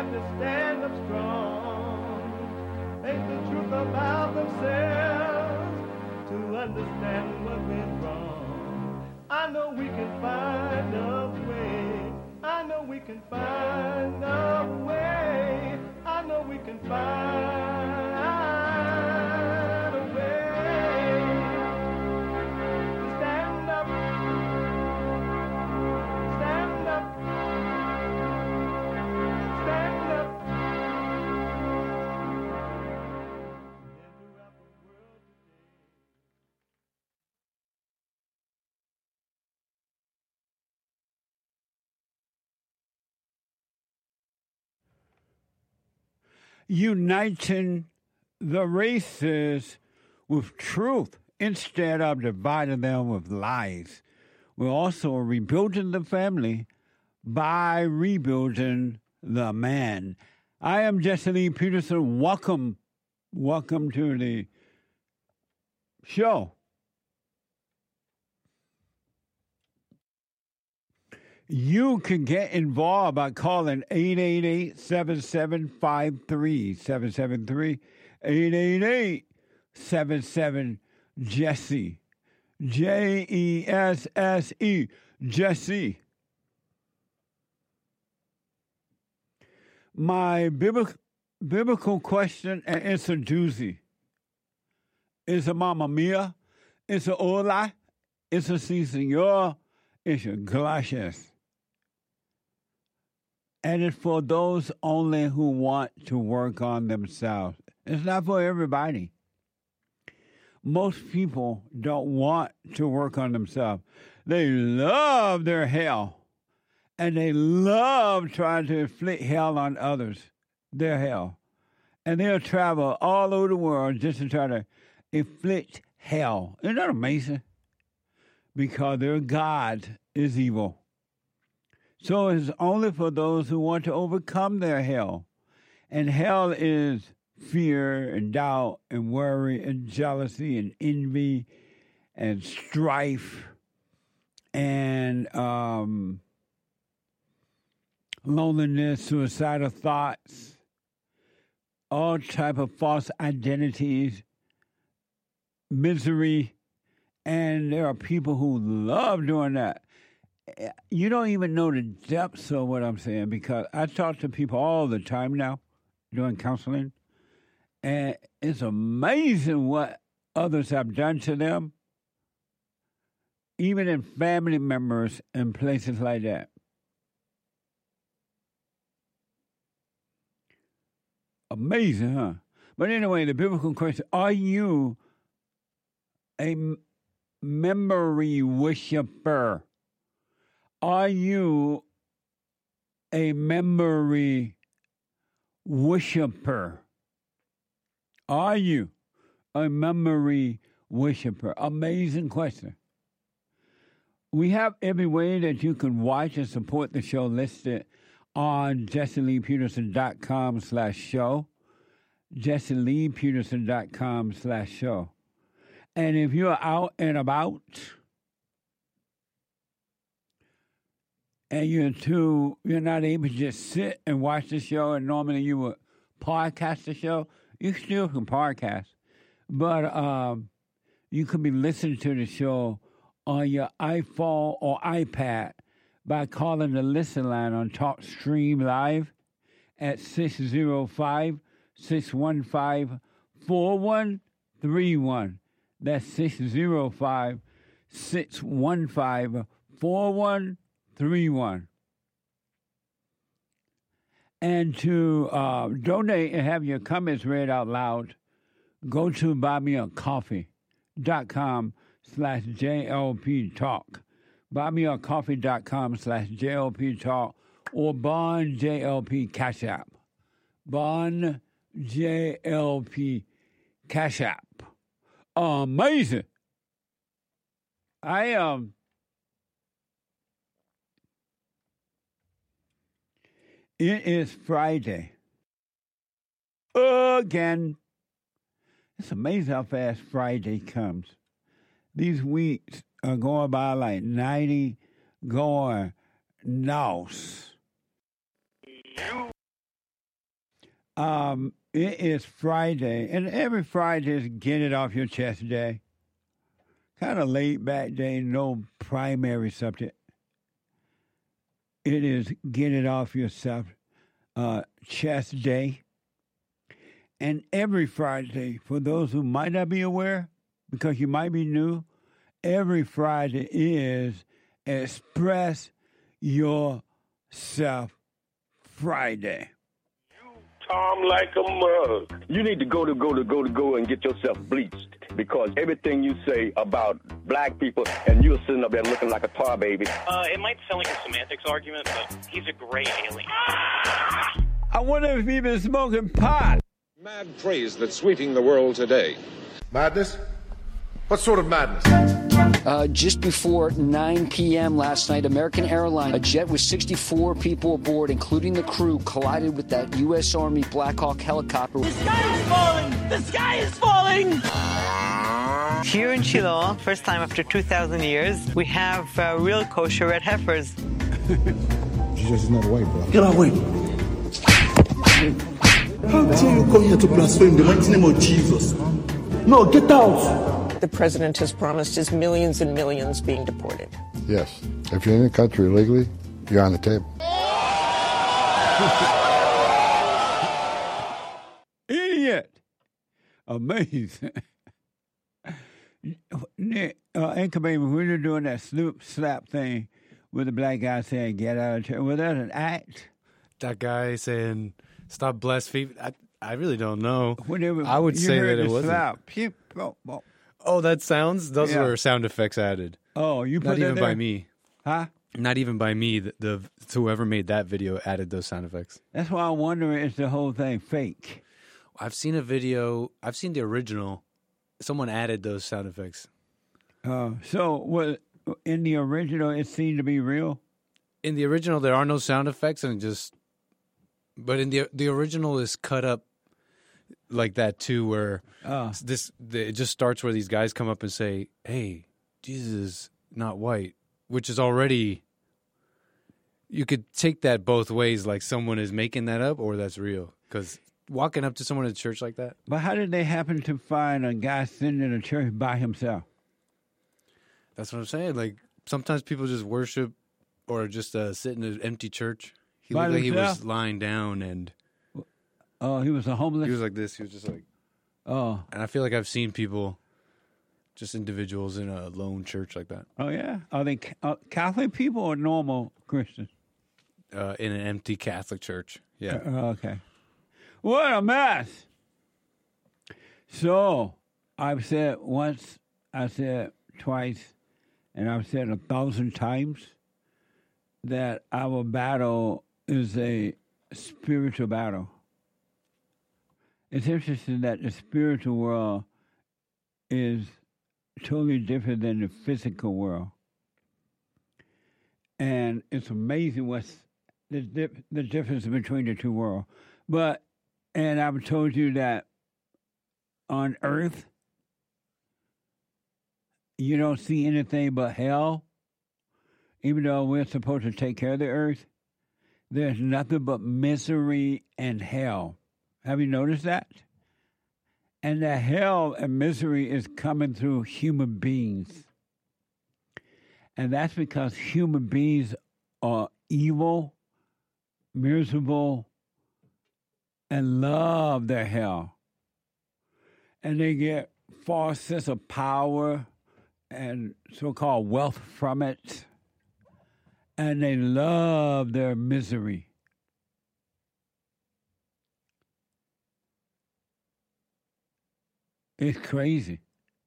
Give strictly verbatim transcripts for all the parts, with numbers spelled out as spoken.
have to stand up strong, face the truth about themselves, to understand what went wrong. I know we can find a way. I know we can find a way. I know we can find a way to stand up, stand up, stand up. Uniting the races with truth instead of dividing them with lies. We're also rebuilding the family by rebuilding the man. I am Jesse Lee Peterson. Welcome, welcome to the show. You can get involved by calling eight eight eight, seven seven five three, seven seven three, eight eight eight, seven seven, Jesse. J E S S E, Jesse. My biblical, biblical question, and it's a doozy. It's a Mamma Mia. It's a Hola. It's a Si Senor. It's a Gracias. And it's for those only who want to work on themselves. It's not for everybody. Most people don't want to work on themselves. They love their hell. And they love trying to inflict hell on others. Their hell. And they'll travel all over the world just to try to inflict hell. Isn't that amazing? Because their God is evil. So it's only for those who want to overcome their hell. And hell is fear and doubt and worry and jealousy and envy and strife and um, loneliness, suicidal thoughts, all type of false identities, misery. And there are people who love doing that. You don't even know the depths of what I'm saying, because I talk to people all the time now doing counseling, and it's amazing what others have done to them, even in family members and places like that. Amazing, huh? But anyway, the biblical question, are you a memory worshiper? Are you a memory worshiper? Are you a memory worshiper? Amazing question. We have every way that you can watch and support the show listed on jesseleepeterson.com slash show. jesseleepeterson.com slash show. And if you're out and about and you're too, you're not able to just sit and watch the show, and normally you would podcast the show, you still can podcast. But um, you can be listening to the show on your iPhone or iPad by calling the listen line on TalkStream Live at six oh five, six one five, four one three one. That's six oh five, six one five, four one three one. And to uh, donate and have your comments read out loud, go to buymeacoffee.com slash JLP Talk. buymeacoffee.com slash JLP Talk or Bond J L P Cash App. Bond J L P Cash App. Amazing. I um it is Friday. Again. It's amazing how fast Friday comes. These weeks are going by like ninety going north. Um, it is Friday, and every Friday is Get It Off Your Chest Day. Kind of laid back day, no primary subject. It is Get It Off Yourself uh, Chest Day. And every Friday, for those who might not be aware, because you might be new, every Friday is Express Yourself Friday. Tom like a mug. You need to go to go to go to go and get yourself bleached because everything you say about black people and you're sitting up there looking like a tar baby. Uh, it might sound like a semantics argument, but he's a gray alien. I wonder if he's been smoking pot. Mad craze that's sweeping the world today. Madness? What sort of madness? Uh, just before nine p.m. last night, American Airlines, a jet with sixty-four people aboard, including the crew, collided with that U S. Army Black Hawk helicopter. The sky is falling! The sky is falling! Here in Shiloh, first time after two thousand years, we have uh, real kosher red heifers. Jesus is not white, bro. Get away. How dare you come here to blaspheme the mighty name of Jesus? No, get out! The president has promised his millions and millions being deported. Yes. If you're in the country illegally, you're on the table. Idiot! Amazing. Nick, uh, Anchor Baby, when you're doing that Snoop slap thing with the black guy saying, get out of church, was that an act? That guy saying, stop blaspheming. I, I really don't know. Whenever I would say that it wasn't. Slap. Pew, oh, oh. Oh, that sounds? Those Yeah. were sound effects added. Oh, you put Not that even there? by me. Huh? Not even by me. The, the whoever made that video added those sound effects. That's why I'm wondering, is the whole thing fake? I've seen a video. I've seen the original. Someone added those sound effects. Uh, so, what, in the original, it seemed to be real? In the original, there are no sound effects, and it just. But in the the original is cut up like that too, where Oh. this the, it just starts where these guys come up and say, "Hey, Jesus is not white," which is already. You could take that both ways, like someone is making that up or that's real. Because walking up to someone at church like that. But how did they happen to find a guy sitting in a church by himself? That's what I'm saying. Like sometimes people just worship or just uh, sit in an empty church. He By looked like he himself? was lying down and Oh, he was a homeless? he was like this. He was just like. Oh. And I feel like I've seen people, just individuals in a lone church like that. Oh, yeah? Are they uh, Catholic people or normal Christians? Uh, in an empty Catholic church. Yeah. Uh, okay. What a mess. So, I've said once, I said twice, and I've said a thousand times that our battle is a spiritual battle. It's interesting that the spiritual world is totally different than the physical world. And it's amazing what's the, dip, the difference between the two worlds. But, and I've told you that on earth, you don't see anything but hell. Even though we're supposed to take care of the earth, there's nothing but misery and hell. Have you noticed that? And the hell and misery is coming through human beings. And that's because human beings are evil, miserable, and love their hell. And they get false sense of power and so-called wealth from it. And they love their misery. It's crazy.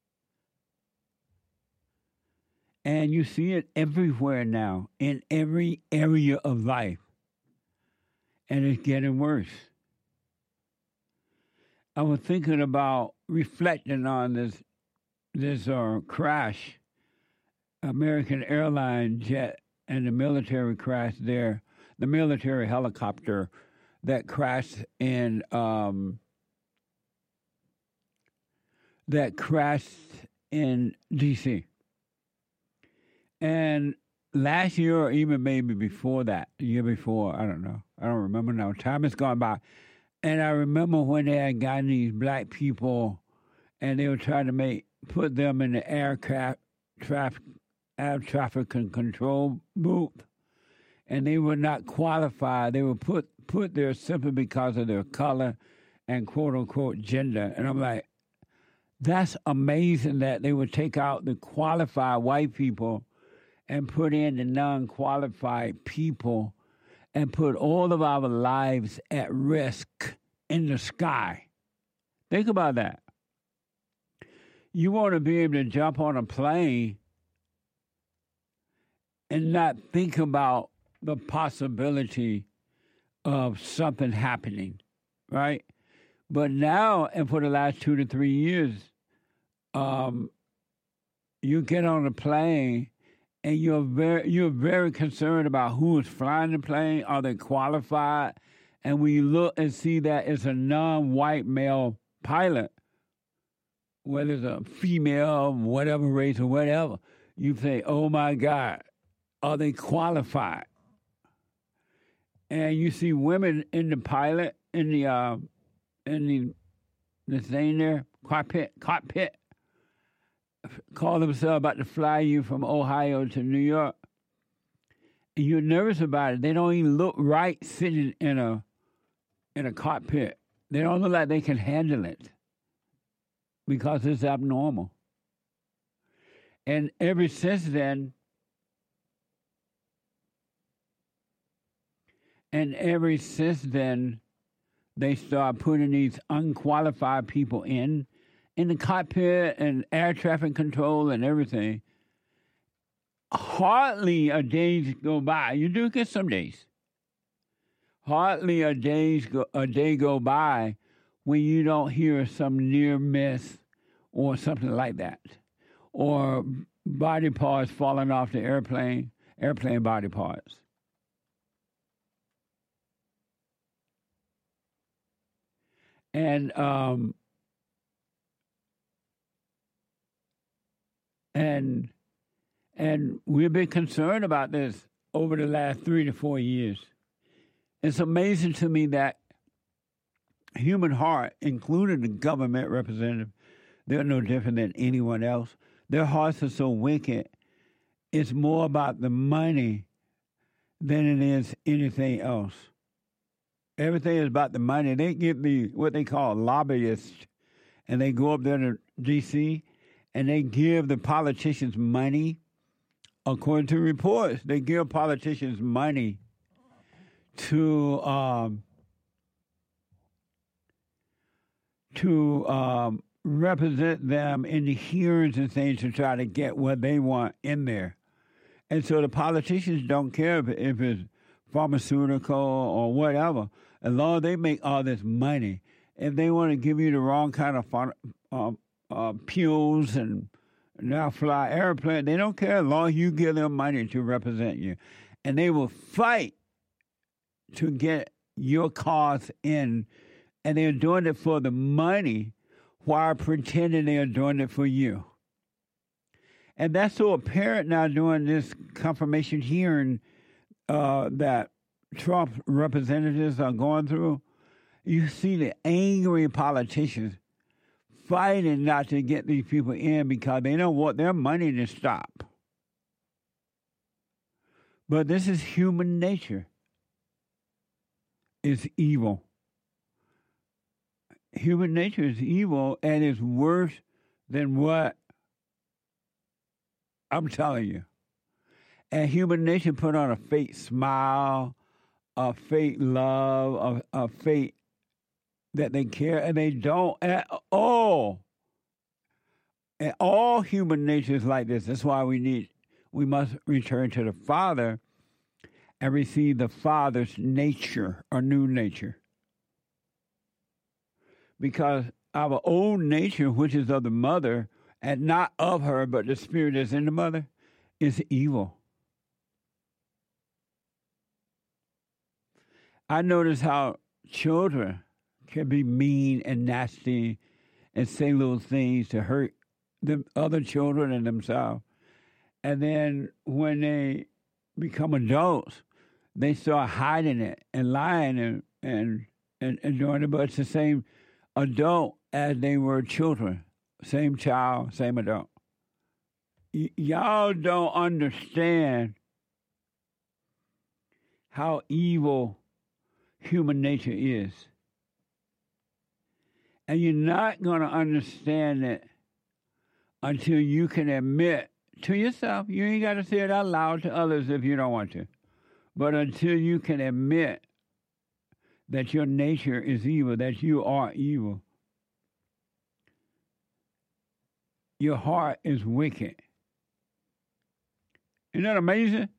And you see it everywhere now, in every area of life. And it's getting worse. I was thinking about reflecting on this this uh, crash, American airline jet and the military crash there, the military helicopter that crashed in um, that crashed in D C And last year, or even maybe before that, the year before, I don't know, I don't remember now. Time has gone by. And I remember when they had gotten these black people and they were trying to make put them in the aircraft traffic air traffic control booth, and they were not qualified. They were put put there simply because of their color and quote unquote gender. And I'm like, that's amazing that they would take out the qualified white people and put in the non-qualified people and put all of our lives at risk in the sky. Think about that. You want to be able to jump on a plane and not think about the possibility of something happening, right? But now, and for the last two to three years, um, you get on a plane and you're very you're very concerned about who is flying the plane. Are they qualified? And when you look and see that it's a non-white male pilot, whether it's a female, whatever race or whatever, you say, oh my God, are they qualified? And you see women in the pilot, in the uh, in the the thing there, cockpit, cockpit, call themselves about to fly you from Ohio to New York. And you're nervous about it. They don't even look right sitting in a in a cockpit. They don't look like they can handle it because it's abnormal. And ever since then, and ever since then, they start putting these unqualified people in, in the cockpit and air traffic control and everything. Hardly a day go by. You do get some days. Hardly a days go, a day go by when you don't hear some near miss or something like that, or body parts falling off the airplane, airplane body parts. And um, and and we've been concerned about this over the last three to four years. It's amazing to me that human heart, including the government representative, they're no different than anyone else. Their hearts are so wicked. It's more about the money than it is anything else. Everything is about the money. They get the what they call lobbyists, and they go up there to D C and they give the politicians money. According to reports, they give politicians money to um, to um, represent them in the hearings and things to try to get what they want in there. And so the politicians don't care if, if it's pharmaceutical or whatever, as long as they make all this money. If they want to give you the wrong kind of uh, uh, pills and now fly airplane, they don't care as long as you give them money to represent you. And they will fight to get your cause in, and they're doing it for the money while pretending they are doing it for you. And that's so apparent now during this confirmation hearing uh, that Trump representatives are going through. You see the angry politicians fighting not to get these people in because they don't want their money to stop. But this is human nature. It's evil. Human nature is evil, and it's worse than what I'm telling you. And human nature put on a fake smile, a fake love, a, a fake that they care, and they don't at all. And all human nature is like this. That's why we need, we must return to the Father and receive the Father's nature, or new nature. Because our old nature, which is of the mother, and not of her, but the spirit that's in the mother, is evil. I notice how children can be mean and nasty and say little things to hurt the other children and themselves. And then when they become adults, they start hiding it and lying and, and and, and doing it, but it's the same adult as they were children. Same child, same adult. Y- y'all don't understand how evil human nature is. And you're not going to understand it until you can admit to yourself, you ain't got to say it out loud to others if you don't want to, but until you can admit that your nature is evil, that you are evil, your heart is wicked. Isn't that amazing?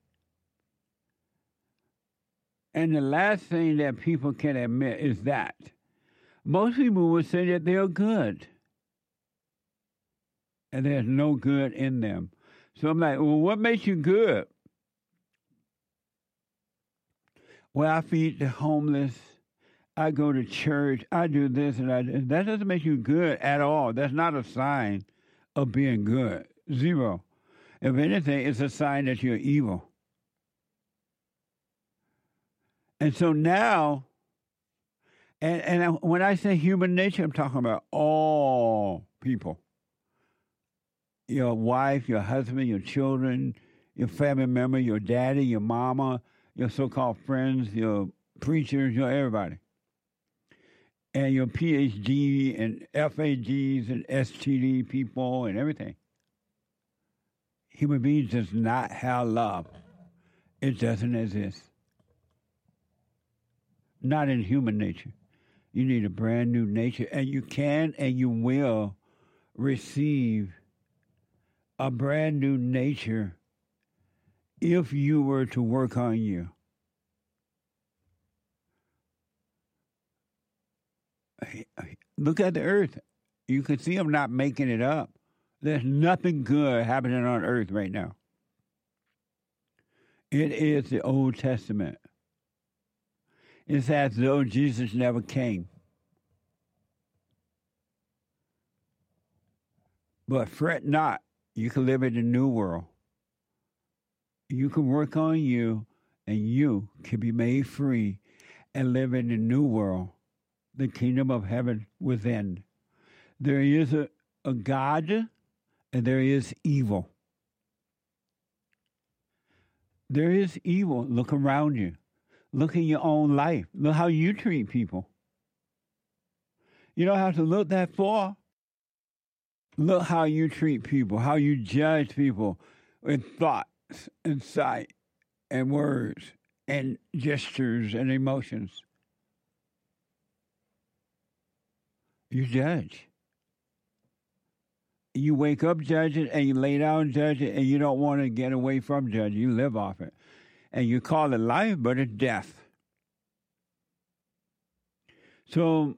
And the last thing that people can admit is that most people would say that they're good, and there's no good in them. So I'm like, well, what makes you good? Well, I feed the homeless. I go to church. I do this and I do. That doesn't make you good at all. That's not a sign of being good. Zero. If anything, it's a sign that you're evil. And so now, and, and when I say human nature, I'm talking about all people. Your wife, your husband, your children, your family member, your daddy, your mama, your so-called friends, your preachers, your everybody. And your P H D and F A Gs and S T D people and everything. Human beings does not have love. It doesn't exist. Not in human nature. You need a brand new nature, and you can and you will receive a brand new nature if you were to work on you. Look at the earth. You can see I'm not making it up. There's nothing good happening on earth right now. It is the Old Testament. It's as though Jesus never came. But fret not. You can live in the new world. You can work on you, and you can be made free and live in the new world, the kingdom of heaven within. There is a, a God, and there is evil. There is evil. Look around you. Look in your own life. Look how you treat people. You don't have to look that far. Look how you treat people, how you judge people with thoughts and sight and words and gestures and emotions. You judge. You wake up judging and you lay down judging and you don't want to get away from judging. You live off it. And you call it life, but it's death. So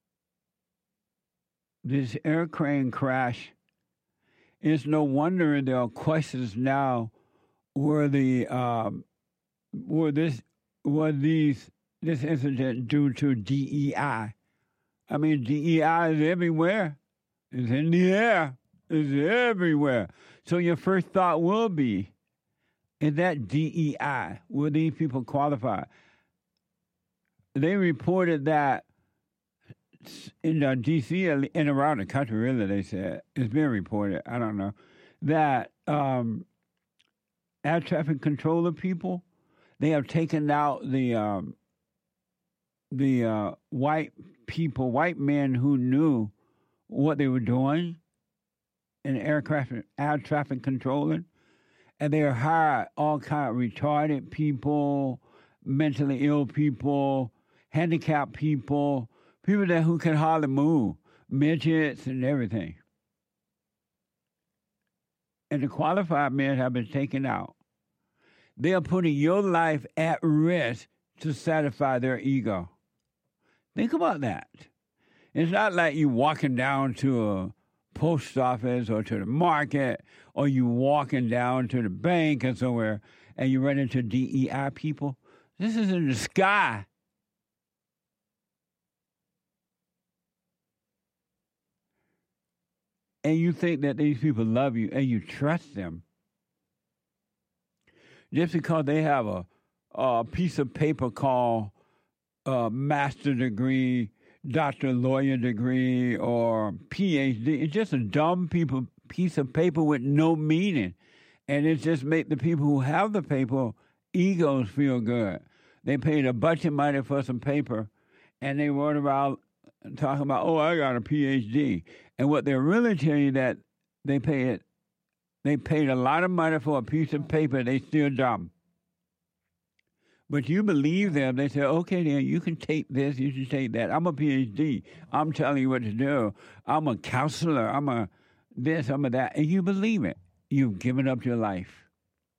this airplane crash, it's no wonder there are questions now were the um, were this were these this incident due to D E I. I mean, D E I is everywhere. It's in the air. It's everywhere. So your first thought will be, is that D E I? Will these people qualify? They reported that in uh, D C and around the country, really, they said, it's been reported, I don't know, that um, air traffic controller people, they have taken out the um, the uh, white people, white men who knew what they were doing in aircraft, air traffic controlling, and they hired all kind of retarded people, mentally ill people, handicapped people, people that who can hardly move, midgets and everything. And the qualified men have been taken out. They are putting your life at risk to satisfy their ego. Think about that. It's not like you walking down to a post office or to the market, or you walking down to the bank or somewhere and you run into D E I people. This is in the sky. And you think that these people love you and you trust them. Just because they have a, a piece of paper called uh, master degree, doctor, lawyer degree, or P H D. It's just a dumb people piece of paper with no meaning. And it just make the people who have the paper egos feel good. They paid a bunch of money for some paper, and they run around talking about, oh, I got a P H D. And what they're really telling you that they paid, they paid a lot of money for a piece of paper. They still dumb. But you believe them. They say, okay, then you can take this, you can take that. I'm a P H D. I'm telling you what to do. I'm a counselor. I'm a this, I'm a that. And you believe it. You've given up your life.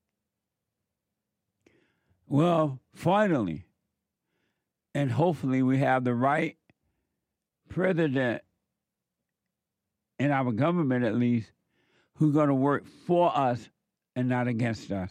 Well, finally, and hopefully we have the right president in our government, at least, who's going to work for us and not against us.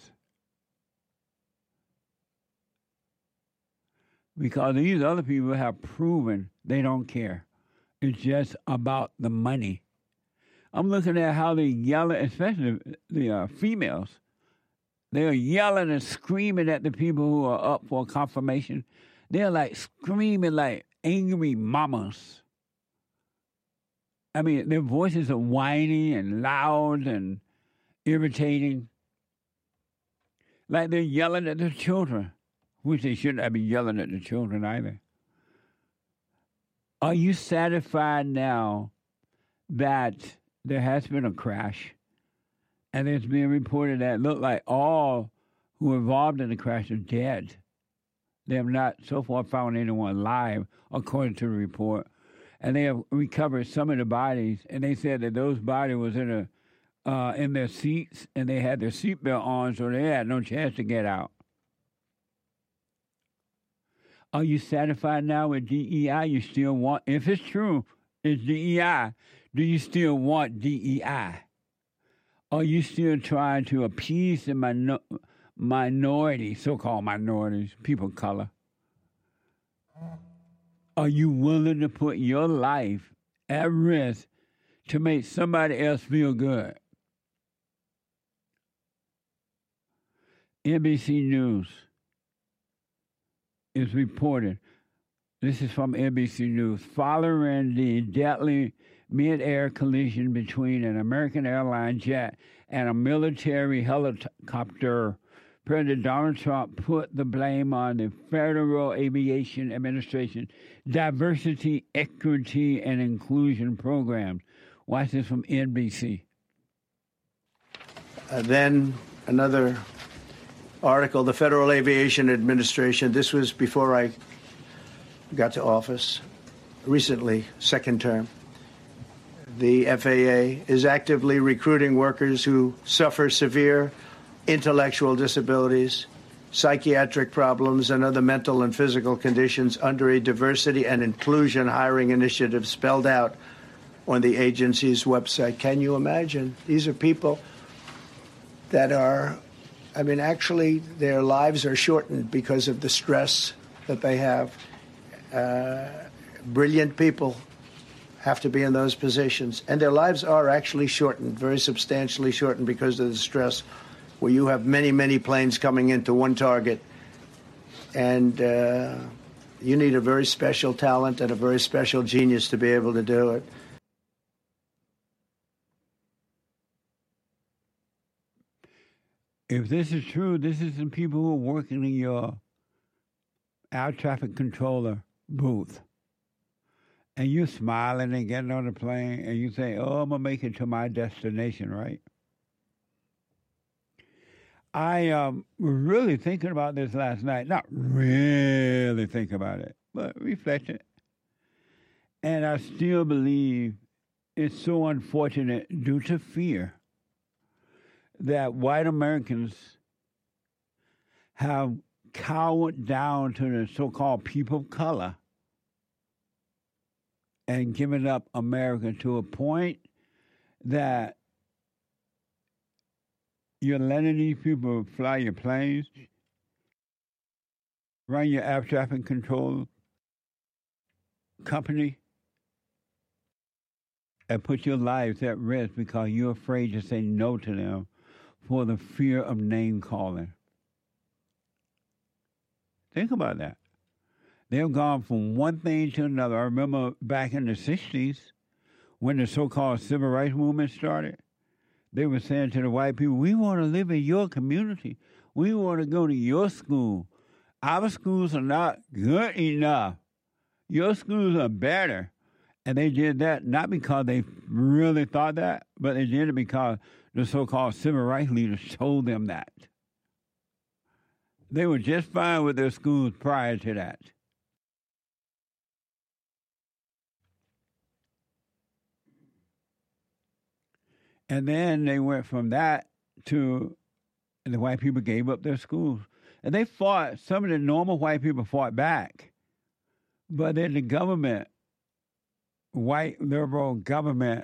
Because these other people have proven they don't care. It's just about the money. I'm looking at how they yell, especially the uh, females. They are yelling and screaming at the people who are up for confirmation. They're like screaming like angry mamas. I mean, their voices are whiny and loud and irritating. Like they're yelling at their children, which they should not be yelling at the children either. Are you satisfied now that there has been a crash, and it's being reported that it looked like all who were involved in the crash are dead? They have not so far found anyone alive, according to the report. And they have recovered some of the bodies, and they said that those bodies was in a uh, in their seats, and they had their seatbelt on, so they had no chance to get out. Are you satisfied now with D E I? You still want, if it's true, it's D E I, do you still want D E I? Are you still trying to appease the minor- minority, so-called minorities, people of color? Are you willing to put your life at risk to make somebody else feel good? N B C News is reported, this is from N B C News, following the deadly mid-air collision between an American airline jet and a military helicopter, President Donald Trump put the blame on the Federal Aviation Administration Diversity, Equity, and Inclusion Programs. Watch this from N B C. Uh, then another article, the Federal Aviation Administration, this was before I got to office, recently, second term. The F A A is actively recruiting workers who suffer severe intellectual disabilities, psychiatric problems, and other mental and physical conditions under a diversity and inclusion hiring initiative spelled out on the agency's website. Can you imagine? These are people that are, I mean, actually, their lives are shortened because of the stress that they have. Uh, brilliant people have to be in those positions. And their lives are actually shortened, very substantially shortened because of the stress, where you have many, many planes coming into one target. And uh, you need a very special talent and a very special genius to be able to do it. If this is true, this is the people who are working in your air traffic controller booth. And you're smiling and getting on the plane, and you say, oh, I'm going to make it to my destination, right? I um, was really thinking about this last night. Not really thinking about it, but reflecting. And I still believe it's so unfortunate due to fear that white Americans have cowered down to the so-called people of color and given up America to a point that you're letting these people fly your planes, run your air traffic control company, and put your lives at risk because you're afraid to say no to them for the fear of name calling. Think about that. They've gone from one thing to another. I remember back in the sixties when the so-called civil rights movement started, they were saying to the white people, we want to live in your community. We want to go to your school. Our schools are not good enough. Your schools are better. And they did that not because they really thought that, but they did it because the so-called civil rights leaders told them that. They were just fine with their schools prior to that. And then they went from that to the white people gave up their schools. And they fought, some of the normal white people fought back. But then the government, white liberal government,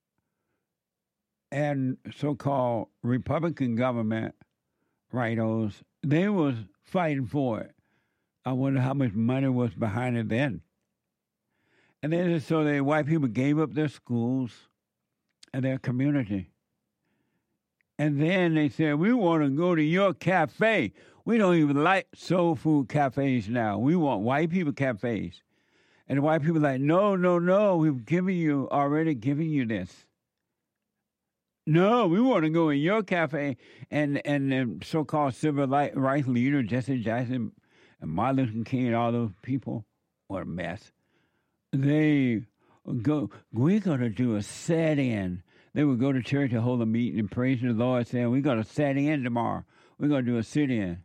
and so-called Republican government, rightos, they was fighting for it. I wonder how much money was behind it then. And then so the white people gave up their schools and their community. And then they said, we want to go to your cafe. We don't even like soul food cafes now. We want white people cafes. And the white people are like, no, no, no, we've given you, already given you this. No, we want to go in your cafe. And and the so-called civil rights leader, Jesse Jackson, and Martin Luther King, and all those people, what a mess. They go, we're going to do a set-in. They would go to church and hold a meeting and praise the Lord, saying, we're going to set in tomorrow. We're going to do a sit-in.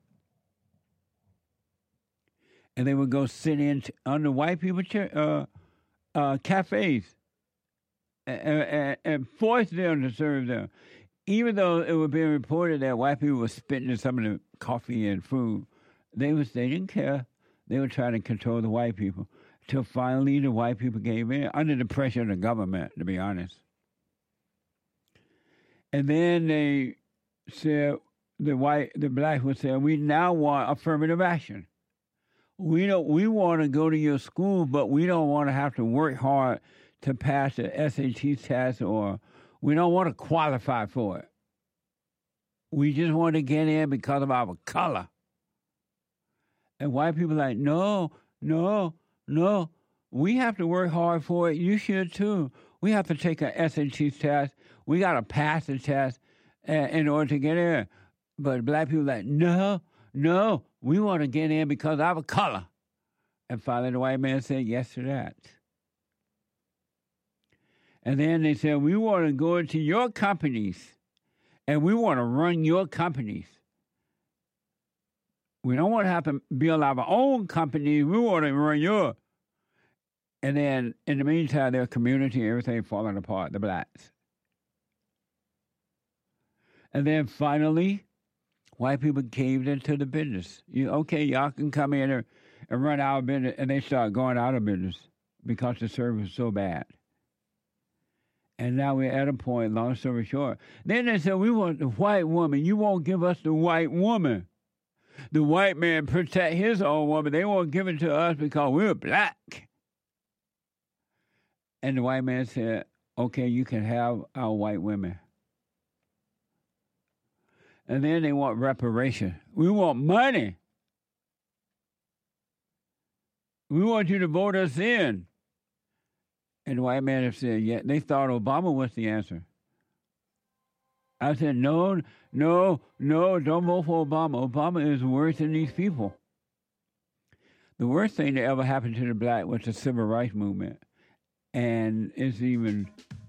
And they would go sit in on the white people church, uh, uh, cafes and, and, and force them to serve them. Even though it was being reported that white people were spitting in some of the coffee and food, they was they didn't care. They were trying to control the white people. Till finally the white people gave in under the pressure of the government, to be honest. And then they said, the white, the blacks would say, we now want affirmative action. We don't. We want to go to your school, but we don't want to have to work hard to pass the S A T test, or we don't want to qualify for it. We just want to get in because of our color. And white people are like, no, no, no. We have to work hard for it. You should too. We have to take an S A T test. We got to pass the test uh, in order to get in. But black people are like, no, no. We want to get in because of our color. And finally the white man said yes to that. And then they said, we want to go into your companies and we want to run your companies. We don't want to have to build our own companies. We want to run your. And then in the meantime, their community, everything falling apart, the blacks. And then finally, white people caved into the business. You, okay, y'all can come in and, and run our business. And they start going out of business because the service was so bad. And now we're at a point, long story short. Then they said, we want the white woman. You won't give us the white woman. The white man protect his own woman. They won't give it to us because we're black. And the white man said, okay, you can have our white women. And then they want reparation. We want money. We want you to vote us in. And the white man said, yeah, they thought Obama was the answer. I said, no, no, no, don't vote for Obama. Obama is worse than these people. The worst thing that ever happened to the black was the civil rights movement. And it's even,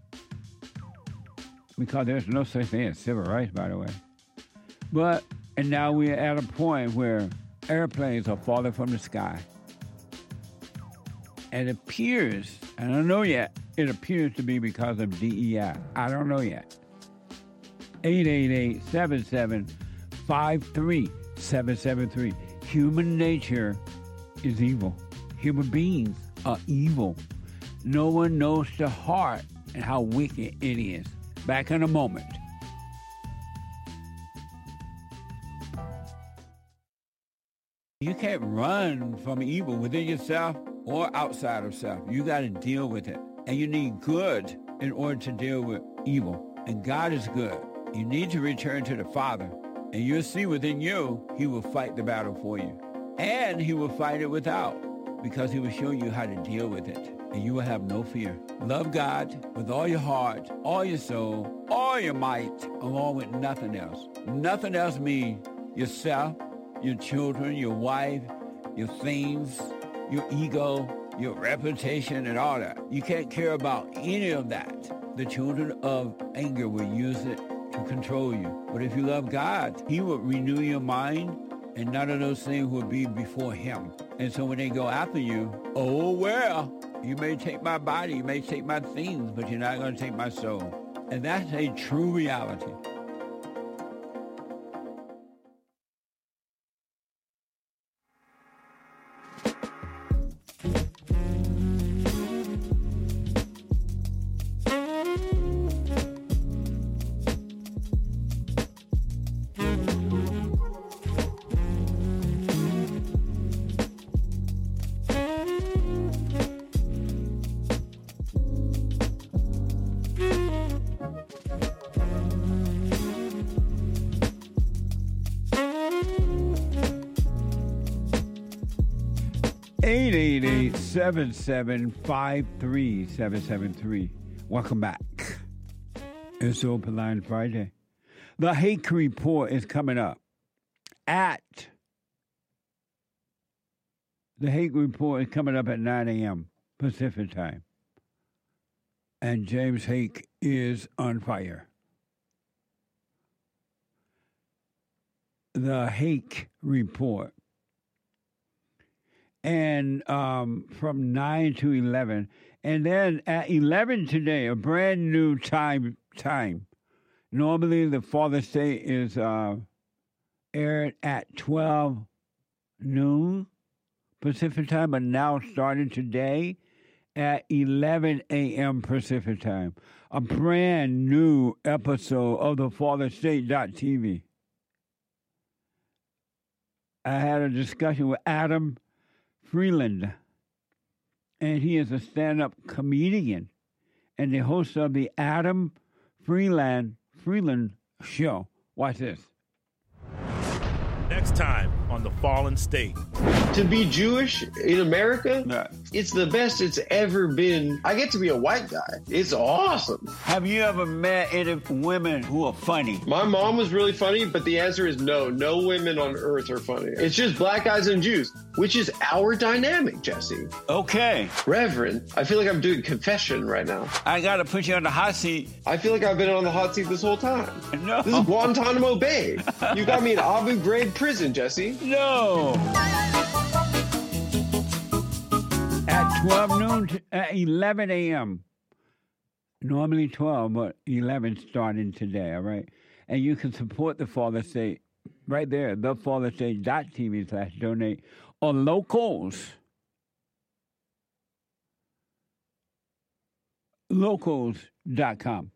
because there's no such thing as civil rights, by the way. But, and now we're at a point where airplanes are falling from the sky. And it appears, I don't know yet, it appears to be because of D E I. I don't know yet. eight eight eight, seven seven five three seven seven three. Human nature is evil. Human beings are evil. No one knows the heart and how wicked it is. Back in a moment. You can't run from evil within yourself or outside of self. You got to deal with it. And you need good in order to deal with evil. And God is good. You need to return to the Father. And you'll see within you, he will fight the battle for you. And he will fight it without. because he will show you how to deal with it, and you will have no fear. Love God with all your heart, all your soul, all your might, along with nothing else. Nothing else means yourself, your children, your wife, your things, your ego, your reputation, and all that. You can't care about any of that. The children of anger will use it to control you. But if you love God, he will renew your mind, and none of those things will be before him. And so when they go after you, oh, well, you may take my body, you may take my things, but you're not going to take my soul. And that's a true reality. eight eight eight, seven seven five, three seven seven three. Welcome back. It's Open Line Friday. The Hake Report is coming up at The Hake Report is coming up at nine a.m. Pacific time. And James Hake is on fire. The Hake Report. And um, from nine to eleven. And then at eleven today, a brand new time. time. Normally, the Father's Day is uh, aired at twelve noon Pacific time, but now starting today at eleven a.m. Pacific time. A brand new episode of the Father's Day dot T V. I had a discussion with Adam Freeland, and he is a stand-up comedian and the host of the Adam Freeland Freeland Show. Watch this. Next time on The Fallen State. To be Jewish in America, yeah. It's the best it's ever been. I get to be a white guy. It's awesome. Have you ever met any women who are funny? My mom was really funny, but the answer is no. No women on earth are funny. It's just black guys and Jews, which is our dynamic, Jesse. Okay. Reverend, I feel like I'm doing confession right now. I got to put you on the hot seat. I feel like I've been on the hot seat this whole time. No. This is Guantanamo Bay. You got me in Abu Ghraib prison, Jesse. No. At twelve noon, to, at eleven a.m. Normally twelve, but eleven starting today, all right? And you can support the Father's Day right there, the Father's Day dot T V slash donate, or locals. locals dot com.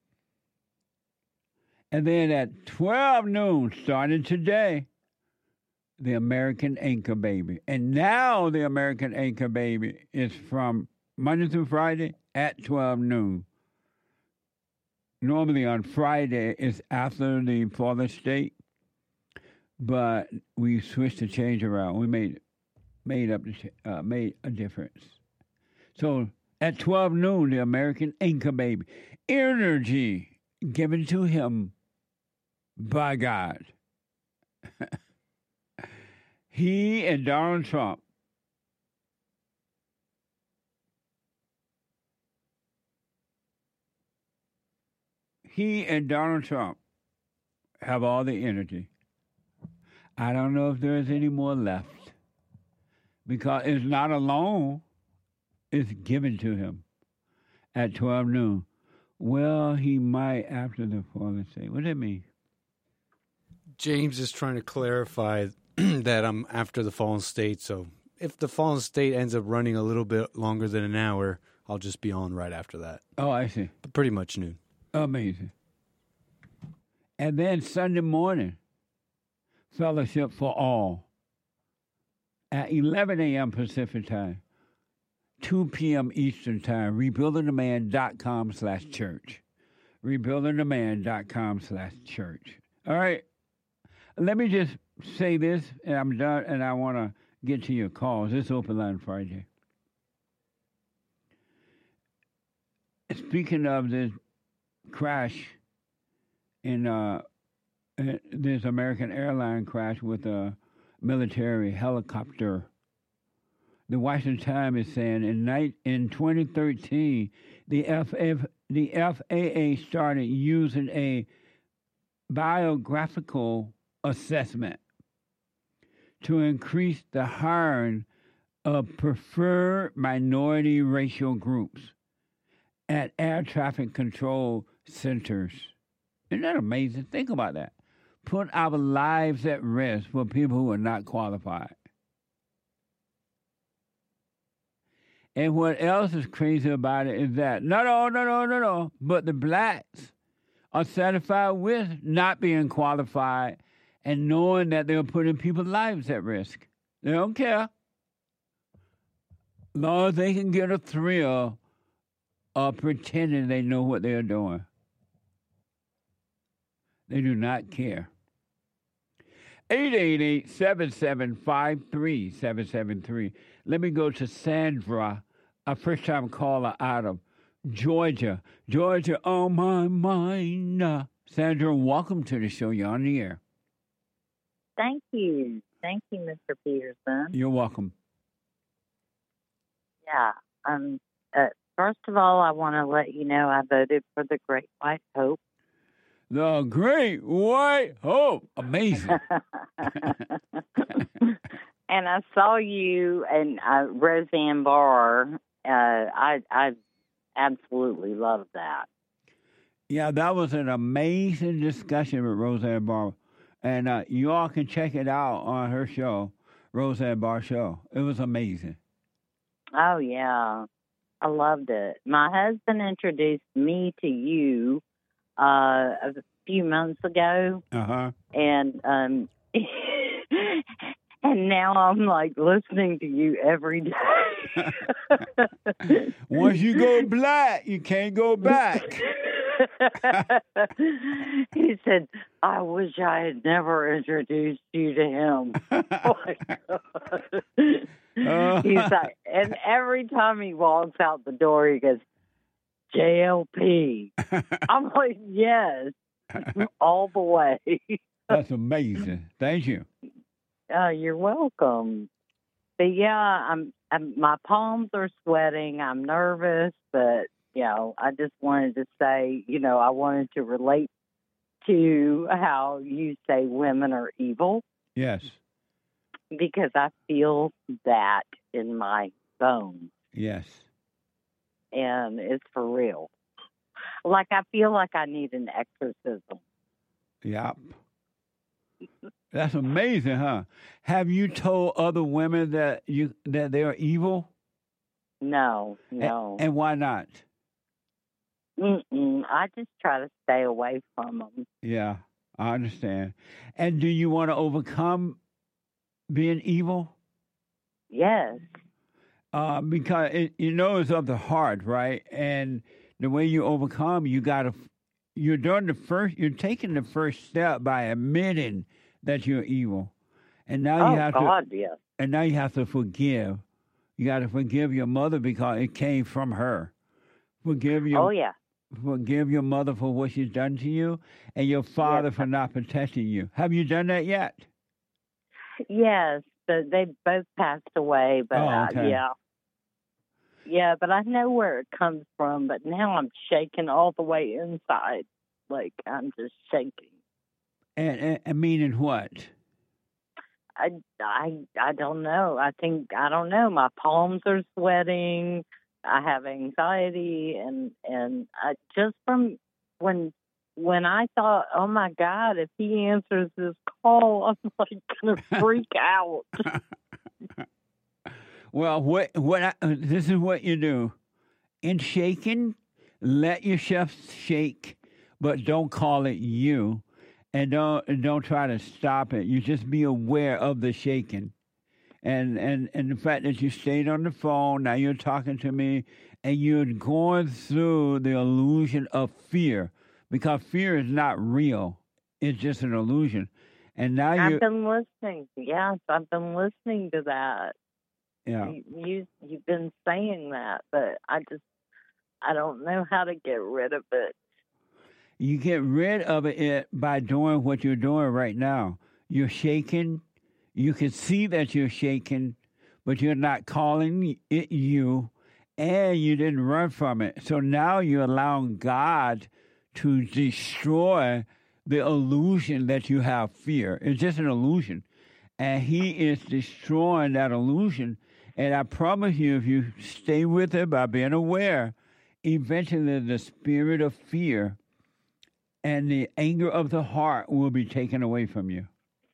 And then at twelve noon, starting today, the American Anchor Baby. And now the American Anchor Baby is from Monday through Friday at twelve noon. Normally on Friday, it's after the Father's Day, but we switched the change around. We made made up uh, made a difference. So at twelve noon, the American Anchor Baby. Energy given to him by God. He and Donald Trump he and Donald Trump have all the energy. I don't know if there's any more left because it's not alone. It's given to him at twelve noon. Well, he might after the Father's Day. What does that mean? James is trying to clarify that I'm after the Fallen State, so if the Fallen State ends up running a little bit longer than an hour, I'll just be on right after that. Oh, I see. But pretty much noon. Amazing. And then Sunday morning, Fellowship for All at eleven a.m. Pacific time, two p.m. Eastern time, rebuilding the man dot com slash church. rebuilding the man dot com slash church. All right. Let me just say this, and I'm done, and I want to get to your calls. It's Open Line Friday. Speaking of this crash in uh, this American airline crash with a military helicopter, the Washington Times is saying in night in twenty thirteen, the F F the F A A started using a biographical assessment to increase the hiring of preferred minority racial groups at air traffic control centers. Isn't that amazing? Think about that. Put our lives at risk for people who are not qualified. And what else is crazy about it is that, no, no, no, no, no, no, but the blacks are satisfied with not being qualified and knowing that they're putting people's lives at risk. They don't care. As long as they can get a thrill of pretending they know what they're doing. They do not care. eight eight eight, seven seven five, three seven seven three. Let me go to Sandra, a first-time caller out of Georgia. Georgia on my mind. Sandra, welcome to the show. You're on the air. Thank you. Thank you, Mister Peterson. You're welcome. Yeah. Um. Uh, first of all, I want to let you know I voted for the Great White Hope. The Great White Hope. Amazing. And I saw you and uh, Roseanne Barr. Uh, I I absolutely love that. Yeah, that was an amazing discussion with Roseanne Barr. And uh, you all can check it out on her show, Roseanne Barr Show. It was amazing. Oh, yeah. I loved it. My husband introduced me to you uh, a few months ago. Uh-huh. And um, and now I'm like listening to you every day. Once you go black, you can't go back. He said, I wish I had never introduced you to him. Oh my God. Uh, He's like, and every time he walks out the door, he goes, J L P. I'm like, yes, all the way. That's amazing. Thank you. Uh, you're welcome. But yeah, I'm, I'm. My palms are sweating. I'm nervous, but you know, I just wanted to say, you know, I wanted to relate to how you say women are evil. Yes. Because I feel that in my bones. Yes. And it's for real. Like, I feel like I need an exorcism. Yep. That's amazing, huh? Have you told other women that you that they are evil? No, no. And, and why not? Mm-mm. I just try to stay away from them. Yeah, I understand. And do you want to overcome being evil? Yes. Uh, because it, you know it's of the heart, right? And the way you overcome, you gotta, you're doing the first, you're taking the first step by admitting that you're evil, and now oh, you have God, to, yes. and now you have to forgive. You got to forgive your mother because it came from her. Forgive your, oh yeah. Forgive your mother for what she's done to you, and your father yes. for not protecting you. Have you done that yet? Yes, but they both passed away. But oh, okay. uh, yeah, yeah. But I know where it comes from. But now I'm shaking all the way inside, like I'm just shaking. And, and, and meaning what? I, I, I don't know. I think I don't know. My palms are sweating. I have anxiety, and and I, just from when when I thought, oh my God, if he answers this call, I'm like gonna freak out. Well, what what I, this is what you do. In shaking, let yourself shake, but don't call it you, and don't and don't try to stop it. You just be aware of the shaking. And, and and the fact that you stayed on the phone, now you're talking to me, and you're going through the illusion of fear, because fear is not real. It's just an illusion. And now you I've been listening. Yes, I've been listening to that. yeah. You, you you've been saying that, but I just I don't know how to get rid of it. You get rid of it by doing what you're doing right now. You're shaking. You can see that you're shaking, but you're not calling it you, and you didn't run from it. So now you're allowing God to destroy the illusion that you have fear. It's just an illusion. And He is destroying that illusion. And I promise you, if you stay with it by being aware, eventually the spirit of fear and the anger of the heart will be taken away from you.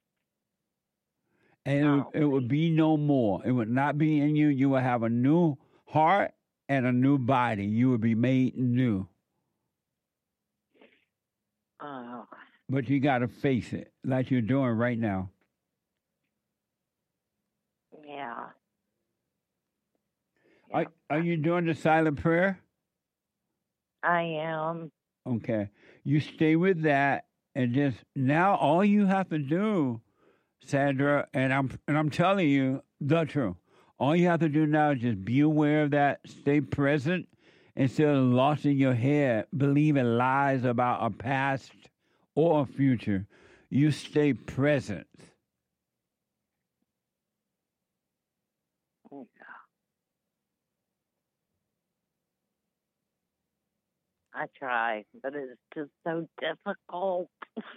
And Oh. it, it would be no more. It would not be in you. You will have a new heart and a new body. You will be made new. Oh, But you got to face it like you're doing right now. yeah. Are, are you doing the silent prayer? I am. Okay. You stay with that, and just now all you have to do, Sandra, and I'm and I'm telling you the truth. All you have to do now is just be aware of that, stay present, instead of lost in your head, believing lies about a past or a future. You stay present. I try, but it's just so difficult.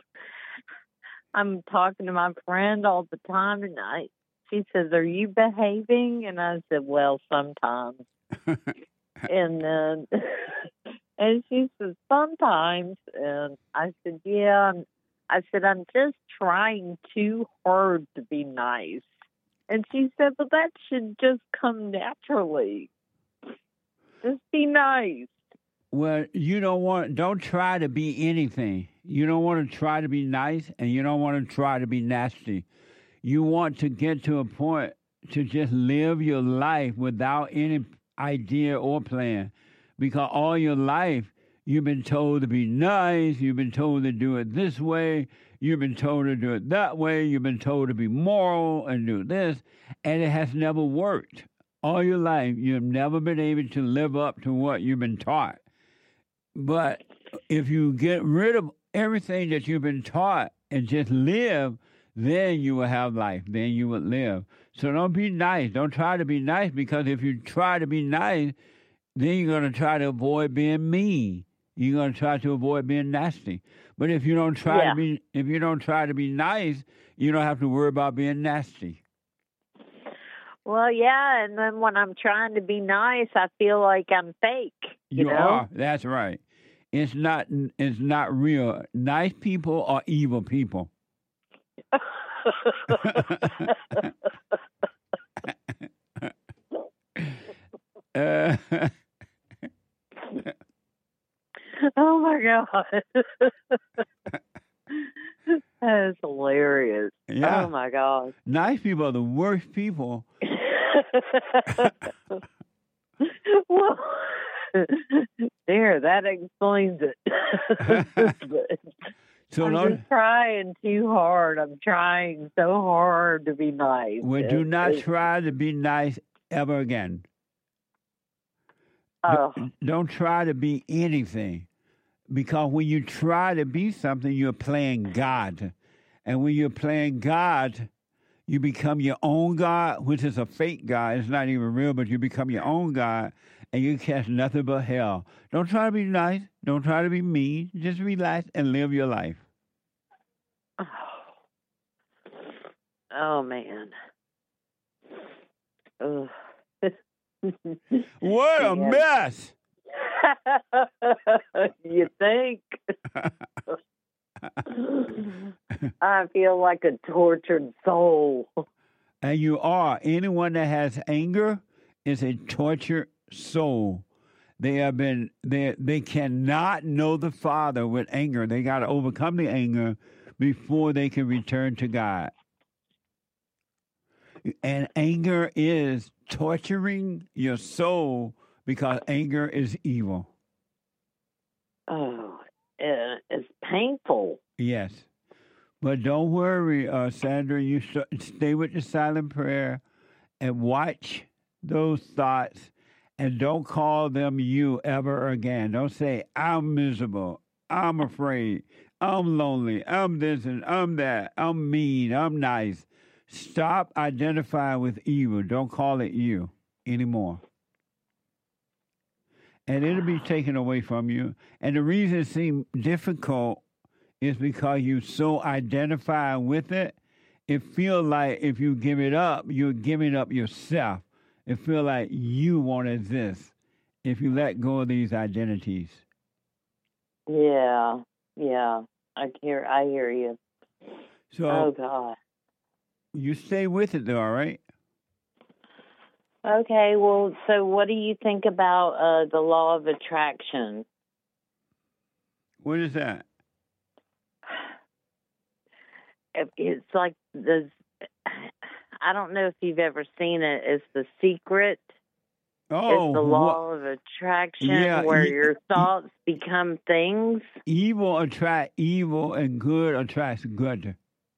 I'm talking to my friend all the time, and I, she says, "Are you behaving?" And I said, "Well, sometimes." and then, and she says, "Sometimes." And I said, "Yeah." And I said, "I'm just trying too hard to be nice." And she said, "But that should just come naturally. Just be nice." Well, you don't want, don't try to be anything. You don't want to try to be nice, and you don't want to try to be nasty. You want to get to a point to just live your life without any idea or plan. Because all your life, you've been told to be nice, you've been told to do it this way, you've been told to do it that way, you've been told to be moral and do this, and it has never worked. All your life, you've never been able to live up to what you've been taught. But if you get rid of everything that you've been taught and just live, then you will have life. Then you will live. So don't be nice. Don't try to be nice, because if you try to be nice, then you're going to try to avoid being mean. You're going to try to avoid being nasty. But if you don't try Yeah. to be, if you don't try to be nice, you don't have to worry about being nasty. Well, yeah, and then when I'm trying to be nice, I feel like I'm fake. You, You know? are. That's right. It's not. It's not real. Nice people are evil people. uh, Oh my god, that is hilarious. Yeah. Oh my gosh. nice people are the worst people. Well, there, that explains it. But So I'm don't. just trying too hard. I'm trying so hard to be nice. Well, do And not it's- try to be nice ever again. Oh. Don't try to be anything, because when you try to be something, you're playing God. And when you're playing God, you become your own God, which is a fake God. It's not even real, but you become your own God, and you catch nothing but hell. Don't try to be nice. Don't try to be mean. Just relax and live your life. Oh man. Ugh. What a Yeah. mess! You think? I feel like a tortured soul. And you are. Anyone that has anger is a tortured soul. They have been they they cannot know the Father with anger. They got to overcome the anger before they can return to God. And anger is torturing your soul, because anger is evil. Oh, uh, it's painful. Yes. But don't worry, uh, Sandra. You st- stay with the silent prayer and watch those thoughts and don't call them you ever again. Don't say, I'm miserable. I'm afraid. I'm lonely. I'm this and I'm that. I'm mean. I'm nice. Stop identifying with evil. Don't call it you anymore. And it'll be taken away from you. And the reason it seems difficult is because you so identify with it. It feels like if you give it up, you're giving up yourself. It feels like you want to exist if you let go of these identities. Yeah, yeah. I hear, I hear you. So, oh, God. You stay with it, though, all right? Okay, well, so what do you think about uh, the law of attraction? What is that? It's like this. I don't know if you've ever seen it. It's The Secret. Oh, it's the law of attraction, yeah, where e- your thoughts become things. Evil attract evil, and good attracts good.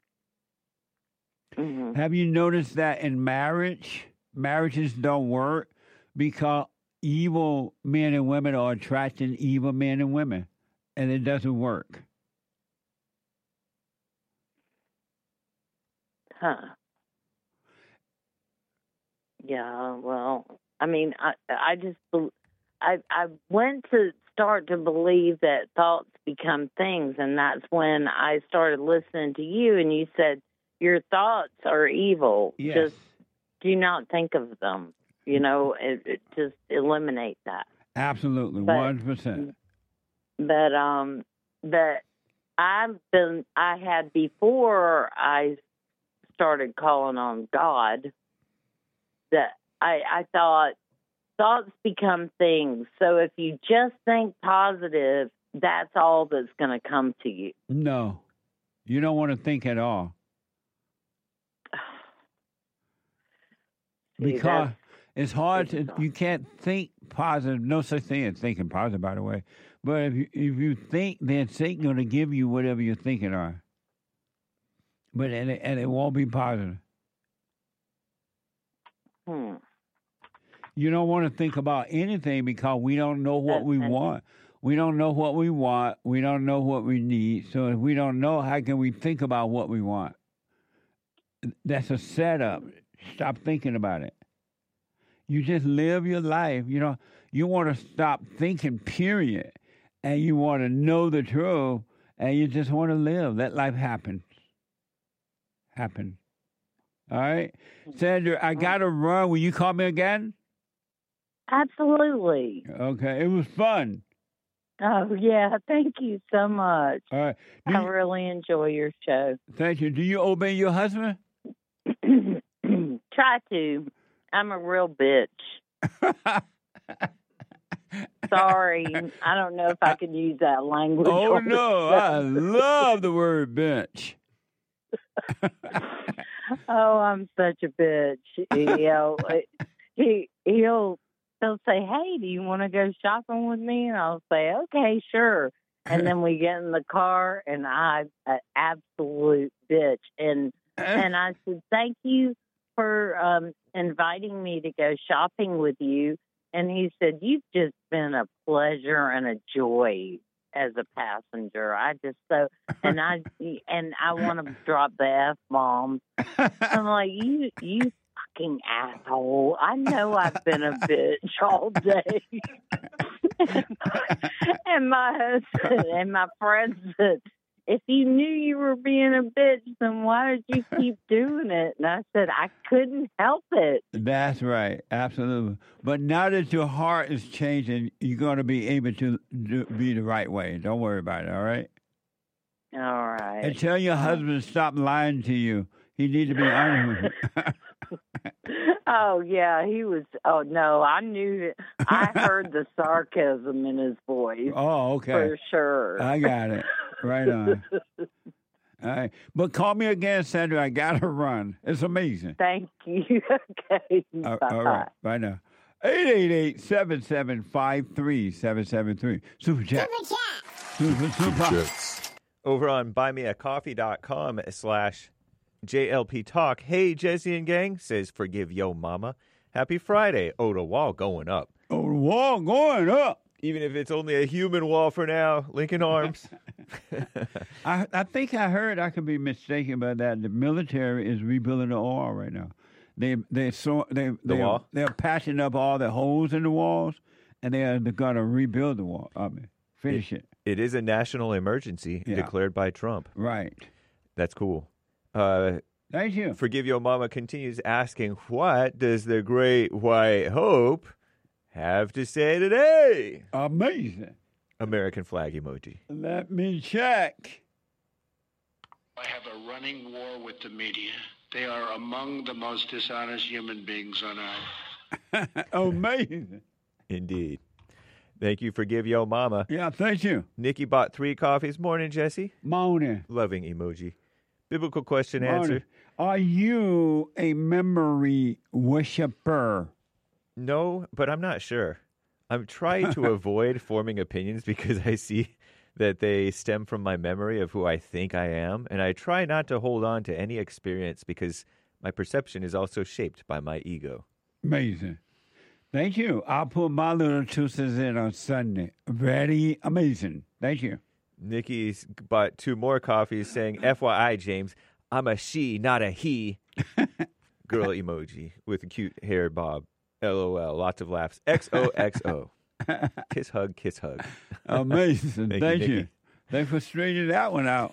Mm-hmm. Have you noticed that in marriage, marriages don't work because evil men and women are attracting evil men and women, and it doesn't work. Huh. Yeah, well, I mean, I I just, I, I went to start to believe that thoughts become things, and that's when I started listening to you, and you said, your thoughts are evil. Yes. Just do not think of them. You know, it, it just eliminate that. Absolutely, But- one hundred percent. But um, that I've been, I had before I started calling on God, that I, I thought thoughts become things. So if you just think positive, that's all that's going to come to you. No, you don't want to think at all. See, Because that's- it's hard to, you can't think positive. No such thing as thinking positive, by the way. But if you, if you think, then Satan's going to give you whatever you're thinking are. But and it, and it won't be positive. Hmm. You don't want to think about anything because we don't know what we want. We don't know what we want. We don't know what we need. So if we don't know, how can we think about what we want? That's a setup. Stop thinking about it. You just live your life. You know, you want to stop thinking, period. And you want to know the truth. And you just want to live. Let life happen. Happen. All right? Sandra, I got to run. Will you call me again? Absolutely. Okay. It was fun. Oh, yeah. Thank you so much. All right. Do I you- really enjoy your show. Thank you. Do you obey your husband? Try to. I'm a real bitch. Sorry. I don't know if I could use that language. Oh, on the no. show. I love the word bench. Oh, I'm such a bitch. You know, he he'll he'll say, "Hey, do you want to go shopping with me?" And I'll say, "Okay, sure." And then we get in the car, and I'm an absolute bitch. And and I said, "Thank you for um, inviting me to go shopping with you." And he said, "You've just been a pleasure and a joy as a passenger." I just so and I and I want to drop the F bomb. I'm like, you you fucking asshole! I know I've been a bitch all day. And my husband and my friend said, "If you knew you were being a bitch, then why did you keep doing it?" And I said, "I couldn't help it." That's right. Absolutely. But now that your heart is changing, you're going to be able to do, be the right way. Don't worry about it, all right? All right. And tell your husband to stop lying to you. He needs to be honest with you. Oh, yeah, he was. Oh, no, I knew. I heard the sarcasm in his voice. Oh, okay. For sure. I got it. Right on. All right. But call me again, Sandra. I got to run. It's amazing. Thank you. Okay. All, Bye-bye. all right. Bye now. eight eight eight, seven seven five, three seven seven three. Super chat. Super chat. Super, super. Super chats. over on buymeacoffee.com slash JLP Talk. Hey, Jesse and gang, says forgive yo mama. Happy Friday. Oh, the wall going up. Oh, the wall going up. Even if it's only a human wall for now. Lincoln Arms. I, I think I heard, I could be mistaken by that, the military is rebuilding the wall right now. They, they, so, they, The they're, wall? They're patching up all the holes in the walls, and they're going to rebuild the wall. I mean, finish it. It is a national emergency Yeah. declared by Trump. Right. That's cool. Uh, Thank you. Forgive Your Mama continues asking, what does the great white hope have to say today? Amazing. American flag emoji. Let me check. I have a running war with the media. They are among the most dishonest human beings on earth. Amazing. Indeed. Thank you, Forgive Yo Mama. Yeah, thank you. Nikki bought three coffees. Morning, Jesse. Morning. Loving emoji. Biblical question Morning. answer. Are you a memory worshiper? No, but I'm not sure. I'm trying to avoid forming opinions because I see that they stem from my memory of who I think I am. And I try not to hold on to any experience because my perception is also shaped by my ego. Amazing. Thank you. I'll put my little two cents in on Sunday. Very amazing. Thank you. Nikki's bought two more coffees saying, F Y I, James, I'm a she, not a he. Girl emoji with a cute hair bob. LOL. Lots of laughs. X O X O. Kiss, hug, kiss, hug. Amazing. Thank, Thank you, you. Nikki. Thanks for straightening that one out.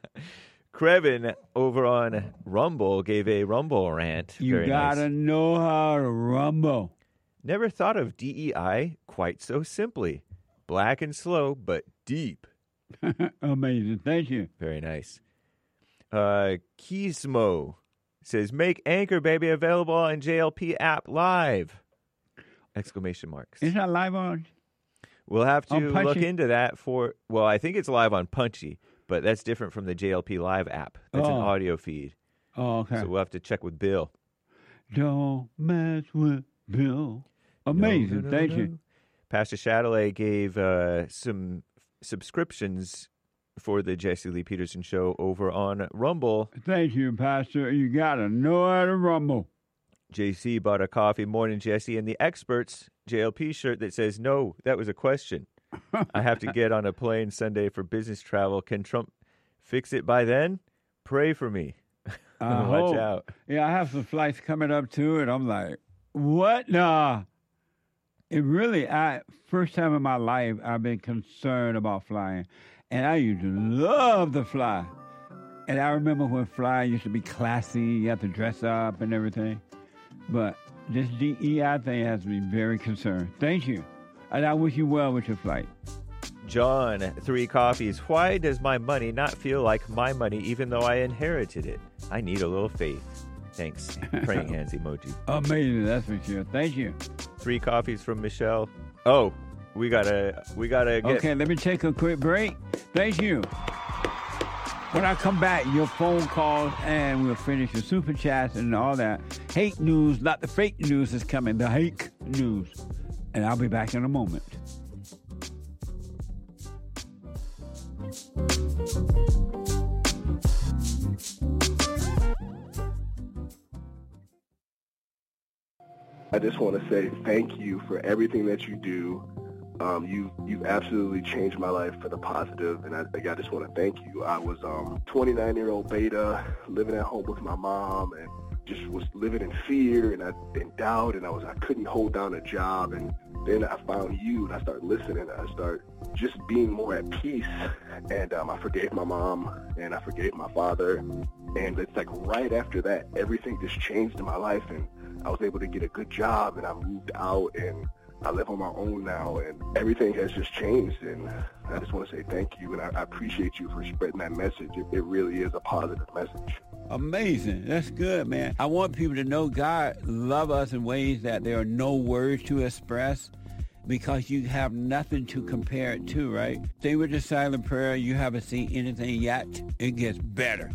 Krevin over on Rumble gave a Rumble rant. You Very got to nice. know how to rumble. Never thought of D E I quite so simply. Black and slow, but deep. Amazing. Thank you. Very nice. Uh, Keysmo says, make Anchor Baby available on J L P app live. Exclamation marks. Is that live on? We'll have to On Punchy? look into that for, well, I think it's live on Punchy, but that's different from the J L P live app. That's an Oh. audio feed. Oh, okay. So we'll have to check with Bill. Don't mess with Bill. Amazing. No, no, no, Thank no. you. Pastor Chatelet gave uh, some subscriptions for the Jesse Lee Peterson Show over on Rumble. Thank you, Pastor. You got to know how to rumble. J C bought a coffee. Morning, Jesse, and the experts J L P shirt that says, no, that was a question. I have to get on a plane Sunday for business travel. Can Trump fix it by then? Pray for me. I Watch hope. out. Yeah, I have some flights coming up too, and I'm like, what? Nah. It really, I first time in my life I've been concerned about flying, and I used to love to fly. And I remember when flying used to be classy, you have to dress up and everything. But this D E I thing has me very concerned. Thank you, and I wish you well with your flight. John, three coffees. Why does my money not feel like my money even though I inherited it? I need a little faith. Thanks. Praying hands emoji. Amazing, that's for sure. Thank you. Three coffees from Michelle. Oh, we gotta, we gotta get. Okay, let me take a quick break. Thank you. When I come back, your phone calls, and we'll finish the super chats and all that. Hate news, not the fake news, is coming. The hate news. And I'll be back in a moment. I just want to say thank you for everything that you do. Um, you, you've absolutely changed my life for the positive, and I, I just want to thank you. I was um, twenty-nine-year-old beta, living at home with my mom, and just was living in fear and I, in doubt, and I was I couldn't hold down a job. And then I found you, and I started listening, and I started just being more at peace. And um, I forgave my mom, and I forgave my father. And it's like right after that, everything just changed in my life, and I was able to get a good job, and I moved out, and I live on my own now, and everything has just changed. And I just want to say thank you, and I, I appreciate you for spreading that message. It, it really is a positive message. Amazing. That's good, man. I want people to know God love us in ways that there are no words to express, because you have nothing to compare it to, right? Stay with the silent prayer. You haven't seen anything yet. It gets better.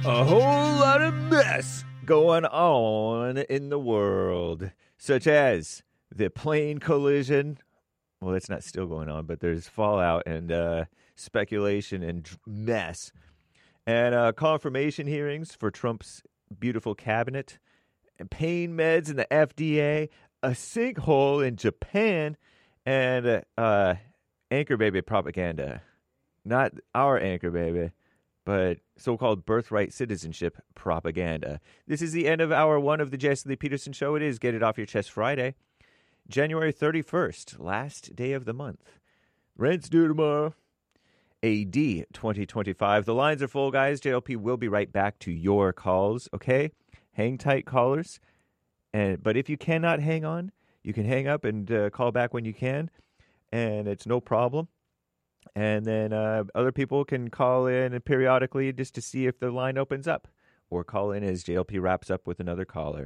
A whole lot of mess going on in the world, such as the plane collision. Well, it's not still going on, but there's fallout and uh, speculation and mess. And uh, confirmation hearings for Trump's beautiful cabinet, and pain meds in the F D A, a sinkhole in Japan, and uh, uh, anchor baby propaganda. Not our anchor baby, but so-called birthright citizenship propaganda. This is the end of hour one of the Jesse Lee Peterson Show. It is Get It Off Your Chest Friday, January thirty-first, last day of the month. Rent's due tomorrow. A D twenty twenty-five. The lines are full, guys. J L P will be right back to your calls, okay? Hang tight, callers. And But if you cannot hang on, you can hang up and uh, call back when you can, and it's no problem. And then uh, other people can call in periodically just to see if the line opens up, or call in as J L P wraps up with another caller.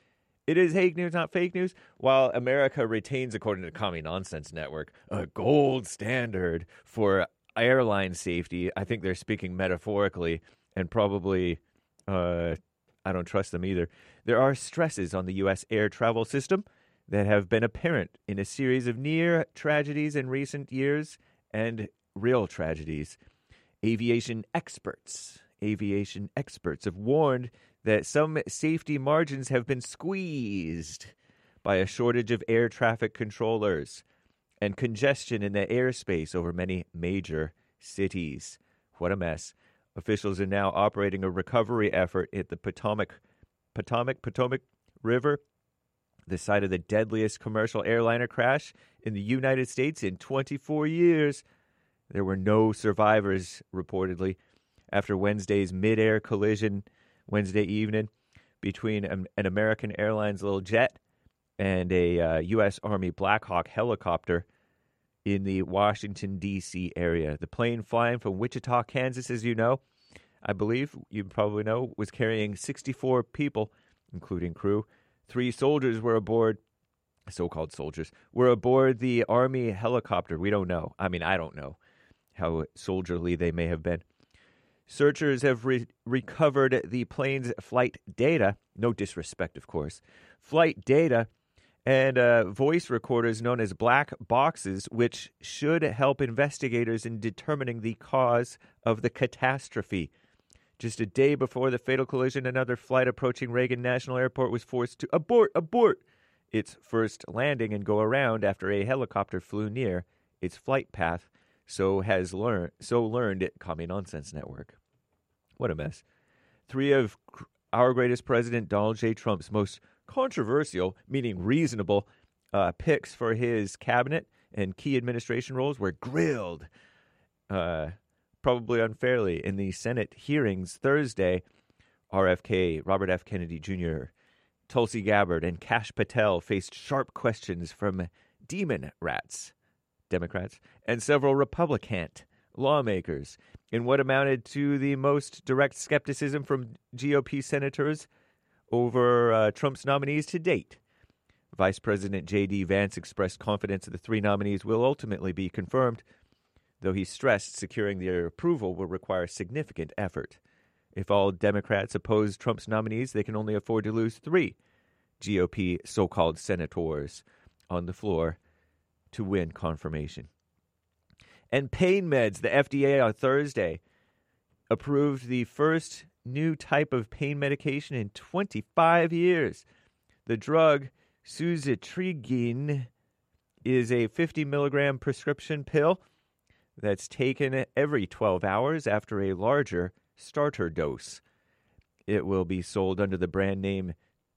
It is hate news, not fake news. While America retains, according to the Commie Nonsense Network, a gold standard for airline safety, I think they're speaking metaphorically, and probably, uh, I don't trust them either. There are stresses on the U S air travel system that have been apparent in a series of near tragedies in recent years and real tragedies. Aviation experts, aviation experts have warned that some safety margins have been squeezed by a shortage of air traffic controllers and congestion in the airspace over many major cities. What a mess. Officials are now operating a recovery effort at the Potomac, Potomac, Potomac River, the site of the deadliest commercial airliner crash in the United States in twenty-four years. There were no survivors, reportedly, after Wednesday's mid-air collision Wednesday evening between an American Airlines little jet and a uh, U S Army Black Hawk helicopter in the Washington, D C area. The plane flying from Wichita, Kansas, as you know, I believe, you probably know, was carrying sixty-four people, including crew. Three soldiers were aboard, so-called soldiers, were aboard the Army helicopter. We don't know. I mean, I don't know how soldierly they may have been. Searchers have re- recovered the plane's flight data, no disrespect, of course, flight data, and uh, voice recorders known as black boxes, which should help investigators in determining the cause of the catastrophe. Just a day before the fatal collision, another flight approaching Reagan National Airport was forced to abort, abort its first landing and go around after a helicopter flew near its flight path. So has learned, so learned at Commie Nonsense Network. What a mess. Three of our greatest president, Donald J. Trump's most controversial, meaning reasonable, uh, picks for his cabinet and key administration roles were grilled, uh, probably unfairly, in the Senate hearings Thursday. R F K, Robert F. Kennedy Junior, Tulsi Gabbard, and Kash Patel faced sharp questions from demon rats, Democrats, and several Republican lawmakers in what amounted to the most direct skepticism from G O P senators over uh, Trump's nominees to date. Vice President J D. Vance expressed confidence that the three nominees will ultimately be confirmed, though he stressed securing their approval will require significant effort. If all Democrats oppose Trump's nominees, they can only afford to lose three G O P so-called senators on the floor to win confirmation. And pain meds, the F D A on Thursday approved the first new type of pain medication in twenty-five years. The drug suzetrigine is a fifty milligram prescription pill that's taken every twelve hours after a larger starter dose. It will be sold under the brand name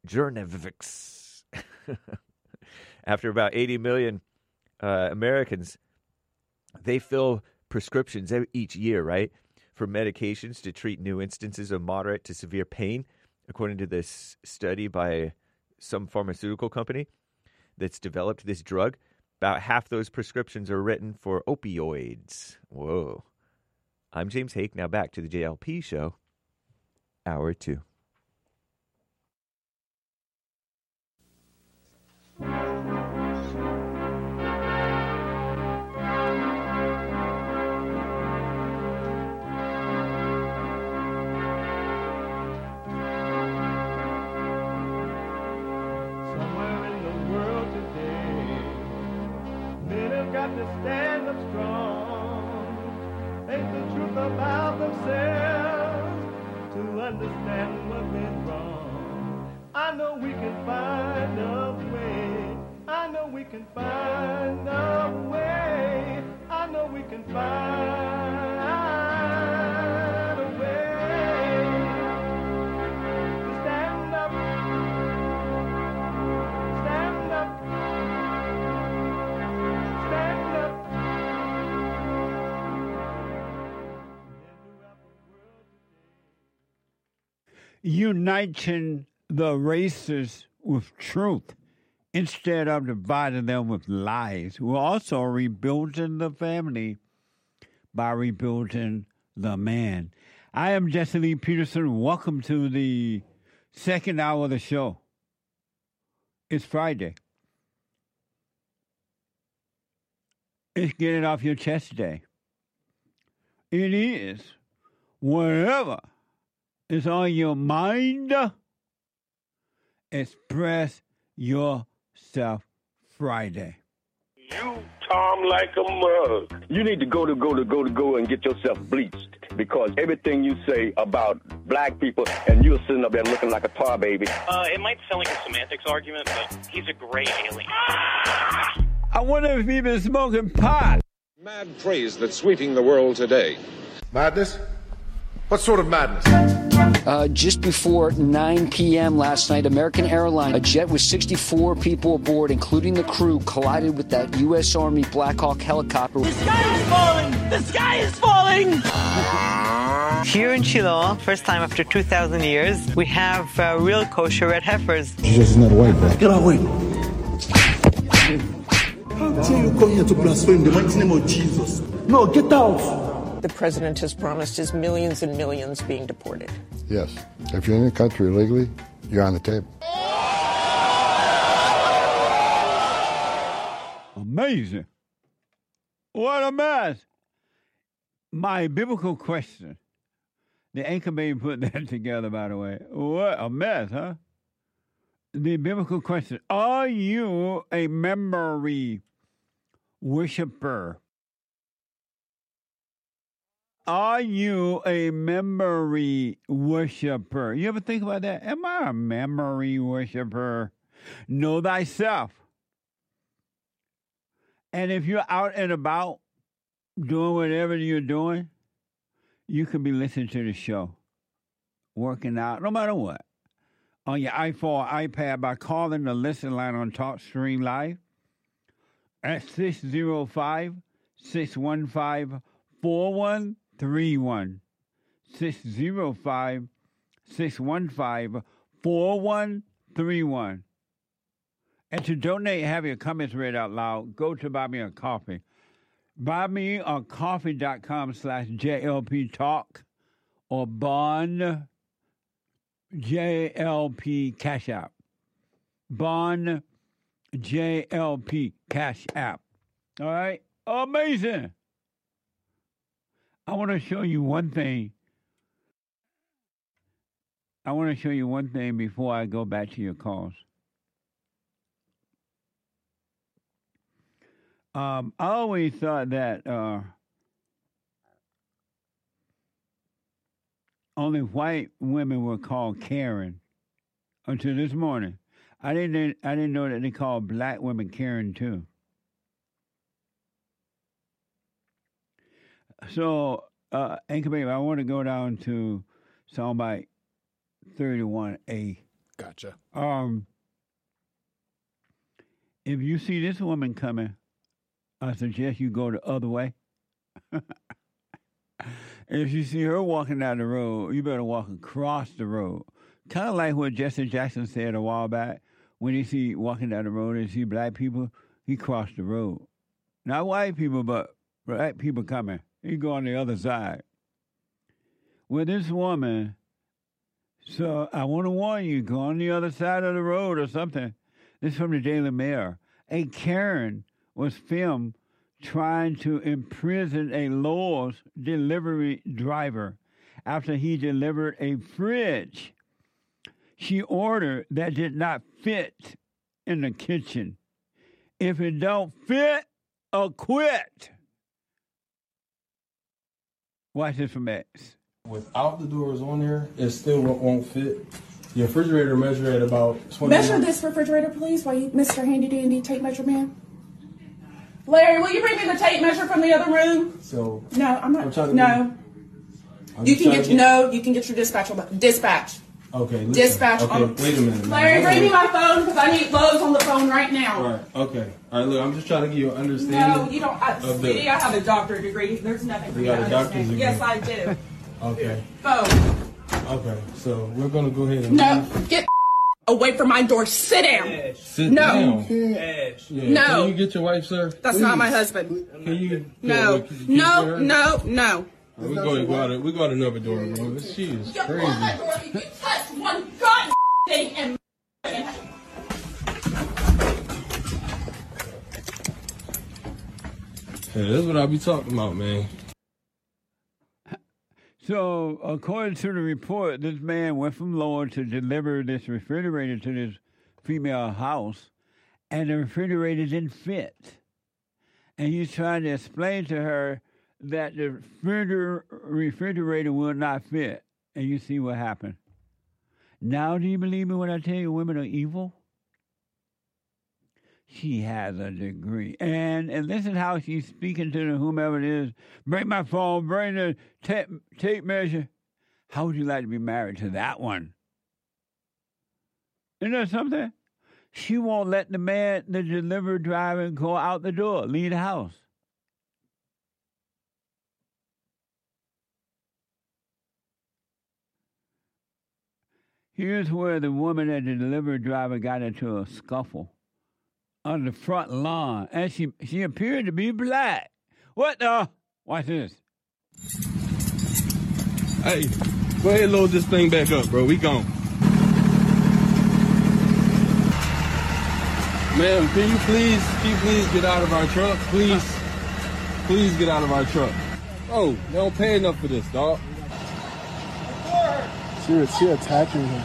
Journavx. After about eighty million uh, Americans, they fill prescriptions each year, right, for medications to treat new instances of moderate to severe pain, according to this study by some pharmaceutical company that's developed this drug. About half those prescriptions are written for opioids. Whoa. I'm James Hake. Now back to the J L P Show, Hour two. had to stand up strong, think the truth about themselves, to understand what went wrong. I know we can find a way. I know we can find a way. I know we can find a way to stand up, stand up, stand up. Uniting the races with truth instead of dividing them with lies. We're also rebuilding the family by rebuilding the man. I am Jesse Lee Peterson. Welcome to the second hour of the show. It's Friday. It's Get It Off Your Chest Day. It is whatever is on your mind. Express yourself Friday. You, Tom, like a mug. You need to go to go to go to go and get yourself bleached because everything you say about black people and you're sitting up there looking like a tar baby. Uh, it might sound like a semantics argument, but he's a gray alien. I wonder if he's been smoking pot. Mad craze that's sweeping the world today. Madness? What sort of madness? Uh, just before nine p.m. last night, American Airlines, a jet with sixty-four people aboard, including the crew, collided with that U S Army Black Hawk helicopter. The sky is falling! The sky is falling! Here in Shiloh, first time after two thousand years, we have uh, real kosher red heifers. Jesus is not white, bro. Get away. How dare you come here to blaspheme the mighty name of Jesus? No, get out. The president has promised his millions and millions being deported. Yes. If you're in the country illegally, you're on the table. Amazing. What a mess. My biblical question. The anchor baby put that together, by the way. What a mess, huh? The biblical question. Are you a memory worshiper? Are you a memory worshiper? You ever think about that? Am I a memory worshiper? Know thyself. And if you're out and about doing whatever you're doing, you could be listening to the show, working out, no matter what, on your iPhone or iPad by calling the listen line on TalkStream Live at six oh five, six one five, four one three one. six oh five, six one five, four one three one. And to donate, have your comments read out loud, go to Buy Me a Coffee. Buy me on coffee.com slash JLP Talk or Bond J L P Cash App. Bond J L P Cash App. All right? Amazing. I want to show you one thing. I want to show you one thing before I go back to your calls. Um, I always thought that uh, only white women were called Karen until this morning. I didn't. I didn't know that they called black women Karen too. So, uh, Anchor Baby, I want to go down to soundbite thirty-one A. Gotcha. Um, if you see this woman coming, I suggest you go the other way. If you see her walking down the road, you better walk across the road. Kind of like what Jesse Jackson said a while back. When he see walking down the road and see black people, he crossed the road. Not white people, but black people coming. He go on the other side. Well, this woman, so I want to warn you, go on the other side of the road or something. This is from the Daily Mail. A Karen was filmed trying to imprison a Lowe's delivery driver after he delivered a fridge she ordered that did not fit in the kitchen. If it don't fit, acquit. Watch this from X. Without the doors on there, it still won't, won't fit. Your refrigerator measure at about twenty. Measure this refrigerator, please, while you, Mister Handy Dandy Tape Measure Man. Larry, will you bring me the tape measure from the other room? So no, I'm not. I'm trying to no, I'm you just can trying get, to no. You can get your dispatch on dispatch. Okay. Listen. Dispatch. Okay. On, wait a minute. Larry, man. bring me my phone because I need Lowe's on the phone right now. All right. Okay. All right. Look, I'm just trying to give you an understanding. No, you don't. I, of sweetie, the, I have a doctorate degree. There's nothing for You you got to a doctor's understand. degree? Yes, I do. Okay. Phone. Okay. So we're gonna go ahead and No, get away from my door. Sit down. sit no. down. Yeah. No. Can you get your wife, sir? That's Please. not my husband. Can you? No. Can you get No. her? No. No. We go to go out. We go out another door, bro. She is You crazy. close that door if you touch one god thing and. Yeah, that's what I be talking about, man. So, according to the report, this man went from Lowell to deliver this refrigerator to this female house, and the refrigerator didn't fit. And he's trying to explain to her that the refrigerator, refrigerator will not fit. And you see what happened. Now, do you believe me when I tell you women are evil? She has a degree. And and listen how she's speaking to the whomever it is. Bring my phone, bring the tape, tape measure. How would you like to be married to that one? Isn't that something? She won't let the man, the delivery driver, go out the door, leave the house. Here's where the woman and the delivery driver got into a scuffle on the front lawn, and she she appeared to be black. What the? Watch this. Hey, go ahead and load this thing back up, bro. We gone. Ma'am, can you please, can you please get out of our truck? Please, please get out of our truck. Oh, they don't pay enough for this, dog. She, she attacking him.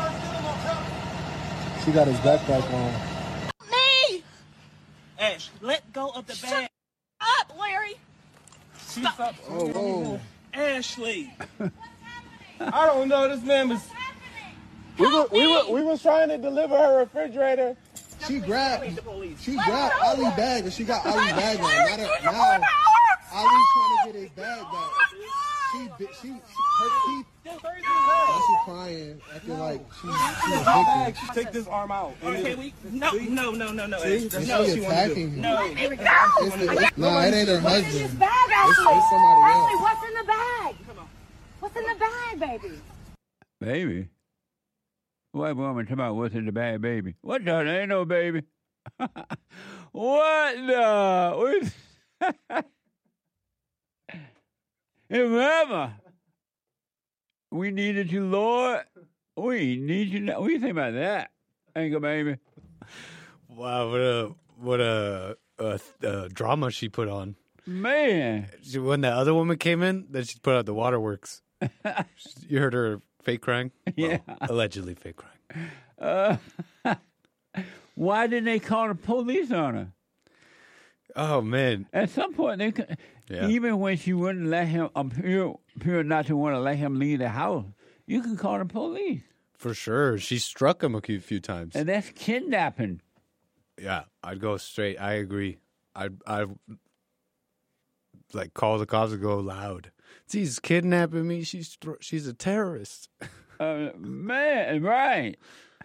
She got his backpack on. Me! Ash, let go of the bag. Up, Larry! Stop. Oh, whoa. Ashley! I don't know. This man was. We were, we were we was trying to deliver her refrigerator. She grabbed she grabbed Ali's bag and she got Ali's bag on. Not a, now Ali's trying to get his bag back. She she, she her teeth. Now she crying, acting like she she's a victim. Take this arm out. Okay, we no no no no no. See? That's She not what she wanted to attacking do. him. No. It's the, no, it ain't her husband. What's in this bag, It's, Ashley? it's somebody Ashley, else. what's in the bag? What's in the bag, baby? Baby? White woman talking about what's in the bag, baby. What the? There ain't no baby. What the? Hey, mama, we needed you, Lord. We need you now. What do you think about that, Angle baby? Wow, what a what a, a, a drama she put on. Man, she, when that other woman came in, then she put out the waterworks. You heard her fake crying? Yeah, well, allegedly fake crying. Uh, why didn't they call the police on her? Oh man! At some point, they could, yeah. even when she wouldn't let him appear, appear not to want to let him leave the house, you can call the police. For sure, she struck him a few, few times, and that's kidnapping. Yeah, I'd go straight. I agree. I'd I like call the cops and go loud. She's kidnapping me. She's she's a terrorist. Uh, man, right?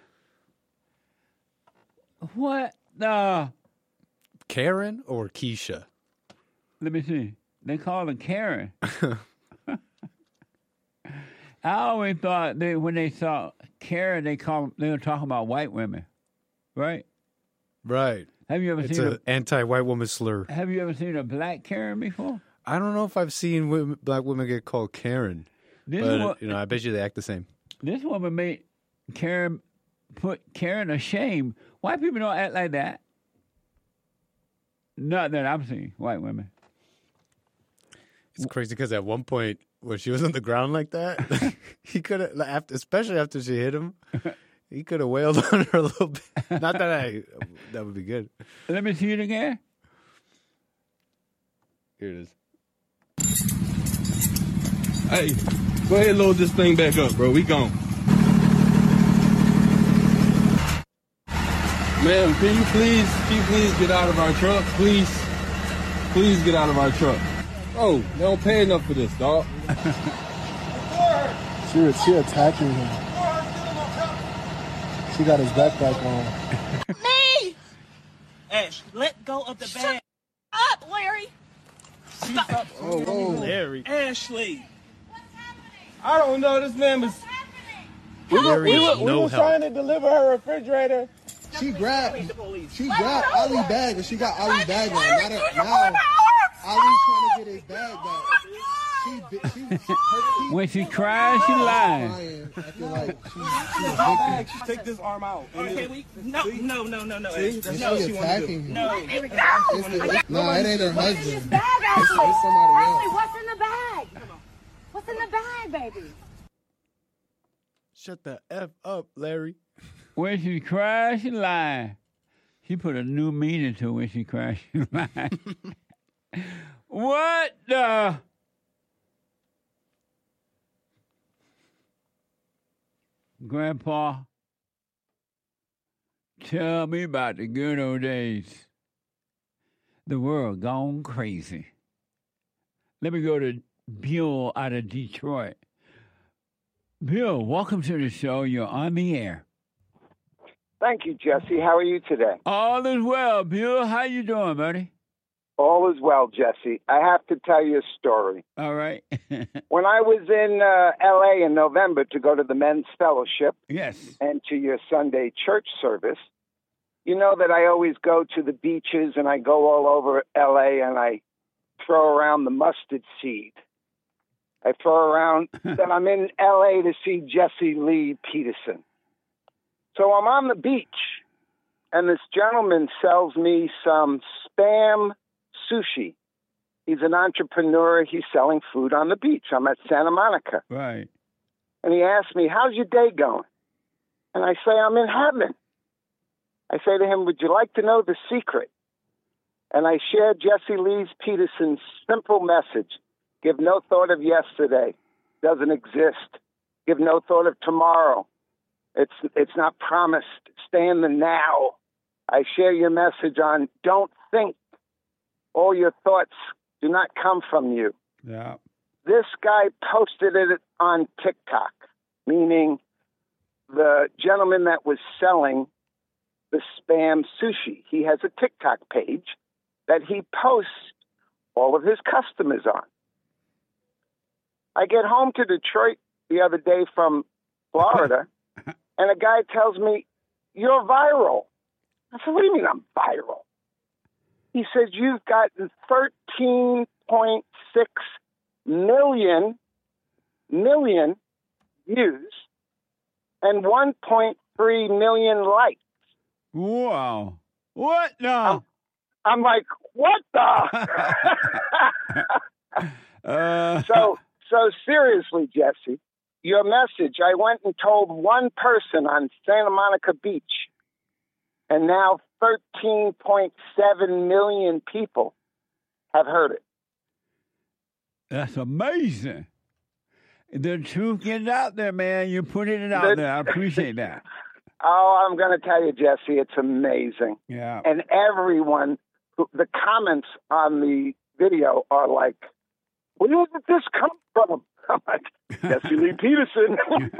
What the? Karen or Keisha? Let me see. They call her Karen. I always thought they when they saw Karen, they call they were talking about white women, right? Right. Have you ever it's seen an a anti-white woman slur? Have you ever seen a black Karen before? I don't know if I've seen women, black women get called Karen, this but wo- you know, I bet you they act the same. This woman made Karen put Karen ashamed. White people don't act like that. Not that I'm seeing, white women. It's crazy because at one point when she was on the ground like that, he could have, after, especially after she hit him, he could have wailed on her a little bit. Not that I, that would be good. Let me see it again. Here it is. Hey, go ahead and load this thing back up, bro. We gone. Ma'am, can you please, can you please get out of our truck? Please. Please get out of our truck. Oh, they don't pay enough for this, dog. She, she attacking him. She got his backpack on. Me! Ash, let go of the bag. Up, Larry. Stop. Oh, whoa. Larry. Ashley. I don't know. This man was. We were, we were, we no were help. trying to deliver her refrigerator. She grabbed, she grabbed Ali bag, and she got Ali bag on. Now, that, now Ali's trying to get his bag back. She, she, her when she cries, she lies. I feel like she, she a victim. Take this arm out. Okay, we, no, no, no, no, no. See? That's She not what she wants to attacking do. him. No. It's the- Nah, it ain't her husband. Bag, It's, Ashley. it's somebody else. Ashley, what's in the bag? What's in the bag, baby? Shut the F up, Larry. When she cries, she lies. She put a new meaning to when she cries, she lies. What the? Grandpa, tell me about the good old days. The world gone crazy. Let me go to Bill out of Detroit. Bill, welcome to the show. You're on the air. Thank you, Jesse. How are you today? All is well, Bill. How you doing, buddy? All is well, Jesse. I have to tell you a story. All right. When I was in uh, L A in November to go to the men's fellowship yes, and to your Sunday church service, you know that I always go to the beaches and I go all over L A and I throw around the mustard seed. I throw around that I'm in L A to see Jesse Lee Peterson. So I'm on the beach, and this gentleman sells me some Spam sushi. He's an entrepreneur. He's selling food on the beach. I'm at Santa Monica. right. And he asks me, how's your day going? And I say, I'm in heaven. I say to him, would you like to know the secret? And I share Jesse Lee Peterson's simple message. Give no thought of yesterday. Doesn't exist. Give no thought of tomorrow. It's it's not promised. Stay in the now. I share your message on don't think. All your thoughts do not come from you. Yeah. This guy posted it on TikTok, meaning the gentleman that was selling the Spam sushi. He has a TikTok page that he posts all of his customers on. I get home to Detroit the other day from Florida, and a guy tells me, you're viral. I said, what do you mean I'm viral? He says, you've gotten thirteen point six million, million views and one point three million likes. Wow. What the? I'm, I'm like, what the? uh, so, so seriously, Jesse, your message, I went and told one person on Santa Monica Beach, and now thirteen point seven million people have heard it. That's amazing. The truth gets out there, man. You're putting it out The- there. I appreciate that. Oh, I'm going to tell you, Jesse, it's amazing. Yeah. And everyone, who, the comments on the video are like, where did this come from? I'm like, Jesse Lee Peterson.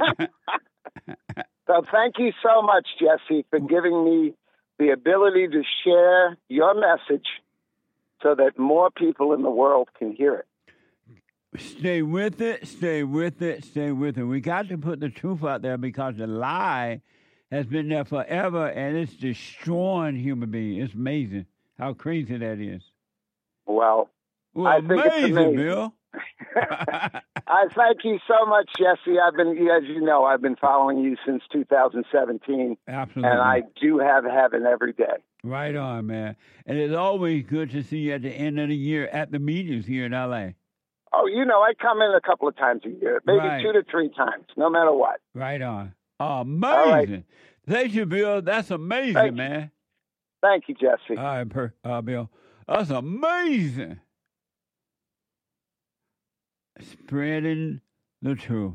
So thank you so much, Jesse, for giving me the ability to share your message so that more people in the world can hear it. Stay with it, stay with it, stay with it. We got to put the truth out there because the lie has been there forever and it's destroying human beings. It's amazing how crazy that is. Well, Well, I think it's amazing, amazing. Bill. I thank you so much, Jesse. I've been, as you know, I've been following you since two thousand seventeen. Absolutely. And I do have heaven every day. Right on, man. And it's always good to see you at the end of the year at the meetings here in L A. Oh, you know, I come in a couple of times a year, maybe Right. two to three times, no matter what. Right on. Amazing. right. Thank you, Bill. That's amazing, Thank you. man. Uh, ah, uh, Thank you, Jesse. All right, per, uh, Bill. That's amazing. spreading the truth.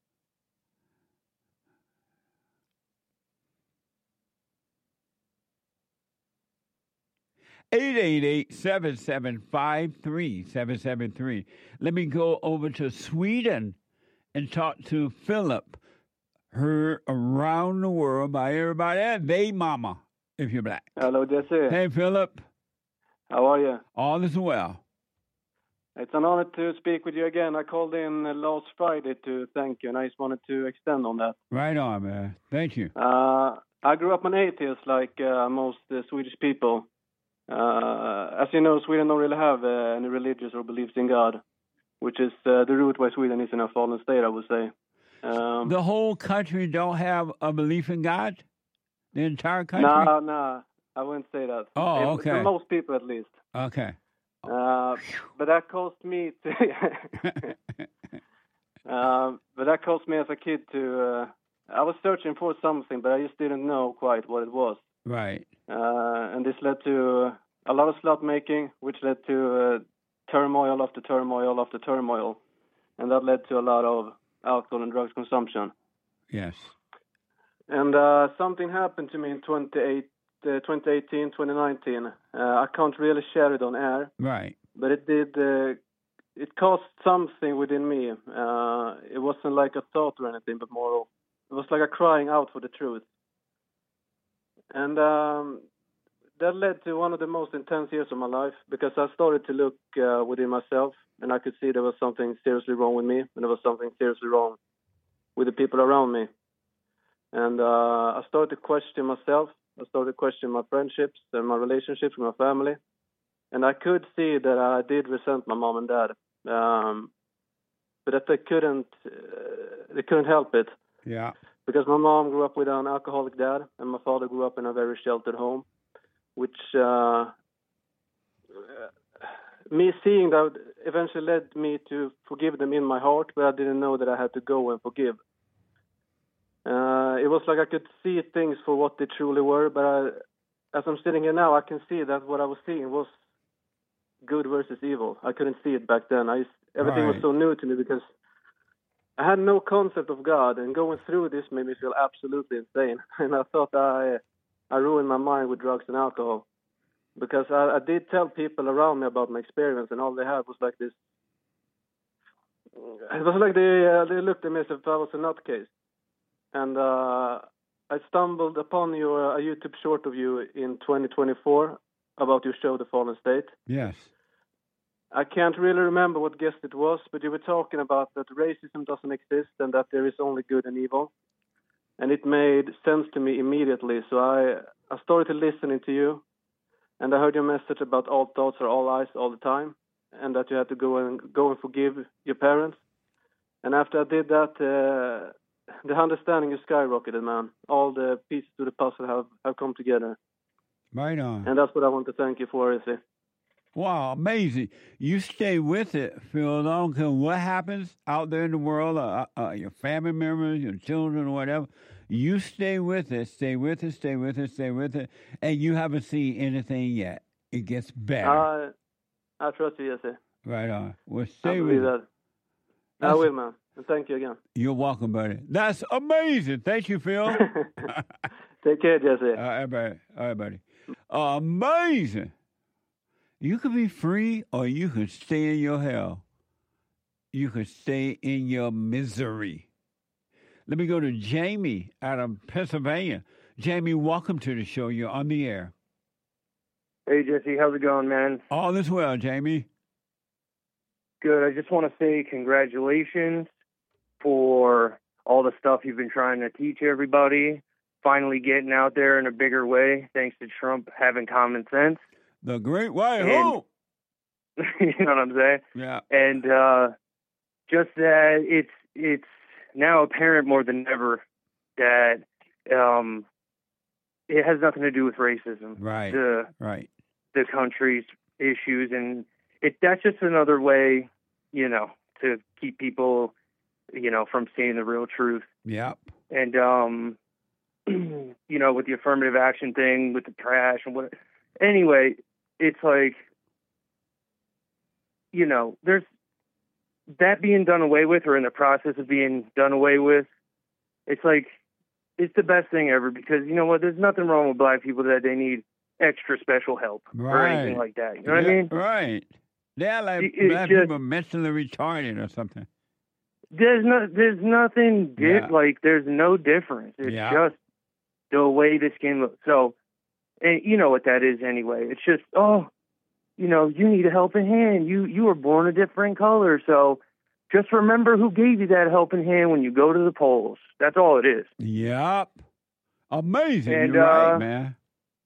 eight eight eight, seven seven five, three seven seven three. Let me go over to Sweden and talk to Philip, heard around the world by everybody, and they mama, if you're black. Hello, Jesse. Hey, Philip. How are you? All is well. It's an honor to speak with you again. I called in uh, last Friday to thank you, and I just wanted to extend on that. Right on, man. Thank you. Uh, I grew up an atheist like uh, most uh, Swedish people. Uh, as you know, Sweden don't really have uh, any religious or beliefs in God, which is uh, the root why Sweden is in a fallen state, I would say. Um, the whole country don't have a belief in God? The entire country? No, no, I wouldn't say that. Oh, If- okay. For most people, at least. Okay. Uh, but that caused me to... uh, but that caused me as a kid to... Uh, I was searching for something, but I just didn't know quite what it was. Right. Uh, and this led to a lot of slut making, which led to uh, turmoil after turmoil after turmoil. And that led to a lot of alcohol and drugs consumption. Yes. And uh, something happened to me in twenty-eight, uh, twenty eighteen, twenty nineteen. Uh, I can't really share it on air. Right. But it did, uh, it caused something within me. Uh, it wasn't like a thought or anything, but more of, it was like a crying out for the truth. And um, that led to one of the most intense years of my life, because I started to look uh, within myself, and I could see there was something seriously wrong with me, and there was something seriously wrong with the people around me. And uh, I started to question myself. I started to question my friendships and my relationships with my family. And I could see that I did resent my mom and dad, um, but that they couldn't, uh, they couldn't help it. Yeah. Because my mom grew up with an alcoholic dad, and my father grew up in a very sheltered home, which uh, me seeing that eventually led me to forgive them in my heart, but I didn't know that I had to go and forgive. Uh, it was like I could see things for what they truly were, but I, as I'm sitting here now, I can see that what I was seeing was good versus evil. I couldn't see it back then. I everything was Right. so new to me because I had no concept of God, and going through this made me feel absolutely insane. And I thought I I ruined my mind with drugs and alcohol, because I, I did tell people around me about my experience, and all they had was like this. It was like they uh, they looked at me as if I was a nutcase. And uh, I stumbled upon your a YouTube short of you in twenty twenty-four about your show, The Fallen State. Yes. I can't really remember what guest it was, but you were talking about that racism doesn't exist and that there is only good and evil. And it made sense to me immediately. So I, I started listening to you, and I heard your message about all thoughts are all eyes all the time, and that you had to go and go and forgive your parents. And after I did that, uh, the understanding is skyrocketed, man. All the pieces to the puzzle have, have come together. Right on. And that's what I want to thank you for, Izzy. Wow, amazing. You stay with it, Phil. I don't care what happens out there in the world, uh, uh, your family members, your children, or whatever. You stay with it, stay with it, stay with it, stay with it, and you haven't seen anything yet. It gets better. Uh, I trust you, Izzy. Right on. Well, I stay believe with it. that. I will, man. And thank you again. You're welcome, buddy. That's amazing. Thank you, Phil. Take care, Jesse. All right, buddy. All right, buddy. Amazing. You could be free, or you could stay in your hell. You could stay in your misery. Let me go to Jamie out of Pennsylvania. Jamie, welcome to the show. You're on the air. Hey, Jesse. How's it going, man? All is well, Jamie. Good. I just want to say congratulations for all the stuff you've been trying to teach everybody, finally getting out there in a bigger way, thanks to Trump having common sense. The great white And- hope. You know what I'm saying? Yeah. And uh, just that it's it's now apparent more than ever that um, it has nothing to do with racism. Right. The, right. the country's issues, and it that's just another way, you know, to keep people, you know, from seeing the real truth. Yep. And um, you know, with the affirmative action thing, with the trash and what. Anyway, it's like, you know, there's that being done away with, or in the process of being done away with, it's like, it's the best thing ever, because you know what? There's nothing wrong with black people that they need extra special help or Right. anything like that. You know what Yeah, I mean? Right. They're like It- it's black just- people mentally retarded or something. There's no, there's nothing, di- Yeah. like, there's no difference. It's Yeah. just the way the skin looks. So, and you know what that is anyway. It's just, oh, you know, you need a helping hand. You you were born a different color, so just remember who gave you that helping hand when you go to the polls. That's all it is. Yep. Amazing. And, You're right, uh, man.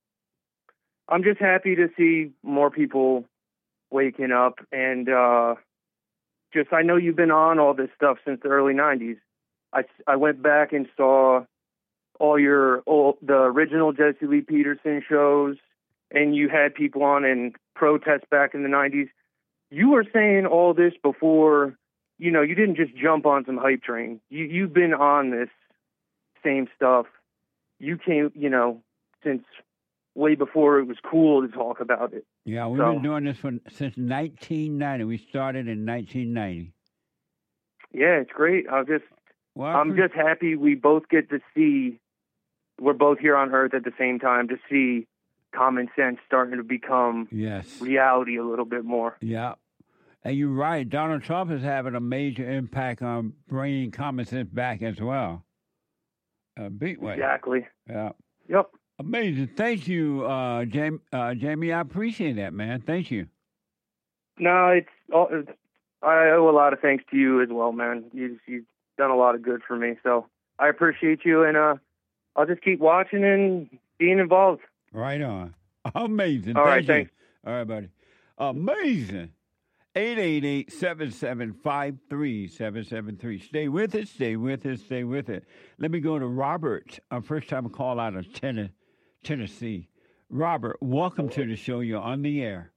I'm just happy to see more people waking up, and uh, just I know you've been on all this stuff since the early nineties. I, I went back and saw all your old, the original Jesse Lee Peterson shows, and you had people on in protests back in the nineties. You were saying all this before, you know, you didn't just jump on some hype train. You, you've been on this same stuff. You came, you know, since way before it was cool to talk about it. Yeah, we've so- been doing this for, since nineteen ninety. We started in nineteen ninety. Yeah, it's great. I'm just, Well, I I'm pre- just happy we both get to see. We're both here on Earth at the same time to see common sense starting to become Yes. reality a little bit more. Yeah. And you're right. Donald Trump is having a major impact on bringing common sense back as well. Uh, big way. Exactly. Yeah. Yep. Amazing. Thank you, uh, Jamie. Uh, Jamie, I appreciate that, man. Thank you. No, it's all, it's- I owe a lot of thanks to you as well, man. You, you've done a lot of good for me, so I appreciate you, and uh, I'll just keep watching and being involved. Right on. Amazing. All Thank right, you. thanks. All right, buddy. Amazing. eight eight eight, seven seven five, three seven seven three. Stay with it, stay with it, stay with it. Let me go to Robert, our first time call out of Ten- Tennessee. Robert, welcome to the show. You're on the air.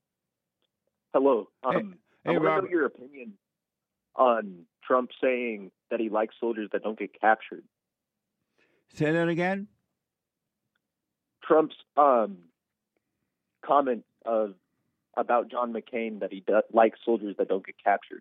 Hello. Um, hey, I want to Robert. know your opinion on Trump saying that he likes soldiers that don't get captured. Say that again? Trump's um, comment of about John McCain that he do, likes soldiers that don't get captured.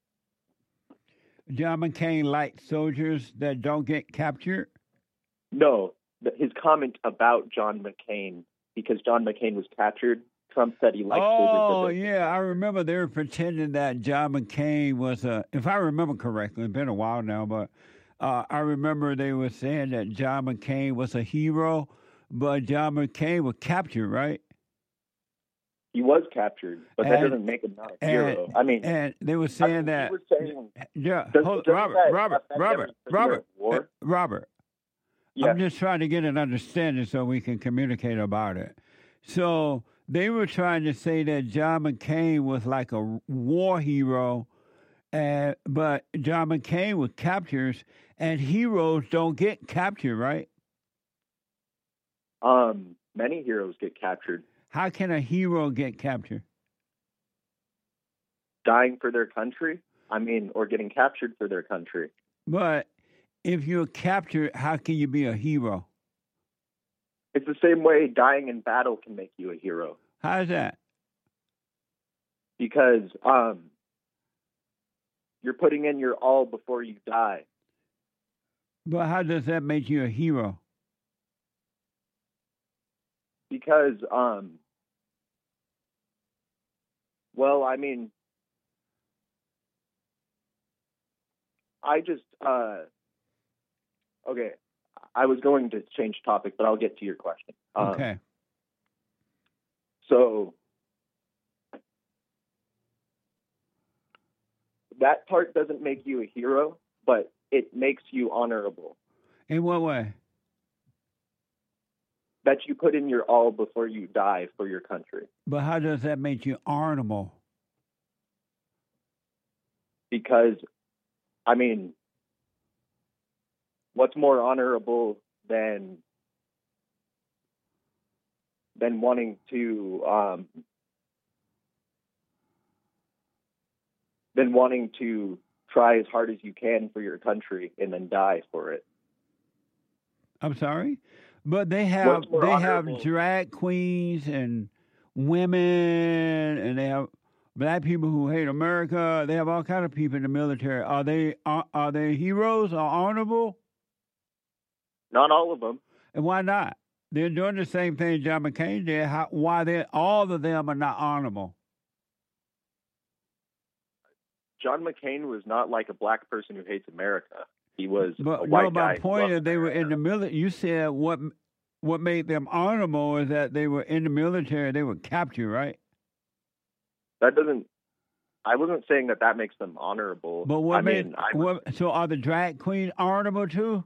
John McCain likes soldiers that don't get captured? No, th- his comment about John McCain, because John McCain was captured, Trump said he likes soldiers that Oh, don't. yeah. I remember they were pretending that John McCain was a, if I remember correctly, it's been a while now, but uh, I remember they were saying that John McCain was a hero, but John McCain was captured, right? He was captured, but that And- doesn't make him not a And, hero. I mean, and they were saying that, you were saying, yeah, does- hold, doesn't Robert, that Robert, affect Robert, every prisoner Robert, of war? uh, Robert. Yeah. I'm just trying to get an understanding so we can communicate about it. So they were trying to say that John McCain was like a war hero, uh, but John McCain was captured, and heroes don't get captured, right? um, many heroes get captured, How can a hero get captured? dying for their country. I mean, or getting captured for their country. But if you're captured, how can you be a hero? It's the same way dying in battle can make you a hero, How's that? because um, you're putting in your all before you die. But how does that make you a hero? Because, um, well, I mean, I just, uh, okay, I was going to change topic, but I'll get to your question. Um, Okay. So that part doesn't make you a hero, but it makes you honorable. In what way? That you put in your all before you die for your country. But how does that make you honorable? Because, I mean, what's more honorable than than wanting to um, than wanting to try as hard as you can for your country and then die for it? I'm sorry, but they have What's more they have honorable? drag queens and women, and they have black people who hate America. They have all kind of people in the military. Are they are, are they heroes or honorable? Not all of them. And why not? They're doing the same thing John McCain did. How, why they all of them are not honorable? John McCain was not like a black person who hates America. He was but, a white no, guy. my point is they were in the military. You said what what made them honorable is that they were in the military. They were captured, right? That doesn't. I wasn't saying that that makes them honorable. But what I made mean, I, what, so are the drag queens honorable too?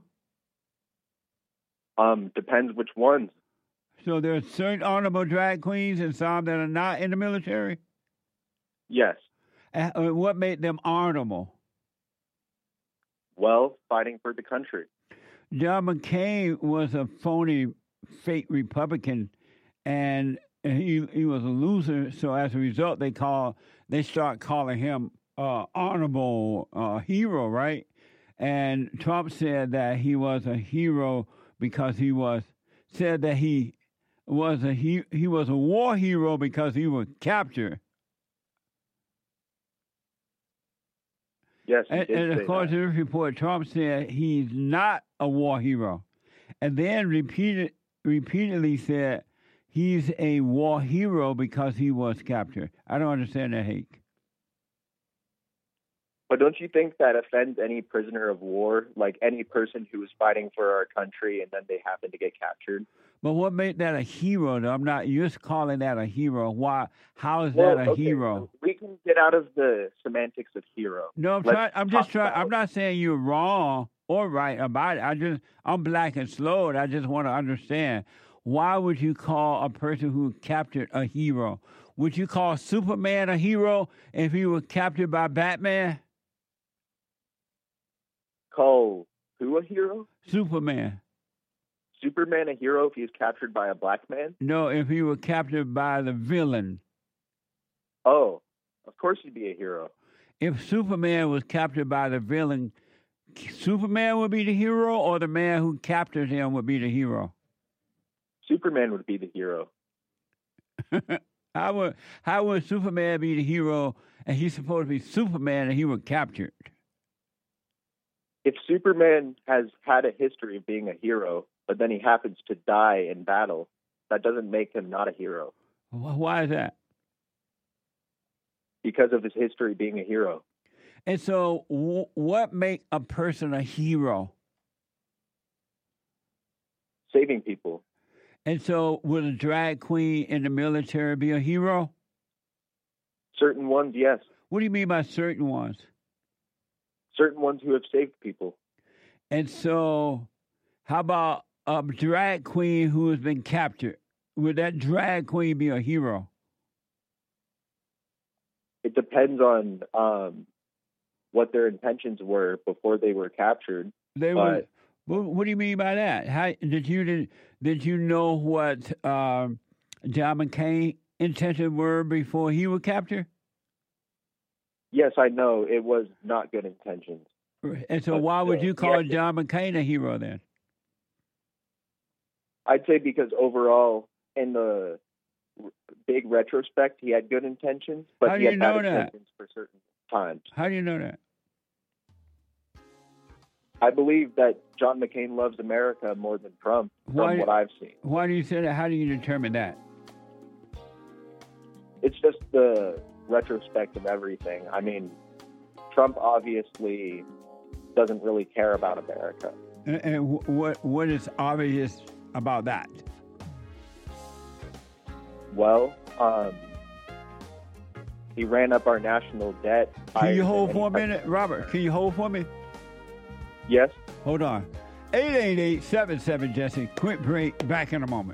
Um, depends which ones. So there are certain honorable drag queens and some that are not in the military? Yes. And what made them honorable? Well, fighting for the country. John McCain was a phony, fake Republican, and he he was a loser. So as a result, they call they start calling him uh, honorable uh, hero, right? And Trump said that he was a hero because he was said that he was a he he was a war hero because he was captured. Yes, he and, did and say according that. to this report, Trump said he's not a war hero, and then repeated repeatedly said he's a war hero because he was captured. I don't understand that, Hake. But don't you think that offends any prisoner of war, like any person who is fighting for our country and then they happen to get captured? But what made that a hero, though? I'm not just calling that a hero. Why? How is Well, that a okay, hero? We can get out of the semantics of hero. No, I'm Let's trying. I'm just talk trying. about- I'm not saying you're wrong or right about it. I just I'm black and slowed. I just want to understand why would you call a person who captured a hero? Would you call Superman a hero if he was captured by Batman? Call who a hero? Superman. Superman a hero if he's captured by a black man? No, if he were captured by the villain. Oh, of course he'd be a hero. If Superman was captured by the villain, Superman would be the hero, or the man who captured him would be the hero? Superman would be the hero. how would how would Superman be the hero, and he's supposed to be Superman, and he was captured? If Superman has had a history of being a hero, but then he happens to die in battle, that doesn't make him not a hero. Why is that? Because of his history being a hero. And so, w- what makes a person a hero? Saving people. And so, would a drag queen in the military be a hero? Certain ones, yes. What do you mean by certain ones? Certain ones who have saved people. And so, how about a drag queen who has been captured? Would that drag queen be a hero? It depends on um, what their intentions were before they were captured. They but, were. What do you mean by that? How did you did, did you know what um, John McCain's intentions were before he was captured? Yes, I know it was not good intentions. And so, but why would still, you call yeah, John McCain a hero then? I'd say because overall, in the big retrospect, he had good intentions, but How do he had you know bad that? intentions for certain times. How do you know that? I believe that John McCain loves America more than Trump, from Why- what I've seen. Why do you say that? How do you determine that? It's just the retrospect of everything. I mean, Trump obviously doesn't really care about America. And, and wh- what what is obvious about that? Well, um, he ran up our national debt. Can higher you than hold any for a president. minute, Robert? Can you hold for me? Yes. Hold on. eight eight eight, seven seven, Jesse. Quick break. Back in a moment.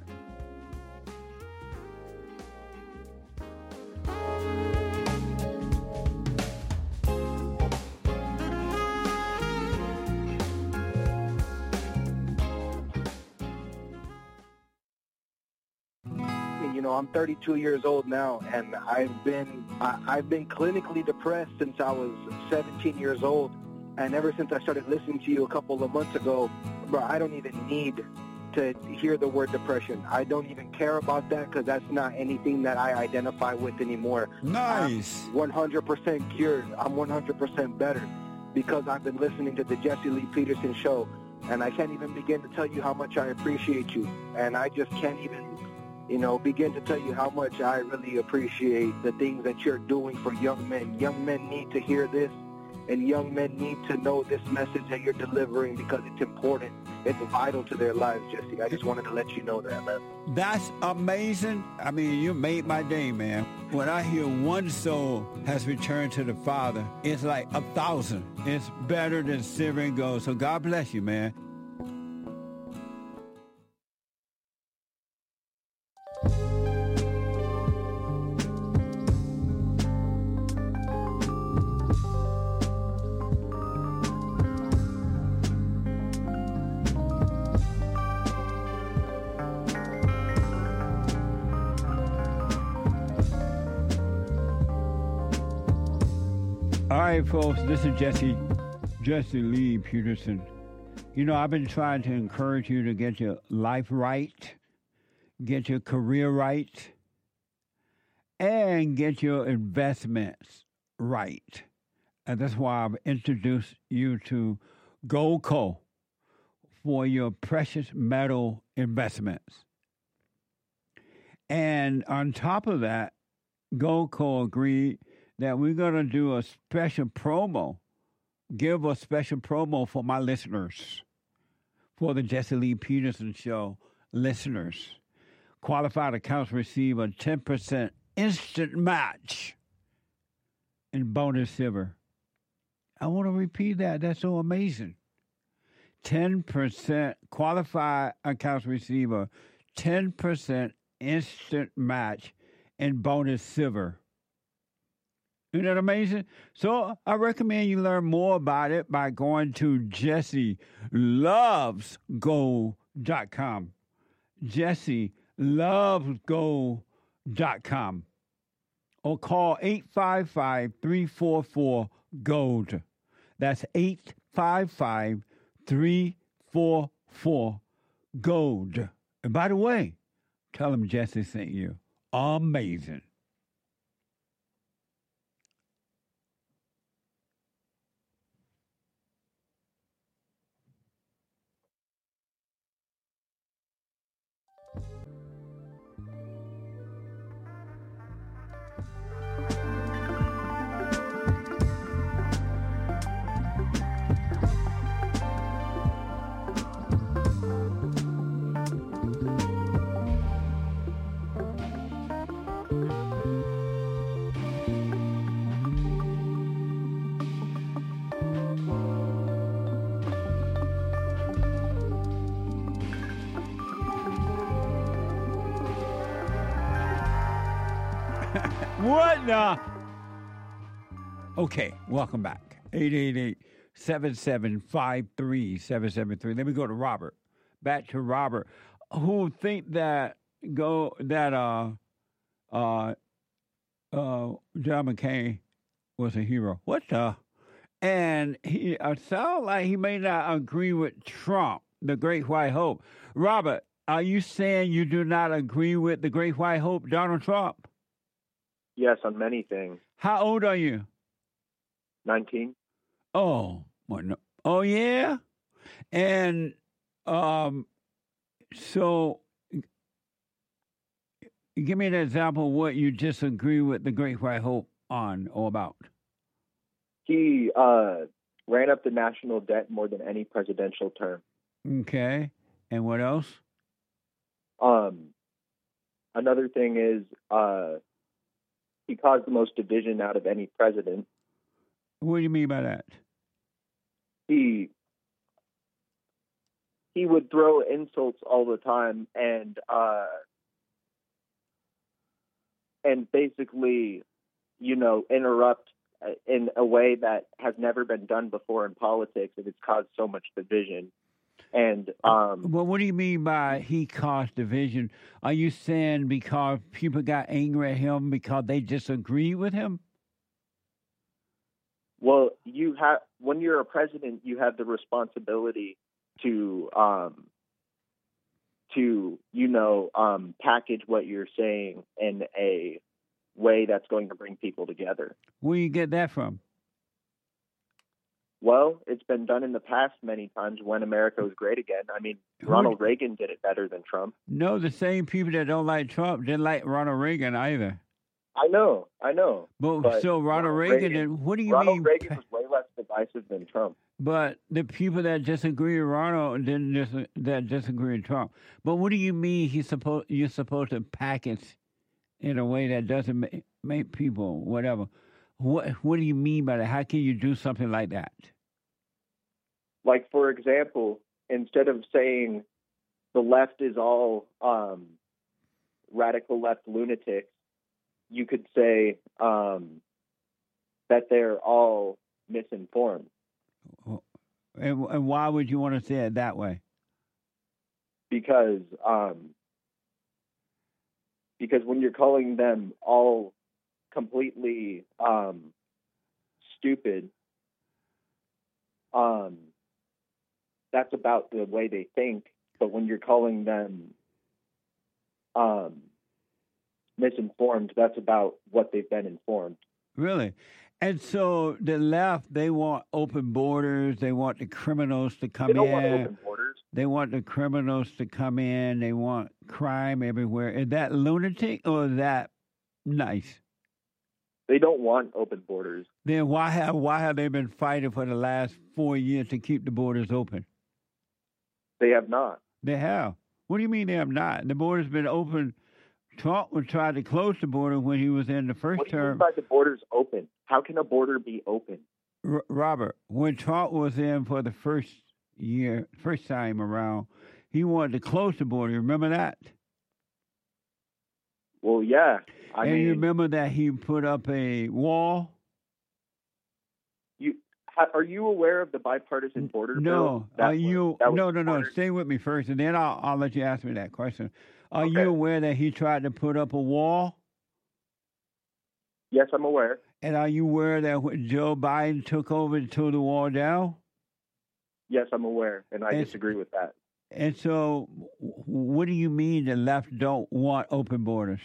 You know, I'm thirty-two years old now, and I've been I, I've been clinically depressed since I was seventeen years old, and ever since I started listening to you a couple of months ago, bro, I don't even need to hear the word depression. I don't even care about that because that's not anything that I identify with anymore. Nice. I'm one hundred percent cured. I'm one hundred percent better because I've been listening to the Jesse Lee Peterson show, and I can't even begin to tell you how much I appreciate you. And I just can't even, you know, begin to tell you how much I really appreciate the things that you're doing for young men. Young men need to hear this, and young men need to know this message that you're delivering because it's important. It's vital to their lives, Jesse. I just wanted to let you know that, man. That's amazing. I mean, you made my day, man. When I hear one soul has returned to the Father, it's like a thousand. It's better than silver and gold. So God bless you, man. All right, folks, this is Jesse, Jesse Lee Peterson. You know, I've been trying to encourage you to get your life right, get your career right, and get your investments right. And that's why I've introduced you to Goldco for your precious metal investments. And on top of that, Goldco agreed that we're going to do a special promo, give a special promo for my listeners, for the Jesse Lee Peterson Show listeners. Qualified accounts receive a ten percent instant match in bonus silver. I want to repeat that. That's so amazing. ten percent qualified accounts receive a ten percent instant match in bonus silver. Isn't that amazing? So I recommend you learn more about it by going to Jesse Loves Gold dot com. Jesse Loves Gold dot com. Or call eight five five, three four four, GOLD. That's eight five five, three four four, GOLD. And by the way, tell them Jesse sent you. Amazing. What the? Okay, welcome back. eight eight eight, seven seven five, three seven seven three. Let me go to Robert. Back to Robert, who think that go that uh uh uh John McCain was a hero. What the? And he uh, sound like he may not agree with Trump, the Great White Hope. Robert, are you saying you do not agree with the Great White Hope, Donald Trump? Yes, on many things. How old are you? nineteen. Oh, well, no. Oh yeah, and um, so give me an example of what you disagree with the Great White Hope on or about. He uh, ran up the national debt more than any presidential term. Okay, and what else? Um, another thing is uh. He caused the most division out of any president. What do you mean by that? He he would throw insults all the time and uh, and basically, you know, interrupt in a way that has never been done before in politics, and it's caused so much division. And um, well, what do you mean by he caused division? Are you saying because people got angry at him because they disagree with him? Well, you have when you're a president, you have the responsibility to um, to, you know, um, package what you're saying in a way that's going to bring people together. Where do you get that from? Well, it's been done in the past many times when America was great again. I mean, Ronald Reagan did it better than Trump. No, the same people that don't like Trump didn't like Ronald Reagan either. I know, I know. But, but so Ronald, Ronald Reagan, Reagan, what do you Ronald mean? Ronald Reagan was way less divisive than Trump. But the people that disagree with Ronald didn't dis- that disagree with Trump. But what do you mean he's supposed you're supposed to package in a way that doesn't make, make people whatever? What What do you mean by that? How can you do something like that? Like, for example, instead of saying the left is all um, radical left lunatics, you could say um, that they're all misinformed. And, and why would you want to say it that way? Because um, because when you're calling them all completely um, stupid, um, that's about the way they think. But when you're calling them um, misinformed, that's about what they've been informed. Really? And so the left, they want open borders. They want the criminals to come they don't in. Want open borders. They want the criminals to come in. They want crime everywhere. Is that lunatic or is that nice? They don't want open borders. Then why have why have they been fighting for the last four years to keep the borders open? They have not. They have. What do you mean they have not? The border's been open. Trump would try to close the border when he was in the first what do you term. mean by the border's open? How can a border be open? R- Robert, when Trump was in for the first year, first time around, he wanted to close the border. Remember that? Well, yeah. I and mean, you remember that he put up a wall? You are you aware of the bipartisan border no, bill? No, are you? No, no, no. Stay with me first, and then I'll I'll let you ask me that question. Are okay. you aware that he tried to put up a wall? Yes, I'm aware. And are you aware that when Joe Biden took over to tore the wall down? Yes, I'm aware, and I and, disagree with that. And so, what do you mean the left don't want open borders?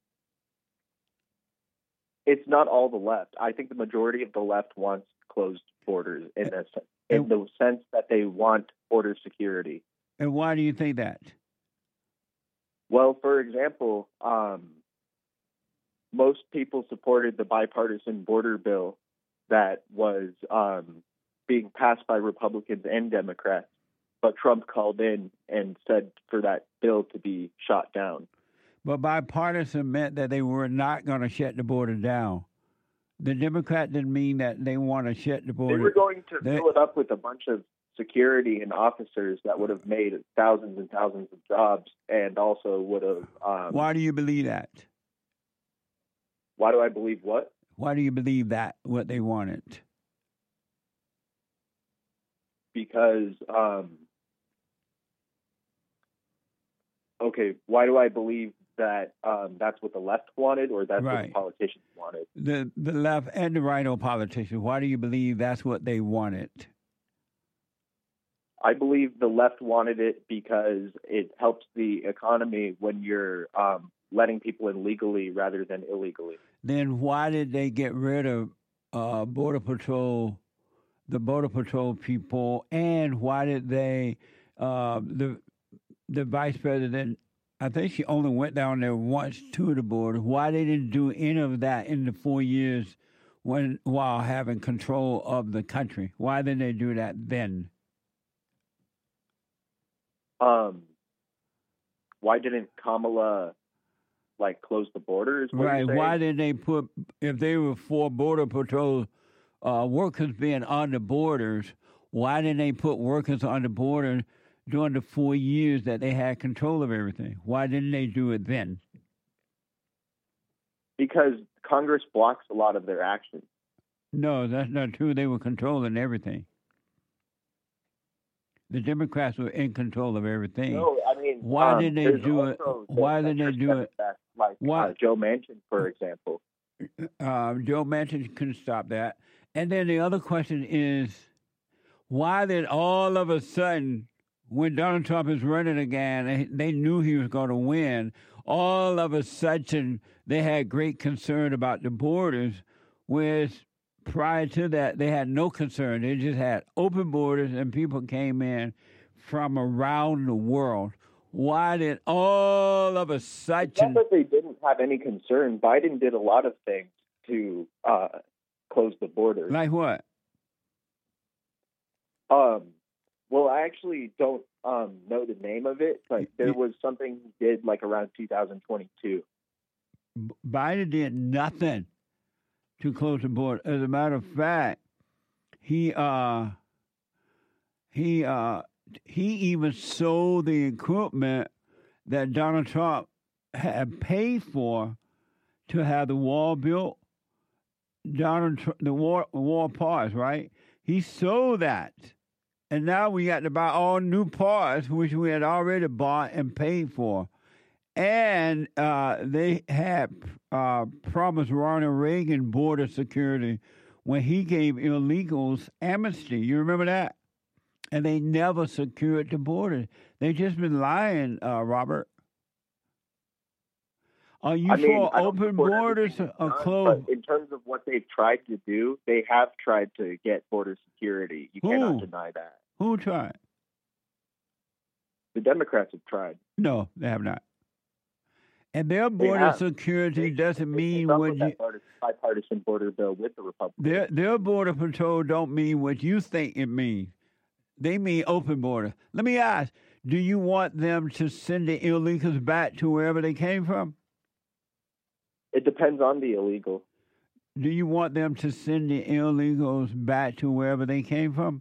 It's not all the left. I think the majority of the left wants closed borders in the, in and, the sense that they want border security. And why do you think that? Well, for example, um, most people supported the bipartisan border bill that was um, being passed by Republicans and Democrats, but Trump called in and said for that bill to be shot down. But bipartisan meant that they were not going to shut the border down. The Democrat didn't mean that they want to shut the border. They were going to they, fill it up with a bunch of security and officers that would have made thousands and thousands of jobs, and also would have. Um, why do you believe that? Why do I believe what? Why do you believe that, what they wanted? Because, um, okay, why do I believe that um, that's what the left wanted, or that's right. what the politicians wanted? The the left and the right on politicians. Why do you believe that's what they wanted? I believe the left wanted it because it helps the economy when you're um, letting people in legally rather than illegally. Then why did they get rid of uh, Border Patrol, the Border Patrol people, and why did they, uh, the the Vice President, I think she only went down there once to the border. Why they didn't do any of that in the four years when while having control of the country? Why didn't they do that then? Um, why didn't Kamala, like, close the borders? Right. Why did they put, if they were for Border Patrol uh, workers being on the borders, why didn't they put workers on the border during the four years that they had control of everything? Why didn't they do it then? Because Congress blocks a lot of their actions. No, that's not true. They were controlling everything. The Democrats were in control of everything. No, I mean, why um, did they do it? Why did they do it? That, like why? Uh, Joe Manchin, for example. Uh, Joe Manchin couldn't stop that. And then the other question is, why did all of a sudden when Donald Trump is running again, they- they knew he was going to win. All of a sudden, they had great concern about the borders, whereas prior to that, they had no concern. They just had open borders, and people came in from around the world. Why did all of a It's sudden... not that they didn't have any concern. Biden did a lot of things to uh, close the border. Like what? Um, well, I actually don't um, know the name of it, but there was something he did like around two thousand twenty-two. Biden did nothing to close the border. As a matter of fact, he uh he uh he even sold the equipment that Donald Trump had paid for to have the wall built. Donald Trump, the war war parts, right? He sold that, and now we got to buy all new parts, which we had already bought and paid for. And uh, they had uh, promised Ronald Reagan border security when he gave illegals amnesty. You remember that? And they never secured the border. They just been lying, uh, Robert. Are you I mean, for I don't open support borders everything or he's done, closed? but in terms of what they've tried to do, they have tried to get border security. You Who? cannot deny that. Who tried? The Democrats have tried. No, they have not. And their They border have. security doesn't mean Came up what with you. that border- bipartisan border bill with the Republicans. Their their border patrol don't mean what you think it means. They mean open border. Let me ask: do you want them to send the illegals back to wherever they came from? It depends on the illegal. Do you want them to send the illegals back to wherever they came from?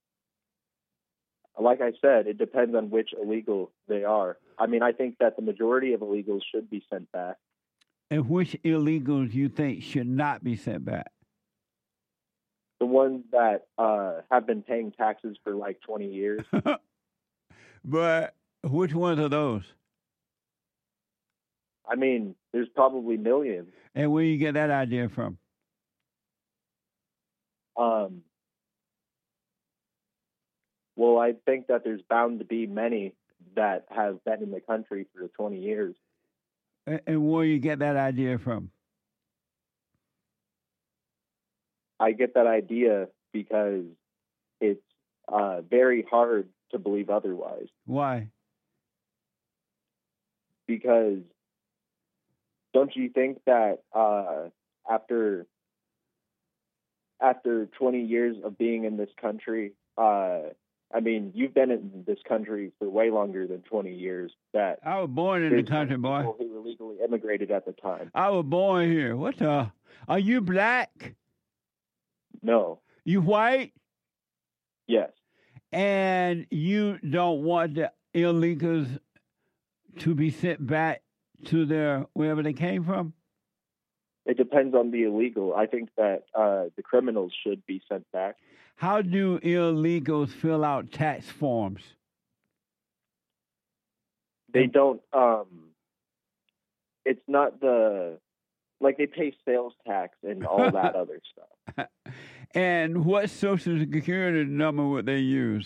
Like I said, it depends on which illegal they are. I mean, I think that the majority of illegals should be sent back. And which illegals you think should not be sent back? The ones that uh, have been paying taxes for like twenty years. But which ones are those? I mean, there's probably millions. And where you get that idea from? Um, well, I think that there's bound to be many that have been in the country for twenty years. And, and where you get that idea from? I get that idea because it's uh, very hard to believe otherwise. Why? Because don't you think that uh, after after twenty years of being in this country, uh, I mean, you've been in this country for way longer than twenty years. That I was born in the country, boy. People who illegally immigrated at the time. I was born here. What the? Are you black? No. You white? Yes. And you don't want the illegals to be sent back to their wherever they came from? It depends on the illegal. I think that uh, the criminals should be sent back. How do illegals fill out tax forms? They don't. Um, it's not the like they pay sales tax and all that other stuff. And what Social Security number would they use?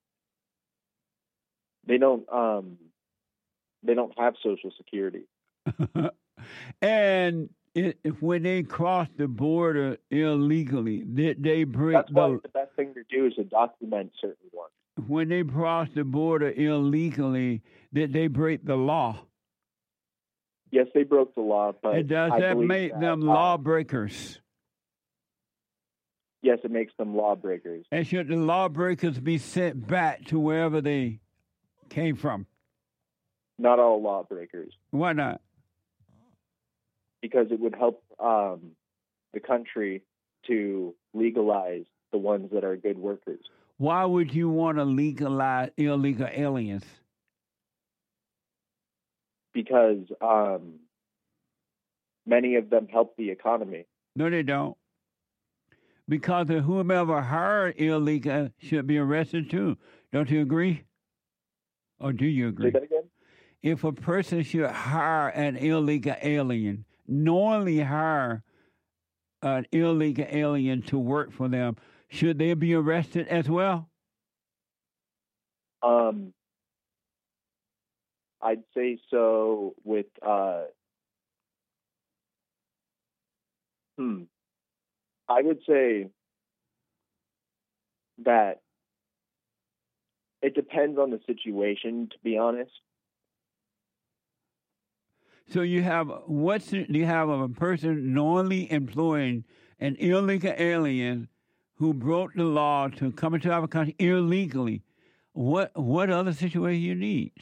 They don't. Um, they don't have Social Security. And it, if when they cross the border illegally, did they break That's why the? the best thing to do is to document certain ones. When they cross the border illegally, did they break the law? Yes, they broke the law, but And does I that believe make that, them uh, lawbreakers? Yes, it makes them lawbreakers. And should the lawbreakers be sent back to wherever they came from? Not all lawbreakers, Why not? because it would help um, the country to legalize the ones that are good workers. Why would you want to legalize illegal aliens? Because um, many of them help the economy. No, they don't. Because of whomever hired illegal should be arrested too. Don't you agree? Or do you agree? Say that again? If a person should hire an illegal alien, knowingly hire an illegal alien to work for them, should they be arrested as well? Um, I'd say so with, uh, hmm, I would say that it depends on the situation, to be honest. So you have what's do you have of a person knowingly employing an illegal alien who broke the law to come into our country illegally? What what other situation you need?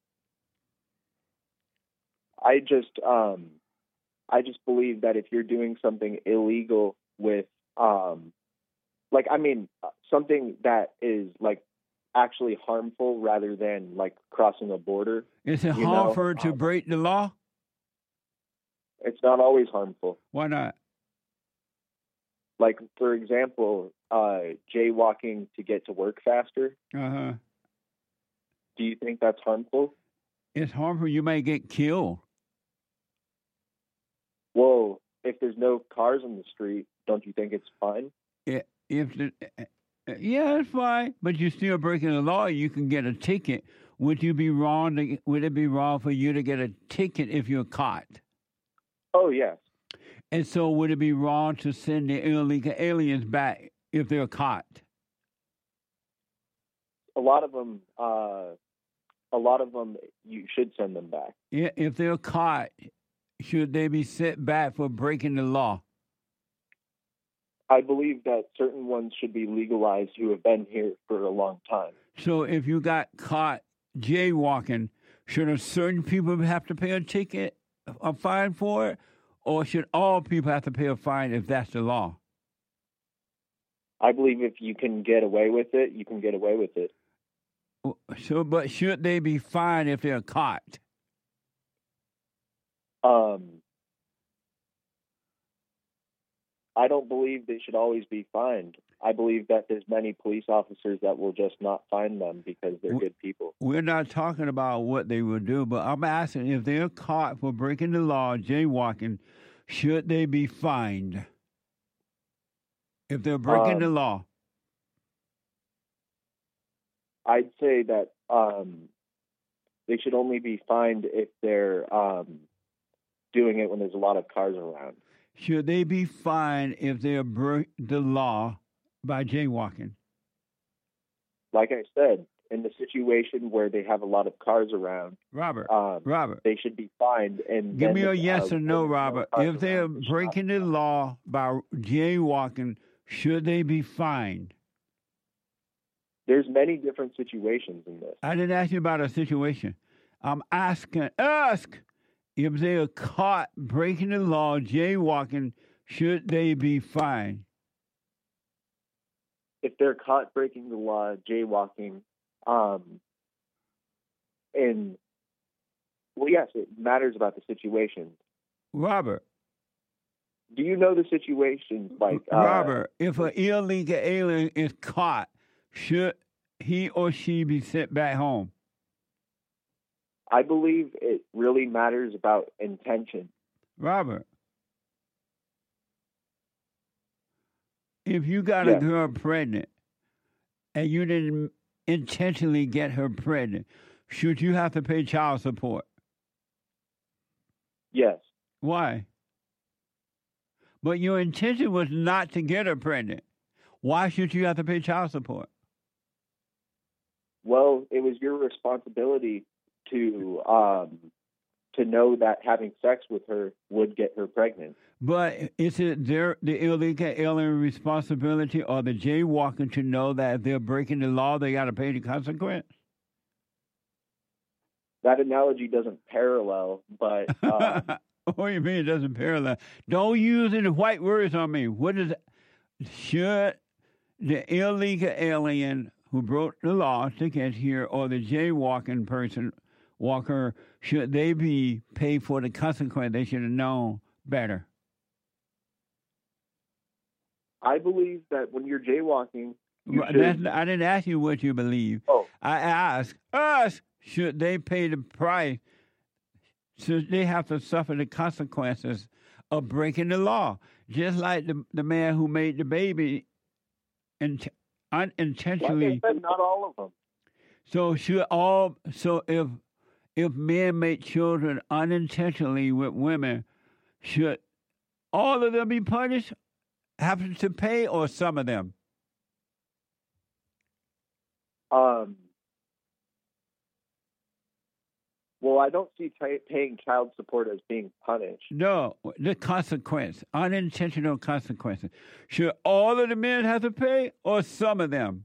I just um, I just believe that if you're doing something illegal with um, like I mean something that is like actually harmful rather than like crossing a border. Is it you harmful know, to um, break the law? It's not always harmful. Why not? Like, for example, uh, jaywalking to get to work faster. Uh-huh. Do you think that's harmful? It's harmful. You may get killed. Well, if there's no cars on the street, don't you think it's fine? If, if the, yeah, it's fine, but you're still breaking the law. You can get a ticket. Would you be wrong? To, would it be wrong for you to get a ticket if you're caught? Oh, yes. And so would it be wrong to send the illegal aliens back if they're caught? A lot of them, uh, a lot of them, you should send them back. If they're caught, should they be sent back for breaking the law? I believe that certain ones should be legalized who have been here for a long time. So if you got caught jaywalking, should a certain people have to pay a ticket, a fine for it? Or should all people have to pay a fine if that's the law? I believe if you can get away with it, you can get away with it. So, but should they be fined if they're caught? Um, I don't believe they should always be fined. I believe that there's many police officers that will just not fine them because they're good people. We're not talking about what they will do, but I'm asking if they're caught for breaking the law, jaywalking, should they be fined? If they're breaking um, the law. I'd say that um, they should only be fined if they're um, doing it when there's a lot of cars around. Should they be fined if they break the law by jaywalking? Like I said, in the situation where they have a lot of cars around, Robert, um, Robert, they should be fined. And give then me a if, yes uh, or no, when Robert. cars If they're around, they should breaking the law by jaywalking, should they be fined? There's many different situations in this. I didn't ask you about a situation. I'm asking, ask if they are caught breaking the law, jaywalking, should they be fined? If they're caught breaking the law, jaywalking, um, and, well, yes, it matters about the situation. Robert. Do you know the situation? Like uh, Robert, if an illegal alien is caught, should he or she be sent back home? I believe it really matters about intention. Robert, if you got yeah. a girl pregnant and you didn't intentionally get her pregnant, should you have to pay child support? Yes. Why? But your intention was not to get her pregnant. Why should you have to pay child support? Well, it was your responsibility to um, to know that having sex with her would get her pregnant. But is it their the illegal alien responsibility or the jaywalking to know that if they're breaking the law, they got to pay the consequence? That analogy doesn't parallel, but um, what do you mean it doesn't parallel? Don't use any white words on me. What is it? Should the illegal alien who broke the law to get here or the jaywalking person, walker, should they be paid for the consequence? They should have known better. I believe that when you're jaywalking, you That's, should... I didn't ask you what you believe. Oh. I asked us, should they pay the price? Should they have to suffer the consequences of breaking the law? Just like the, the man who made the baby int- unintentionally. Like I said, not all of them. So should all so if if men make children unintentionally with women, should all of them be punished, have to pay, or some of them? Um. Well, I don't see t- paying child support as being punished. No, the consequence, unintentional consequences. Should all of the men have to pay, or some of them?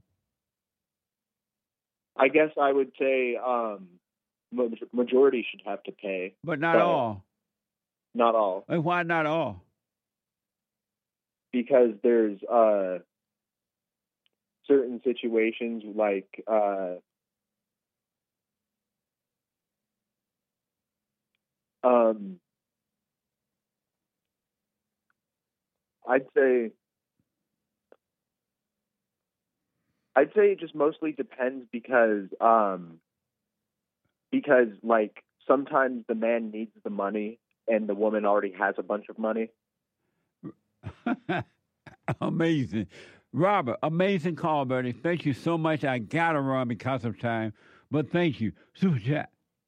I guess I would say um, majority should have to pay, but not but all. Not all. And why not all? Because there's uh, certain situations like. Uh, Um, I'd say, I'd say it just mostly depends because, um, because like sometimes the man needs the money and the woman already has a bunch of money. Amazing. Robert, amazing call, Bertie. Thank you so much. I gotta run because of time, but thank you. Super chat.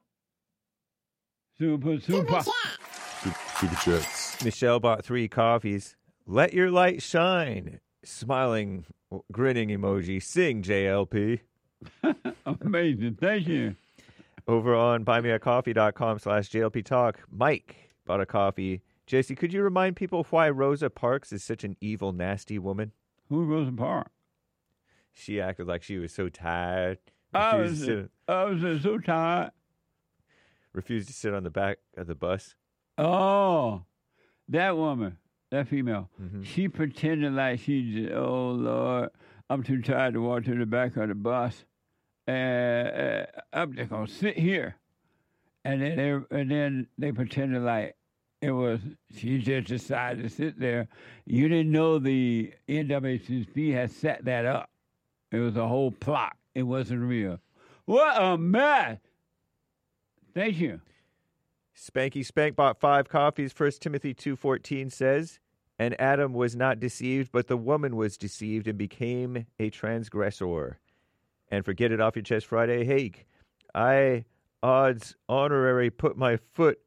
Super, super. Super, super chats. Michelle bought three coffees. Let your light shine. Smiling, grinning emoji. Sing, J L P. Amazing. Thank you. Over on buymeacoffee.com slash JLP Talk, Mike bought a coffee. J C, could you remind people why Rosa Parks is such an evil, nasty woman? Who Rosa Parks? She acted like she was so tired. I was, to, I was so tired. Refused to sit on the back of the bus. Oh, that woman, that female. Mm-hmm. She pretended like she just, oh, Lord, I'm too tired to walk to the back of the bus. And uh, I'm just going to sit here. And then, they, and then they pretended like it was, she just decided to sit there. You didn't know the N double A C P had set that up. It was a whole plot. It wasn't real. What a mess. Thank you. Spanky Spank bought five coffees. First Timothy two fourteen says, and Adam was not deceived, but the woman was deceived and became a transgressor. And for Get It Off Your Chest Friday, hey, I odds honorary put my foot,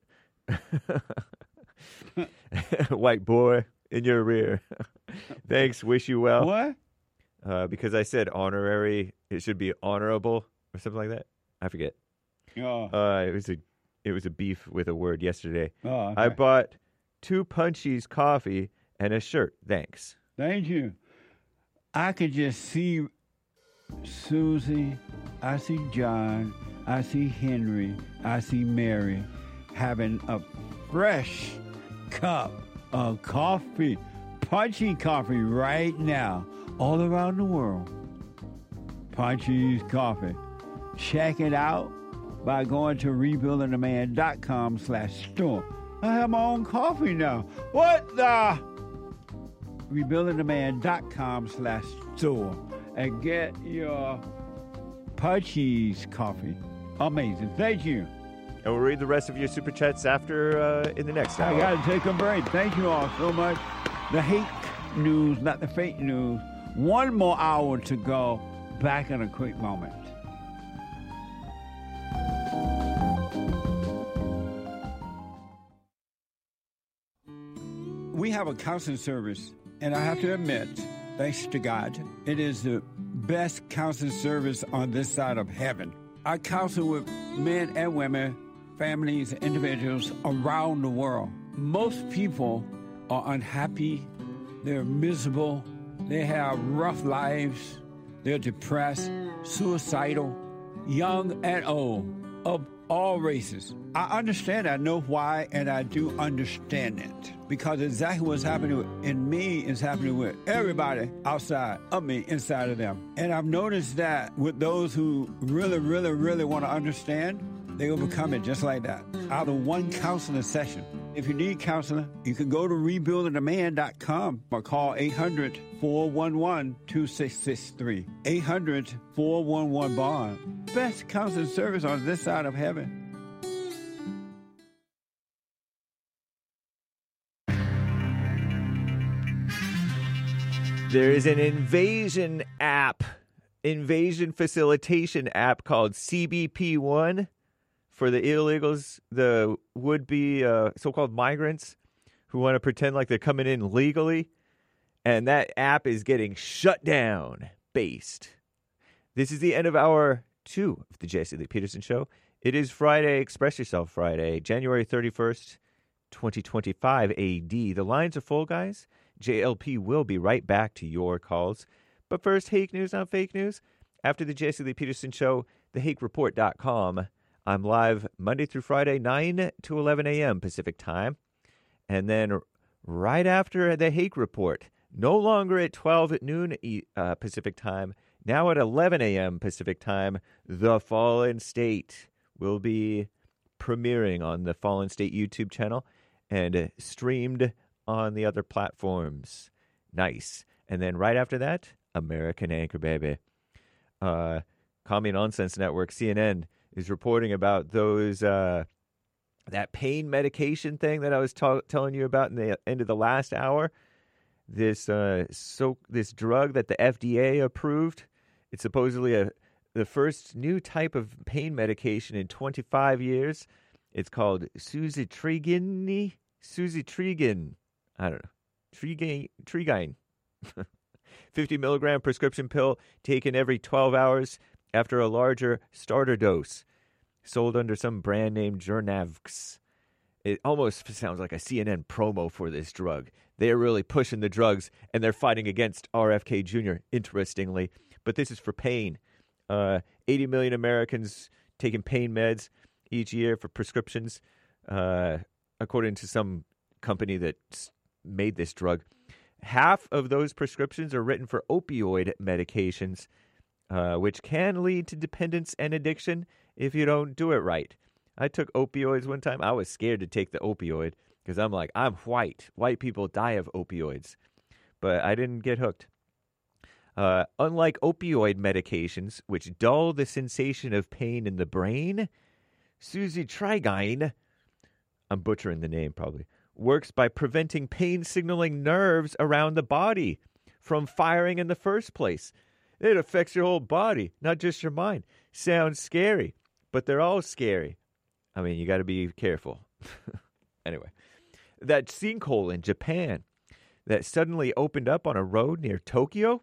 white boy, in your rear. Thanks, wish you well. What? Uh, because I said honorary, it should be honorable or something like that. I forget. Oh. Uh, it was a it was a beef with a word yesterday. Oh, okay. I bought two Punchies coffee and a shirt. Thanks. Thank you. I could just see Susie. I see John. I see Henry. I see Mary having a fresh cup of coffee, Punchy coffee right now, all around the world. Punchy's coffee. Check it out by going to rebuildingtheman.com slash store. I have my own coffee now. What the? rebuildingtheman.com slash store and get your Punchy's coffee. Amazing. Thank you. And we'll read the rest of your super chats after uh, in the next hour. I got to take a break. Thank you all so much. The hate news, not the fake news. One more hour to go. Back in a quick moment. We have a counseling service, and I have to admit, thanks to God, it is the best counseling service on this side of heaven. I counsel with men and women, families, individuals around the world. Most people are unhappy, they're miserable, they have rough lives, they're depressed, suicidal, young and old, of all races. I understand, I know why, and I do understand it. Because exactly what's happening in me is happening with everybody outside of me, inside of them. And I've noticed that with those who really, really, really want to understand, they overcome it just like that, out of one counseling session. If you need counseling, you can go to rebuilding the man dot com or call eight hundred, four one one, two six six three. eight hundred, four one one, bond. Best counseling service on this side of heaven. There is an invasion app invasion facilitation app called C B P one for the illegals, the would-be uh, so-called migrants who want to pretend like they're coming in legally. And that app is getting shut down, based. This is the end of hour two of the Jesse Lee Peterson Show. It is Friday, Express Yourself Friday, January thirty-first, twenty twenty-five A D. The lines are full, guys. J L P will be right back to your calls. But first, Hake News on Fake News. After the Jesse Lee Peterson Show, the hake report dot com. I'm live Monday through Friday, nine to eleven a.m. Pacific Time. And then right after the Hake Report, no longer at twelve at noon uh, Pacific Time, now at eleven a.m. Pacific Time, The Fallen State will be premiering on the Fallen State YouTube channel and uh, streamed on the other platforms. Nice. And then right after that, American Anchor Baby. Uh, Commie Nonsense Network, C N N, is reporting about those uh, that pain medication thing that I was ta- telling you about in the end of the last hour. This uh, so this drug that the F D A approved. It's supposedly a the first new type of pain medication in twenty-five years. It's called Suzetrigine. Suzetrigine. I don't know. Trigine. Trigine. fifty milligram prescription pill taken every twelve hours after a larger starter dose. Sold under some brand name Jernavx. It almost sounds like a C N N promo for this drug. They're really pushing the drugs, and they're fighting against R F K Junior, interestingly. But this is for pain. Uh, eighty million Americans taking pain meds each year for prescriptions, uh, according to some company that made this drug. Half of those prescriptions are written for opioid medications, uh, which can lead to dependence and addiction if you don't do it right. I took opioids one time. I was scared to take the opioid because I'm like, I'm white. White people die of opioids. But I didn't get hooked. Uh, unlike opioid medications, which dull the sensation of pain in the brain, Suzetrigine, I'm butchering the name probably, works by preventing pain-signaling nerves around the body from firing in the first place. It affects your whole body, not just your mind. Sounds scary, but they're all scary. I mean, you got to be careful. Anyway, that sinkhole in Japan that suddenly opened up on a road near Tokyo,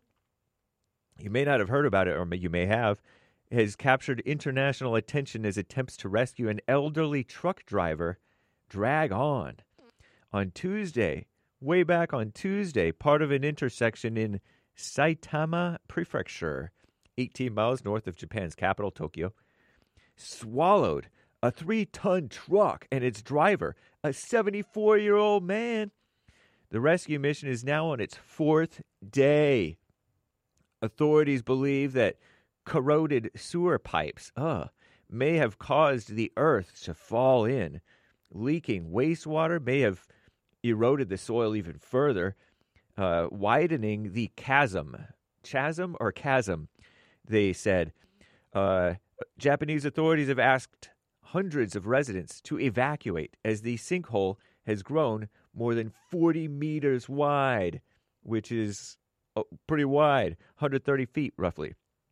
you may not have heard about it, or you may have, has captured international attention as attempts to rescue an elderly truck driver drag on. On Tuesday, way back on Tuesday, part of an intersection in Saitama Prefecture, eighteen miles north of Japan's capital, Tokyo, swallowed a three-ton truck and its driver, a seventy-four-year-old man. The rescue mission is now on its fourth day. Authorities believe that corroded sewer pipes uh, may have caused the earth to fall in. Leaking wastewater may have eroded the soil even further, uh, widening the chasm. Chasm or chasm, they said. Uh, Japanese authorities have asked hundreds of residents to evacuate as the sinkhole has grown more than forty meters wide, which is uh, pretty wide, one hundred thirty feet roughly.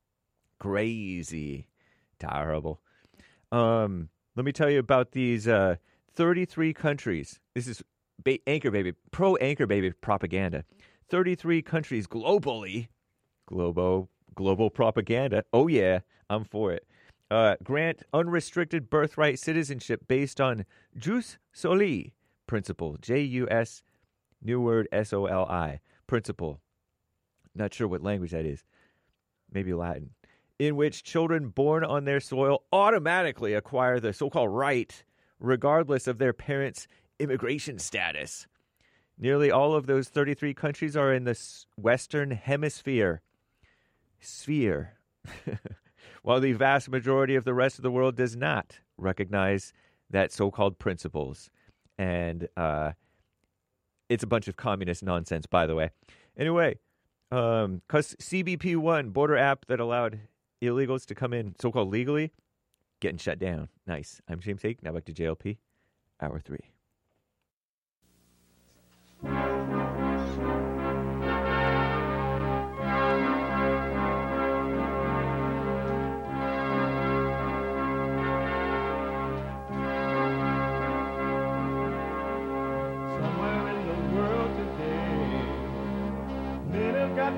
Crazy. Terrible. Um, let me tell you about these uh, thirty-three countries. This is ba- Anchor Baby, pro Anchor Baby propaganda. thirty-three countries globally. Globo, global propaganda. Oh, yeah, I'm for it. Uh, grant unrestricted birthright citizenship based on jus soli principle. J U S, new word S O L I, principle. Not sure what language that is. Maybe Latin. In which children born on their soil automatically acquire the so-called right, regardless of their parents' immigration status. Nearly all of those thirty-three countries are in the Western Hemisphere. Sphere. While the vast majority of the rest of the world does not recognize that so-called principles. And uh, it's a bunch of communist nonsense, by the way. Anyway, um, because C B P one, border app that allowed illegals to come in so-called legally, getting shut down. Nice. I'm James Hake. Now back to J L P, hour three.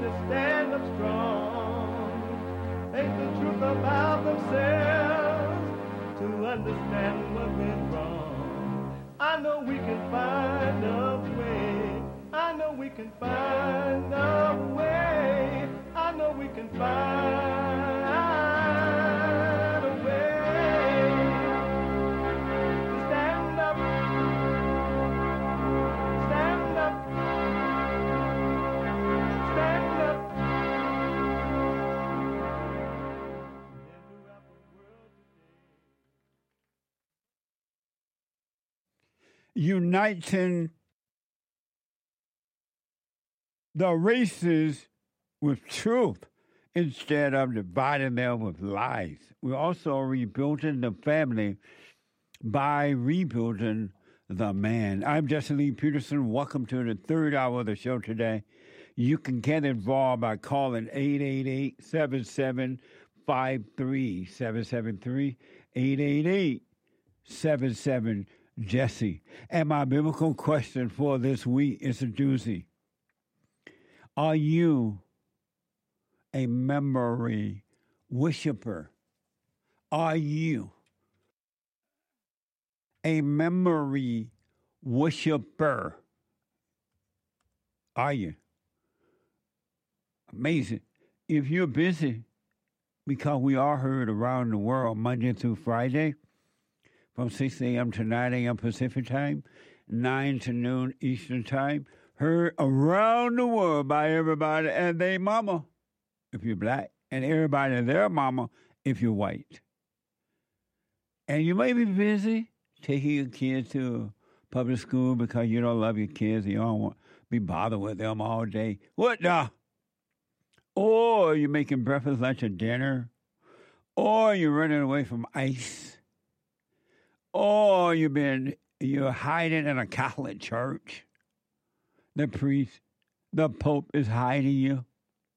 to stand up strong, think the truth about themselves, to understand what went wrong. I know we can find a way. I know we can find a way. I know we can find a way to stand up, stand up, stand up. Uniting the races with truth instead of dividing them with lies. We're also rebuilding the family by rebuilding the man. I'm Jesse Lee Peterson. Welcome to the third hour of the show today. You can get involved by calling eight eight eight, seven seven five three, seven seven three, eight eight eight, seven seven, Jesse. And my biblical question for this week is a doozy. Are you a memory worshiper? Are you a memory worshiper? Are you? Amazing. If you're busy, because we are heard around the world Monday through Friday from six a.m. to nine a.m. Pacific time, nine to noon Eastern time, heard around the world by everybody and their mama, if you're black, and everybody and their mama, if you're white. And you may be busy taking your kids to public school because you don't love your kids and you don't want to be bothered with them all day. What the? Or you're making breakfast, lunch, or dinner. Or you're running away from ICE. Or you've been, you're hiding in a Catholic church. The priest, the Pope is hiding you.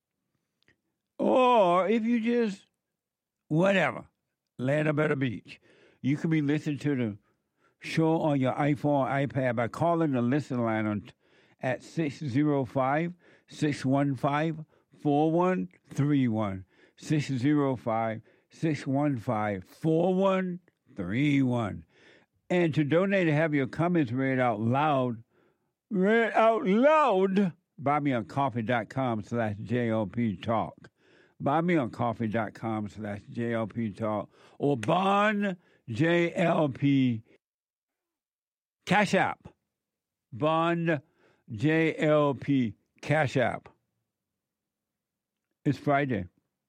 Or if you just, whatever, land up at a beach. You can be listening to the show on your iPhone or iPad by calling the listen line on at six oh five, six one five, four one three one. six oh five, six one five, four one three one. And to donate to have your comments read out loud, read out loud, buymeacoffee.com slash JLP Talk. Buymeacoffee.com slash JLP Talk. Or Bond J L P Cash App. Bond J L P Cash App. It's Friday.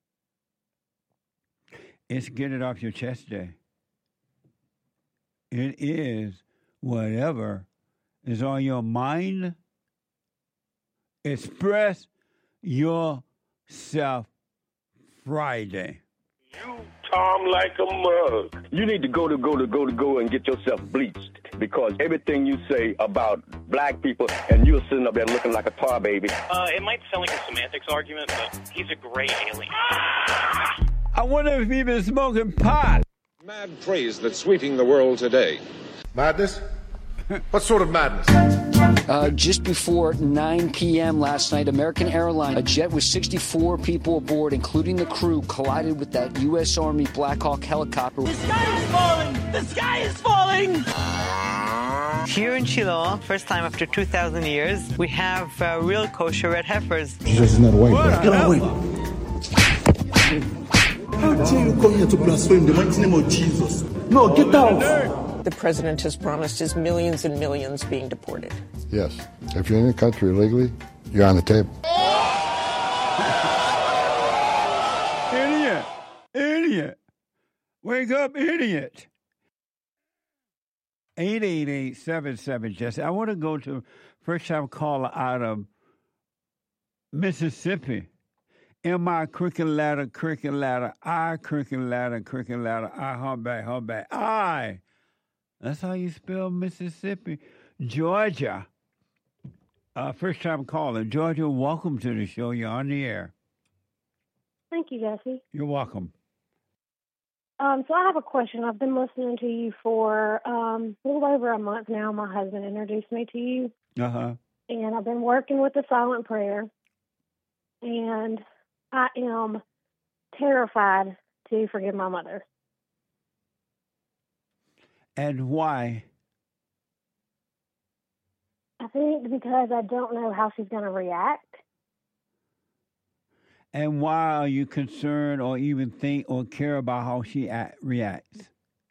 It's Get It Off Your Chest Day. It is whatever is on your mind. Express yourself Friday. You Tom like a mug. You need to go to go to go to go and get yourself bleached because everything you say about black people and you're sitting up there looking like a tar baby. Uh, it might sound like a semantics argument, but he's a gray alien. I wonder if he's been smoking pot. Mad craze that's sweeping the world today. Madness? What sort of madness? Uh, just before nine p.m. last night, American Airlines, a jet with sixty-four people aboard, including the crew, collided with that U S Army Black Hawk helicopter. The sky is falling! The sky is falling! Here in Shiloh, first time after two thousand years, we have uh, real kosher red heifers. Jesus is not white, bro. Get away. How dare you come here to blaspheme the mighty name of Jesus? No, get out! The president has promised his millions and millions being deported. Yes. If you're in the country illegally, you're on the table. Idiot! Idiot! Wake up, idiot! eight eight eight, seven seven, Jesse. I want to go to first-time caller out of Mississippi. M I cricket ladder, cricket ladder, I cricket ladder, cricket ladder, I humpback, humpback, I. That's how you spell Mississippi. Georgia. Uh, first time caller. Georgia, welcome to the show. You're on the air. Thank you, Jesse. You're welcome. Um, so I have a question. I've been listening to you for um, a little over a month now. My husband introduced me to you. Uh-huh. And I've been working with the silent prayer. and I am terrified to forgive my mother. And why? I think because I don't know how she's going to react. And why are you concerned or even think or care about how she act, reacts?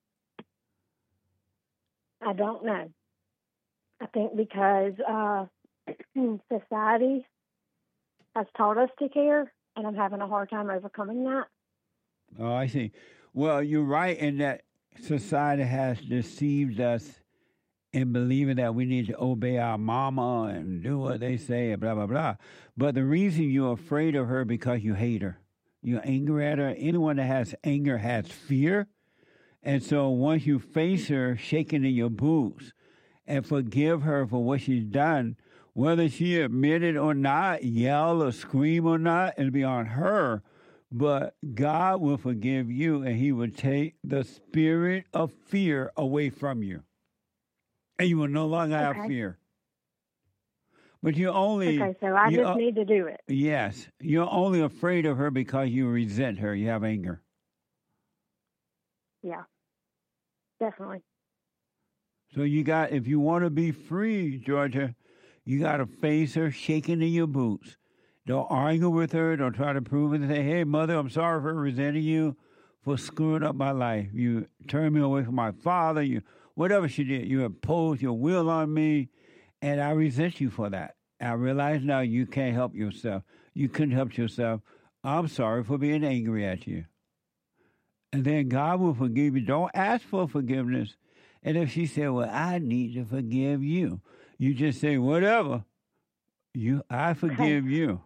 I don't know. I think because uh, society has taught us to care, and I'm having a hard time overcoming that. Oh, I see. Well, you're right in that society has deceived us in believing that we need to obey our mama and do what they say, blah, blah, blah. But the reason you're afraid of her because you hate her. You're angry at her. Anyone that has anger has fear. And so once you face her shaking in your boots and forgive her for what she's done, whether she admit it or not, yell or scream or not, it'll be on her. But God will forgive you, and he will take the spirit of fear away from you. And you will no longer Okay. have fear. But you're only... Okay, so I you just are- need to do it. Yes. You're only afraid of her because you resent her. You have anger. Yeah, definitely. So you got, if you want to be free, Georgia, you got to face her shaking in your boots. Don't argue with her. Don't try to prove it and say, hey, mother, I'm sorry for resenting you for screwing up my life. You turned me away from my father. You, whatever she did, you imposed your will on me, and I resent you for that. I realize now you can't help yourself. You couldn't help yourself. I'm sorry for being angry at you. And then God will forgive you. Don't ask for forgiveness. And if she said, well, I need to forgive you, you just say, whatever. You, I forgive you.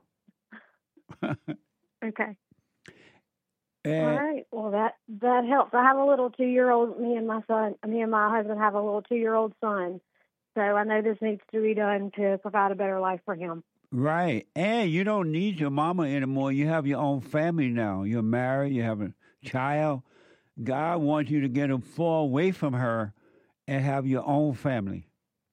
Okay. And All right. Well, that that helps. I have a little two-year-old. Me and my son, me and my husband have a little two-year-old son. So I know this needs to be done to provide a better life for him. Right. And you don't need your mama anymore. You have your own family now. You're married. You have a child. God wants you to get him far away from her and have your own family.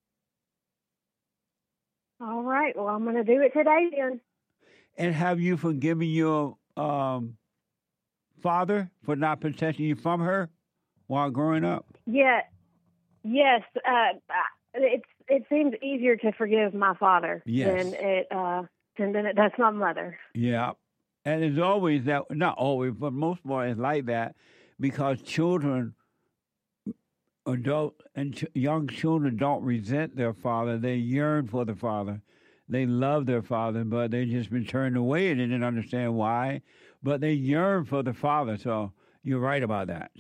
All right. Well, I'm going to do it today then. And have you forgiven your um, father for not protecting you from her while growing up? Yeah. Yes. Uh, it's it seems easier to forgive my father Yes. than it uh, than than it does my mother. Yeah. And it's always that, not always, but most part it's like that because children, adult and ch- young children don't resent their father. They yearn for the father. They love their father, but they just been turned away and they didn't understand why. But they yearn for the father. So you're right about that.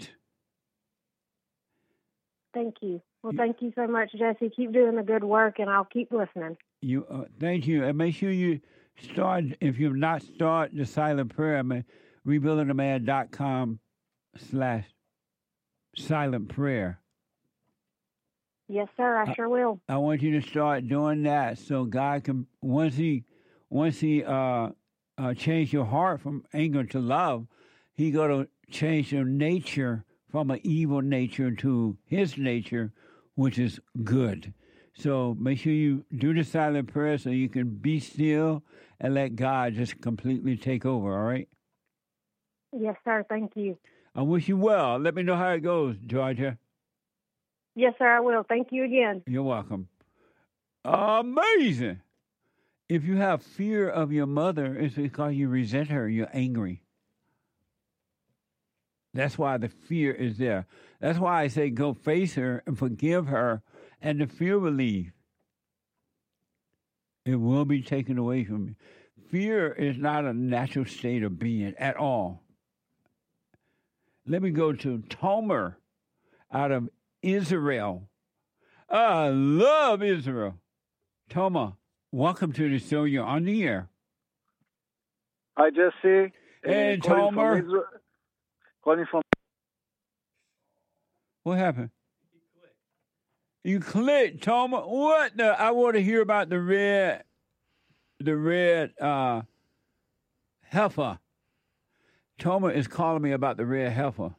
Thank you. Well, thank you so much, Jesse. Keep doing the good work, and I'll keep listening. You uh, thank you, and make sure you start. If you've not started the silent prayer, I mean, rebuilding the man dot com slash silent prayer. Yes, sir. I sure will. I want you to start doing that, so God can once he once he uh, uh, change your heart from anger to love, he going to change your nature from an evil nature to his nature, which is good. So make sure you do the silent prayer so you can be still and let God just completely take over, all right? Yes, sir. Thank you. I wish you well. Let me know how it goes, Georgia. Yes, sir. I will. Thank you again. You're welcome. Amazing. If you have fear of your mother, it's because you resent her. You're angry. That's why the fear is there. That's why I say go face her and forgive her, and the fear will leave. It will be taken away from you. Fear is not a natural state of being at all. Let me go to Tomer out of Israel. I love Israel. Tomer, welcome to the show. You're on the air. Hi, Jesse. Hey, Uh, calling from Tomer. Israel- Calling from. What happened? You clicked, Tomer. What the? I want to hear about the red, the red uh, heifer. Tomer is calling me about the red heifer.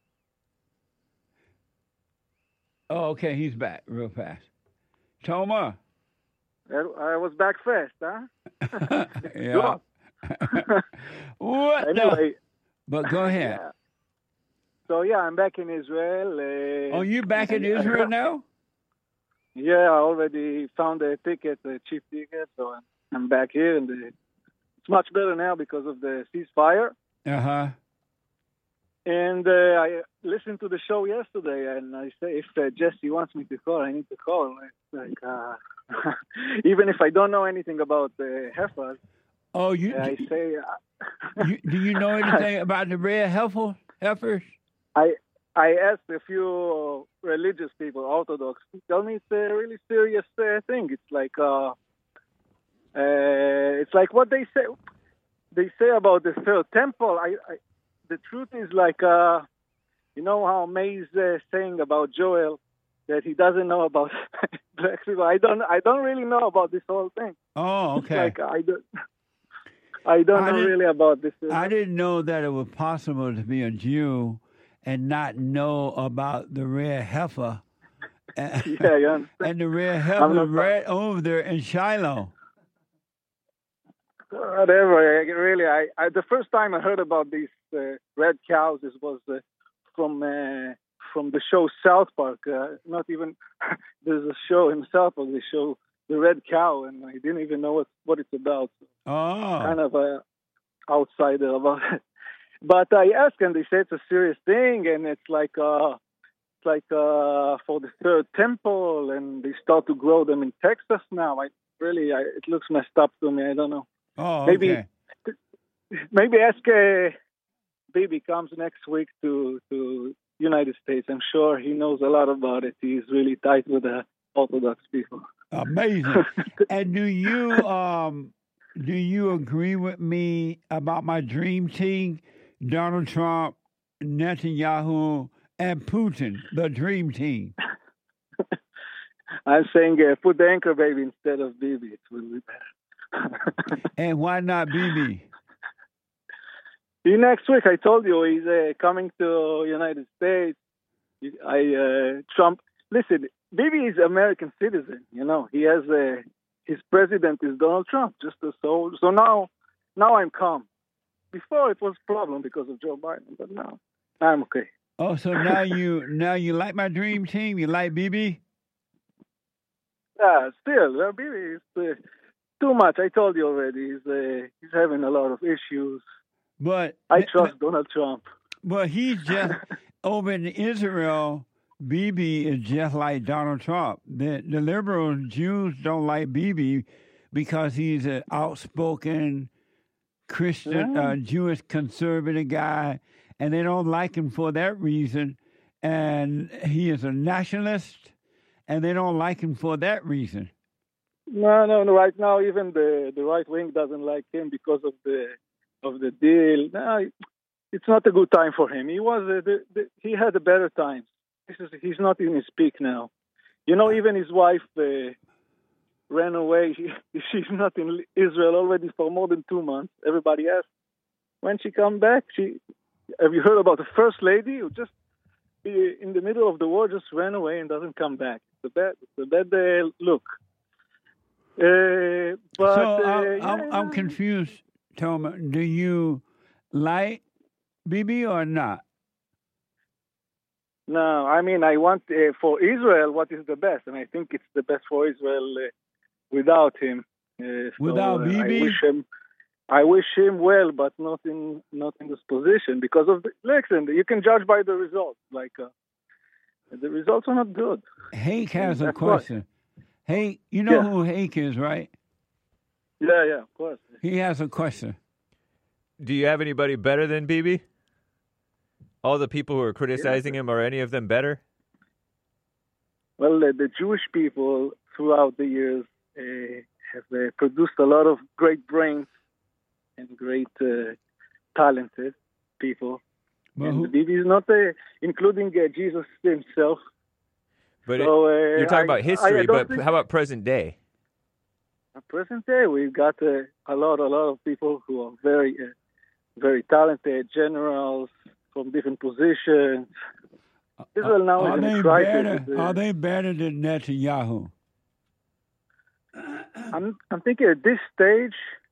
Oh, okay, he's back real fast. Tomer. I was back fast, huh? Yeah. What? Anyway. The? But go ahead. Yeah. So, yeah, I'm back in Israel. Uh, oh, you back in Israel now? Yeah, I already found a ticket, a cheap ticket, so I'm, I'm back here. And the, it's much better now because of the ceasefire. Uh-huh. And uh, I listened to the show yesterday, and I say, if uh, Jesse wants me to call, I need to call. It's like, uh, even if I don't know anything about the uh, heifers, oh, you, I say... Uh, you, do you know anything about the red heifer, heifers? I I asked a few religious people, Orthodox, tell me it's a really serious uh, thing. It's like uh, uh, it's like what they say. They say about the third temple. I, I the truth is like uh, you know how May's uh, saying about Joel that he doesn't know about black people. I don't I don't really know about this whole thing. Oh, okay. It's like I don't. I don't I know really about this. I didn't know that it was possible to be a Jew and not know about the red heifer. yeah, you understand. And the red heifer right over there in Shiloh. Whatever. Really, I, I the first time I heard about these uh, red cows, this was uh, from uh, from the show South Park. Uh, not even there's a show in South Park. They show the red cow, and I didn't even know what what it's about. Oh, kind of a outsider about it. But I asked, and they say it's a serious thing, and it's like uh, it's like uh, for the third temple, and they start to grow them in Texas now. I really, I, it looks messed up to me. I don't know. Oh, okay. Maybe, maybe ask uh, Bibi comes next week to to United States. I'm sure he knows a lot about it. He's really tight with the Orthodox people. Amazing. And do you um do you agree with me about my dream team? Donald Trump, Netanyahu, and Putin, the dream team. I'm saying uh, put the anchor baby instead of Bibi. It will be better. And why not Bibi? Next week, I told you he's uh, coming to United States. I uh, Trump. Listen, Bibi is American citizen. You know, he has a his president is Donald Trump. Just a so so now now I'm calm. Before it was a problem because of Joe Biden, but now I'm okay. Oh, so now you now you like my dream team? You like Bibi? Yeah, still, uh, Bibi is uh, too much. I told you already. He's uh, he's having a lot of issues. But I trust but, Donald Trump. But he's just over in Israel. Bibi is just like Donald Trump. The the liberal Jews don't like Bibi because he's an outspoken Christian, yeah. uh, Jewish conservative guy, and they don't like him for that reason. And he is a nationalist, and they don't like him for that reason. No, no, no. Right now, even the, the right wing doesn't like him because of the of the deal. No, it's not a good time for him. He was a, the, the, he had a better time. This is he's not in his peak now. You know, even his wife uh, ran away. She, she's not in Israel already for more than two months. Everybody asked when she come back. She have you heard about the first lady who just in the middle of the war just ran away and doesn't come back? It's a bad, it's a bad uh, look. Uh, but so uh, I'm, yeah. I'm, I'm confused, Toma. Do you like Bibi or not? No, I mean, I want uh, for Israel what is the best, and I think it's the best for Israel uh, without him. Uh, without so, uh, Bibi? I wish him, I wish him well, but not in not in this position because of the listen. You can judge by the results. Like uh, the results are not good. Hake has a That's question. Hake, you know Yeah. who Hake is, right? Yeah, yeah, of course. He has a question. Do you have anybody better than Bibi? All the people who are criticizing him, are any of them better? Well, uh, the Jewish people throughout the years uh, have uh, produced a lot of great brains and great uh, talented people. Well, and who- Bibi is not, uh, including uh, Jesus himself. But So, uh, it, you're talking I- about history, I don't but think- how about present day? At present day, we've got uh, a lot, a lot of people who are very, uh, very talented, generals from different positions. Israel now Are is in they a crisis. better? Uh, Are they better than Netanyahu? I'm, I'm thinking at this stage,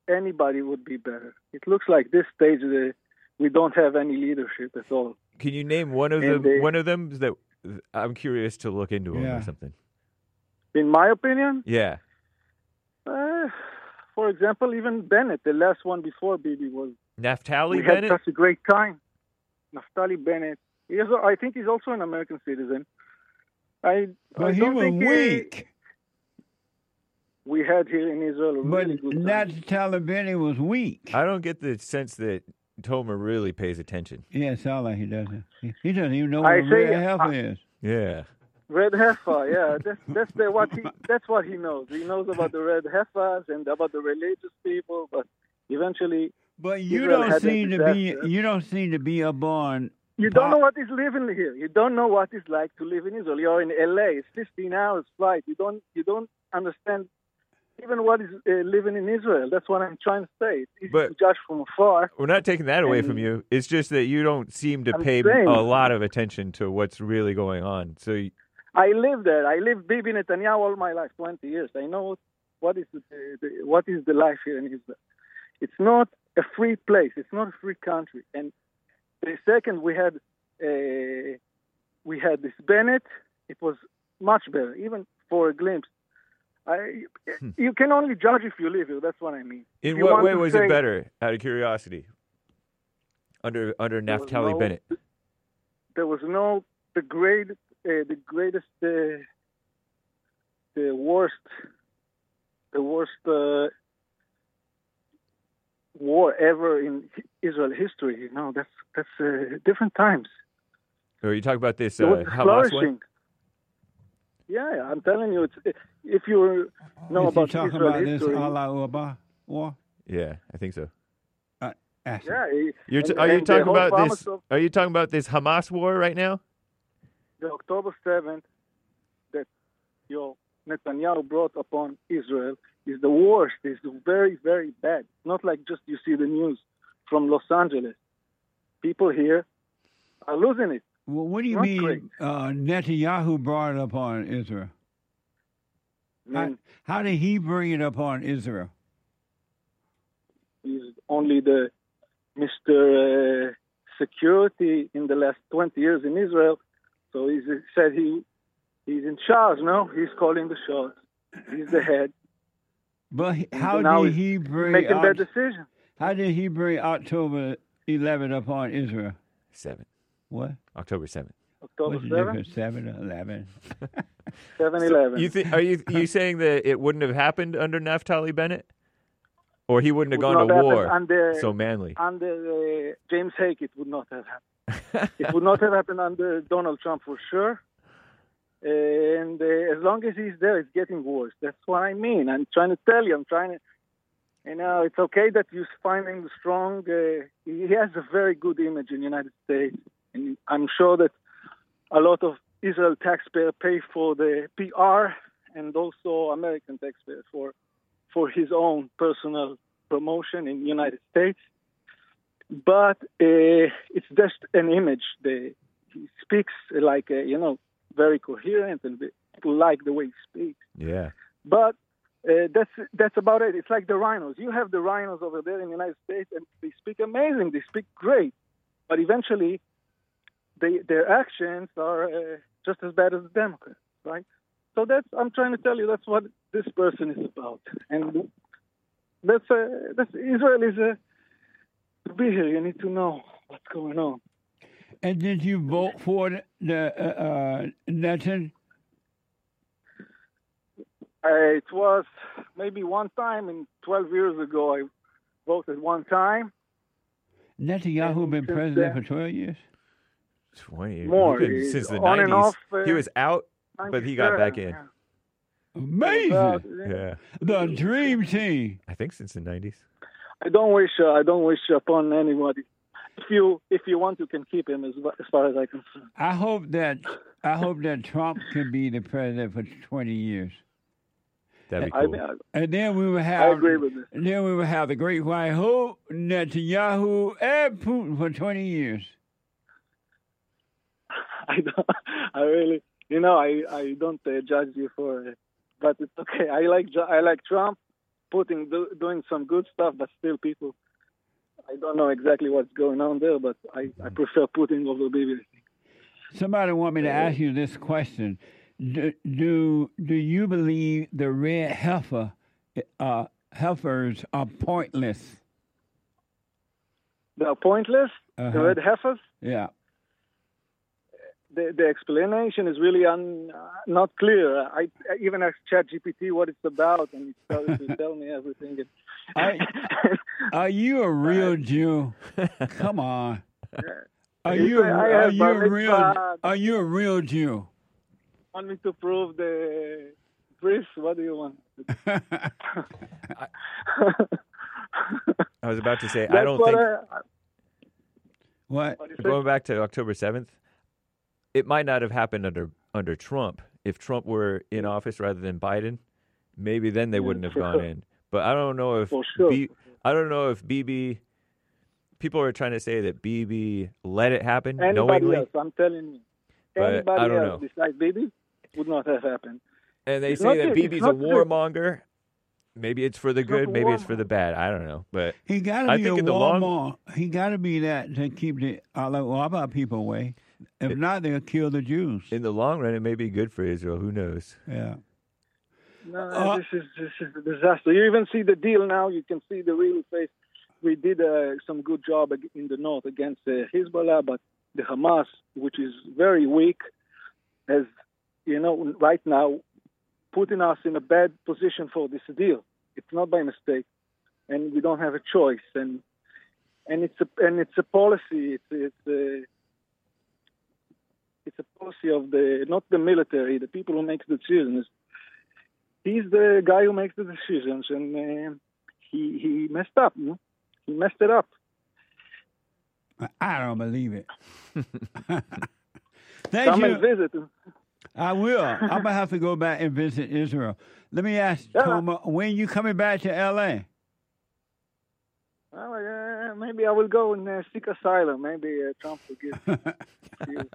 anybody would be better. It looks like this stage uh, we don't have any leadership at all. Can you name one of And them? they- One of them that I'm curious to look into them Yeah. or something. In my opinion, Yeah. uh, for example, even Bennett, the last one before Bibi, was Naphtali we Bennett. had such a great time. Naftali Bennett. He is, I think he's also an American citizen. I, But I he don't was think weak. we had here in Israel a But really good time. Naphtali Bennett was weak. I don't get the sense that Tomer really pays attention. Yeah, it sounds like he doesn't. He, he doesn't even know I what a say- red heifer I- is. Yeah. Red heifer, yeah, that's that's the what he that's what he knows. He knows about the red heifers and about the religious people, but eventually, But you Israel don't had a seem to be. disaster. You don't seem to be up on. You don't know what is living here. You don't know what it's like to live in Israel. You're in L A. It's fifteen hours flight. You don't you don't understand even what is uh, living in Israel. That's what I'm trying to say. It's easy But- to judge from afar. We're not taking that away And- from you. It's just that you don't seem to I'm pay saying- a lot of attention to what's really going on. So y- I live there. I lived Bibi Netanyahu all my life, twenty years. I know what is the, the, what is the life here in Israel. It's not a free place. It's not a free country. And the second we had uh, we had this Bennett, it was much better, even for a glimpse. I, you can only judge if you live here. That's what I mean. If in you what want way to was say- it better? Out of curiosity. Under under There was Naphtali no- Bennett. There was no the great, uh, the greatest, uh, the worst, the worst uh, war ever in Israel history. You know, that's that's uh, different times. Or you talk about this It uh, was Hamas flourishing. one? Yeah, I'm telling you, it's if you know Is he about talking Israel about this history. Allah Akbar war? Yeah, I think so. Uh, ask him. Yeah, he- You're t- and- are you and the talking whole about promise this? of Are you talking about this Hamas war right now? the October seventh that your Netanyahu brought upon Israel is the worst. It's very, very bad. Not like just you see the news from Los Angeles. People here are losing it. Well, what do you Not mean great. uh, Netanyahu brought it upon Israel? How, mean- how did he bring it upon Israel? He's only the Mister Uh, security in the last twenty years in Israel. So he said he he's in charge, no? He's calling the shots. He's the head. But he- And how now did he's he bring making Oct- that decision. How did he bring October eleventh upon Israel? Seven. What? October seventh. October What's the seventh? difference? Seven or eleven? seven eleven. You think? Are you you saying that it wouldn't have happened under Naphtali Bennett, or he wouldn't have Would gone not to happen war under, so manly? Under uh, James Hake, it would not have happened. It would not have happened under Donald Trump for sure. And uh, as long as he's there, it's getting worse. That's what I mean. I'm trying to tell you. I'm trying to. You know, it's okay that you find him strong. Uh, he has a very good image in the United States, and I'm sure that a lot of Israel taxpayers pay for the P R, and also American taxpayers for for his own personal promotion in the United States. But uh, it's just an image. The, he speaks like a, you know, very coherent, and people like the way he speaks. Yeah. But uh, that's that's about it. It's like the rhinos. You have the rhinos over there in the United States, and they speak amazing. They speak great, but eventually, they, their actions are uh, just as bad as the Democrats, right? So that's I'm trying to tell you. That's what this person is about, and that's uh, that's Israel is a. To be here, you need to know what's going on. And did you vote for the, the uh, uh, Netan? Uh, it was maybe one time in twelve years ago. I voted one time. Netanyahu been since president then- for twelve years? Twenty years. More. He's been He's since the on and nineties. off, uh, he was out, but he got back in. ninety-seven, Amazing. Well, Yeah. The dream team. I think since the nineties. I don't wish. Uh, I don't wish upon anybody. If you if you want, you can keep him as as far as I can see. I hope that I hope that Trump can be the president for twenty years. That'd be I, cool. I, And then we will I have agree with this. and then we will have the great white hope, Netanyahu, and Putin for twenty years. I don't. I really, you know, I I don't uh, judge you for it, but it's okay. I like Ju- I like Trump. putting do, doing some good stuff, but still people. I don't know exactly what's going on there, but I, I prefer Putin over Bibi. Somebody want me to ask you this question: Do do, do you believe the red heifer uh, heifers are pointless? They're pointless. Uh-huh. The red heifers. Yeah. The, the explanation is really un, uh, not clear. I, I even asked ChatGPT what it's about, and it started to tell me everything. Are, are you a real Jew? Come on. Are you a, I are have you a bar real mitzvah. Are you a real Jew? Want me to prove the Chris? What do you want? I was about to say, I That's don't what think. I, What? Going back to October seventh, it might not have happened under under Trump. If Trump were in office rather than Biden, maybe then they wouldn't have for gone sure. in. But I don't know if For sure. B, I don't know if Bibi. People are trying to say that Bibi let it happen anybody knowingly, else, I'm telling you. but Anybody I don't else know. besides Bibi would not have happened. And they It's say not that good. Bibi's It's a not good. warmonger. Maybe it's for the It's not good, a maybe it's for warmonger. the bad. I don't know, but He got to I be think a in the long Walmart. He got to be that to keep the Allah people away. If It- not, they'll kill the Jews. in the long run, it may be good for Israel. Who knows? Yeah. No, Uh, this is this is a disaster. You even see the deal now. You can see the real face. We did uh, some good job ag- in the north against uh, Hezbollah, but the Hamas, which is very weak, has, you know, right now putting us in a bad position for this deal. It's not by mistake, and we don't have a choice. And and it's a and it's a policy. It's it's a it's a policy of the not the military, the people who make the decisions. He's the guy who makes the decisions, and uh, he he messed up. You know? He messed it up. I don't believe it. Thank Come you. and visit. I will. I'm gonna have to go back and visit Israel. Let me ask Yeah. Toma, when you coming back to L A? Well, uh, maybe I will go and uh, seek asylum. Maybe uh, Trump will give a few,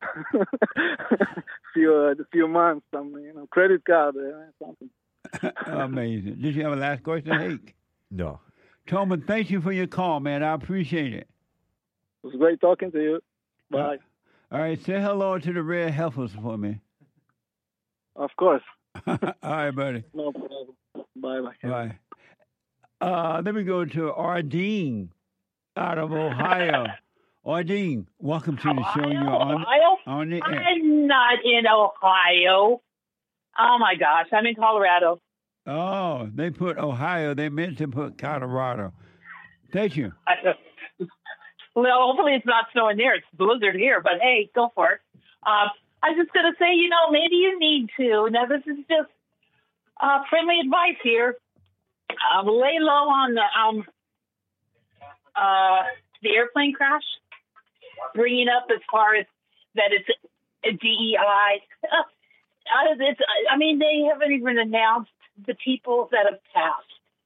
few, uh, a few months, some you know, credit card, uh, something. Amazing. Did you have a last question, Hake? No. Toma, thank you for your call, man. I appreciate it. It was great talking to you. Bye. All right, say hello to the red heifers for me. Of course. All right, buddy. No problem. Bye bye. Bye. Uh, let me go to Ardeen out of Ohio. Ardeen, welcome to the show. You're on, Ohio? on the air. I'm not in Ohio. Oh my gosh, I'm in Colorado. Oh, they put Ohio. They meant to put Colorado. Thank you. Well, hopefully it's not snowing there. It's blizzard here, but hey, go for it. Um, I was just going to say, you know, maybe you need to. Now, this is just uh, friendly advice here. Um, lay low on the um, uh, the airplane crash. Bring it up as far as that it's a D E I. Uh, it's, I mean, they haven't even announced the people that have passed.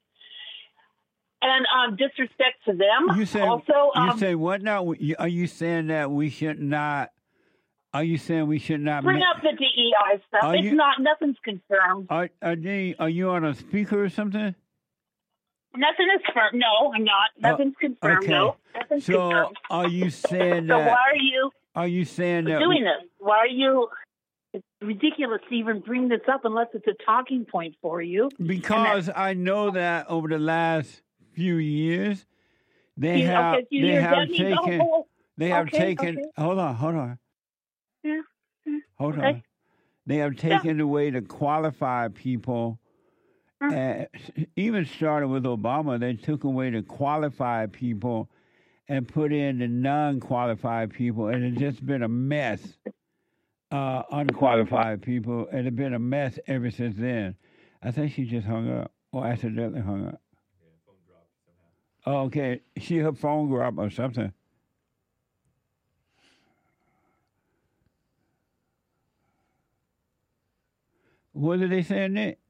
And um, disrespect to them. You say, also, um, you say what now? You- Are you saying that we should not? Are you saying we should not? bring ma- up the D E I stuff. Are It's you- not, nothing's confirmed. Are, are, they, are you on a speaker or something? Nothing is confirmed. No, I'm not. Nothing's confirmed. okay. No, nothing's So confirmed. are you saying So that? why are you Are you saying that? doing this? Why are you? It's ridiculous to even bring this up unless it's a talking point for you. Because I know that over the last few years, they You- have okay, few they years, have that means- taken oh, they have okay, taken. okay. Hold on, hold on, Yeah, yeah, hold okay. on. They have taken away the qualified people. Uh, even started with Obama, they took away the qualified people and put in the non-qualified people, and it's just been a mess. Uh, unqualified people, and it's been a mess ever since then. I think she just hung up, or accidentally hung up. Oh, okay. She her phone dropped or something. What did they say in it?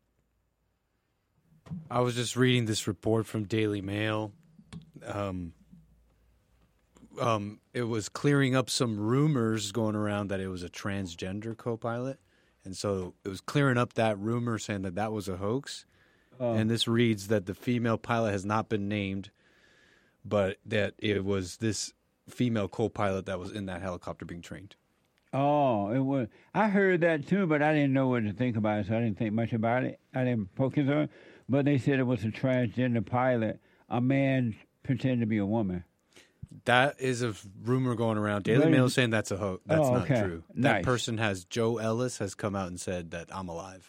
I was just reading this report from Daily Mail. Um, um, it was clearing up some rumors going around that it was a transgender co-pilot. And so it was clearing up that rumor saying that that was a hoax. Oh. And this reads that the female pilot has not been named, but that it was this female co-pilot that was in that helicopter being trained. Oh, it was. I heard that too, but I didn't know what to think about it, so I didn't think much about it. I didn't focus on it. But they said it was a transgender pilot, a man pretending to be a woman. That is a rumor going around. Daily Mail is saying that's a hoax. That's oh, not okay. true. Nice. That person has, Joe Ellis has come out and said that I'm alive.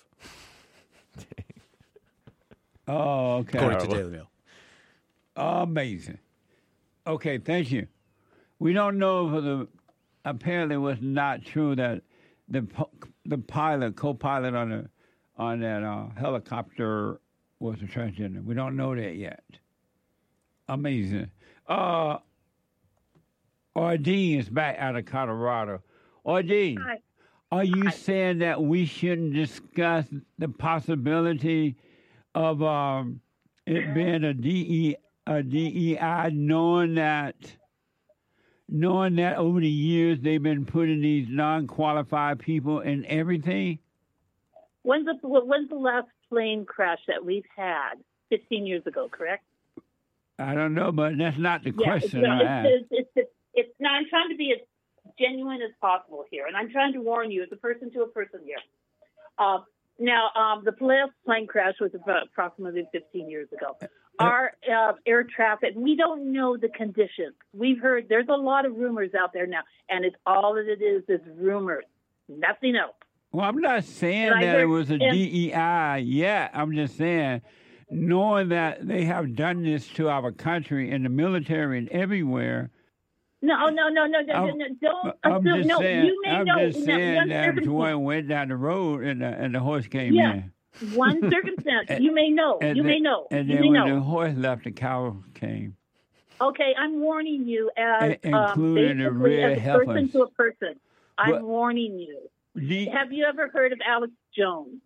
Oh, okay. According to Daily Mail. Amazing. Okay, thank you. We don't know if the apparently it was not true that the the pilot, co-pilot on the on that uh, helicopter was a transgender. We don't know that yet. Amazing. Uh, Ardeen is back out of Colorado. Ardeen, Hi. are you Hi. saying that we shouldn't discuss the possibility of um, it being a D E a D E I, knowing that knowing that over the years they've been putting these non-qualified people in everything? When's the when's the last plane crash that we've had? Fifteen years ago, correct? I don't know, but that's not the Yeah, question it's, I it's, asked. it's, it's, it's, it's not, I'm trying to be as genuine as possible here, and I'm trying to warn you as a person to a person here. Uh, now, um, the last plane crash was about approximately fifteen years ago. Our uh, air traffic, we don't know the conditions. We've heard there's a lot of rumors out there now, and it's all that it is is rumors, nothing else. Well, I'm not saying And I that heard- it was a and- D E I yet. I'm just saying, knowing that they have done this to our country in the military and everywhere. No, no, no, no, no, I'm- no, don't I'm assume. just No, saying, you may I'm know. just no, saying one that circumstance- Joy went down the road and the, and the horse came Yeah. in. One circumstance, you may know. And You the- may know. And You then may when know. the horse left, the cow came. Okay, I'm warning you as I- um, including the basically red as a person heifers. to a person. I'm What- warning you. The- Have you ever heard of Alex Jones?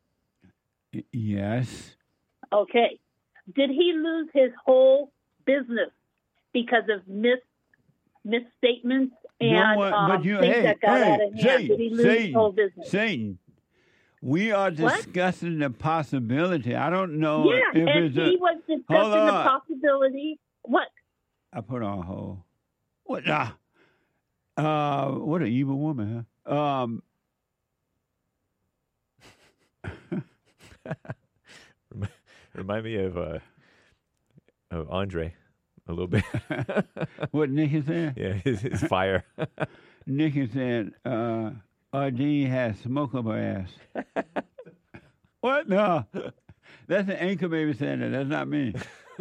Yes. Okay. Did he lose his whole business because of mis misstatements and no one, um, but you, things hey, that got hey, out of hand? Satan, Did he lose his whole Satan, business? Satan. We are What? discussing the possibility. I don't know Yeah, if and it's he a. was Hold discussing the on. possibility. What? I put on hold. What? Ah, uh, what an evil woman, huh? Um, Remind me of uh, of Andre a little bit. what Nick is saying? Yeah, his, his fire. Nick is saying, uh, Ardeen has smoke up her ass. What? No. That's an anchor baby saying that. That's not me.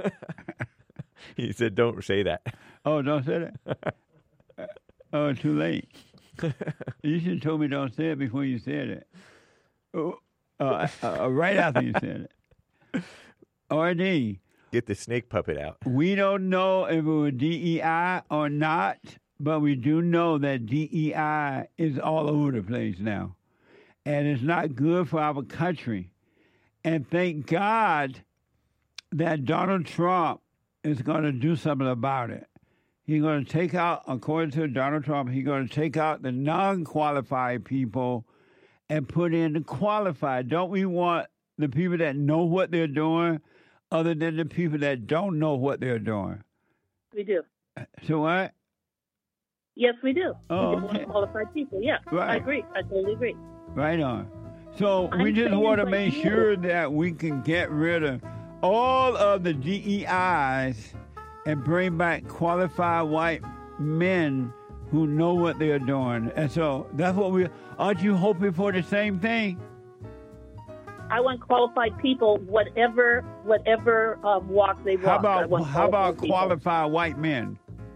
He said, "Don't say that." Oh, don't say that. Oh, too late. You should have told me don't say it before you said it. Oh, uh, uh, right after you said it. R D. Get the snake puppet out. We don't know if it was D E I or not, but we do know that D E I is all over the place now. And it's not good for our country. And thank God that Donald Trump is going to do something about it. He's going to take out, according to Donald Trump, he's going to take out the non-qualified people and put in the qualified. Don't we want the people that know what they're doing other than the people that don't know what they're doing? We do. So what? Yes, we do. Oh, we do want okay. qualified people. Yeah, I Right. agree. I totally agree. Right on. So I'm we just saying want to like make you. sure that we can get rid of all of the D E Is and bring back qualified white men who know what they're doing. And so that's what we, aren't you hoping for the same thing? I want qualified people, whatever whatever um, walk they walk. How I about want how about people. qualified white men?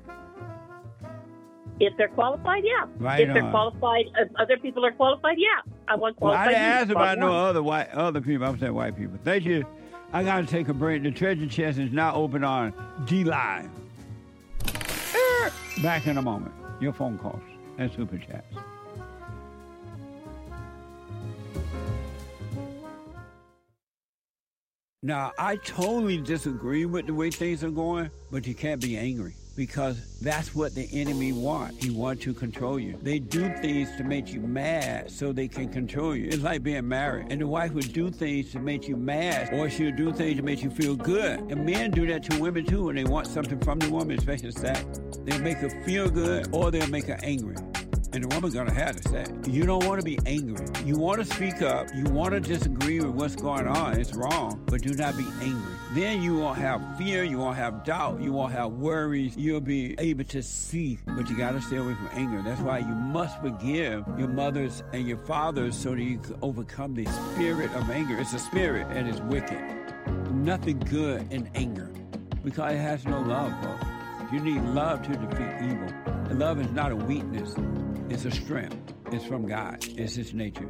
If they're qualified, yeah. Right if they're on. qualified, if other people are qualified, yeah. I want Well, I qualified. didn't ask people. about no Bottom line. other white other people. I'm saying white people. Thank you. I gotta take a break. The treasure chest is now open on D Live. Er, Back in a moment. Your phone calls and super chats. Now, I totally disagree with the way things are going, but you can't be angry. because that's what the enemy wants. He wants to control you. They do things to make you mad so they can control you. It's like being married. And the wife would do things to make you mad, or she'll do things to make you feel good. And men do that to women too when they want something from the woman, especially sex. They'll make her feel good or they'll make her angry. And the woman's gonna have to say, you don't want to be angry. You want to speak up. You want to disagree with what's going on. It's wrong, but do not be angry. Then you won't have fear. You won't have doubt. You won't have worries. You'll be able to see, but you got to stay away from anger. That's why you must forgive your mothers and your fathers so that you can overcome the spirit of anger. It's a spirit and it's wicked. Nothing good in anger because it has no love, folks. You need love to defeat evil. And love is not a weakness. It's a strength. It's from God. It's His nature.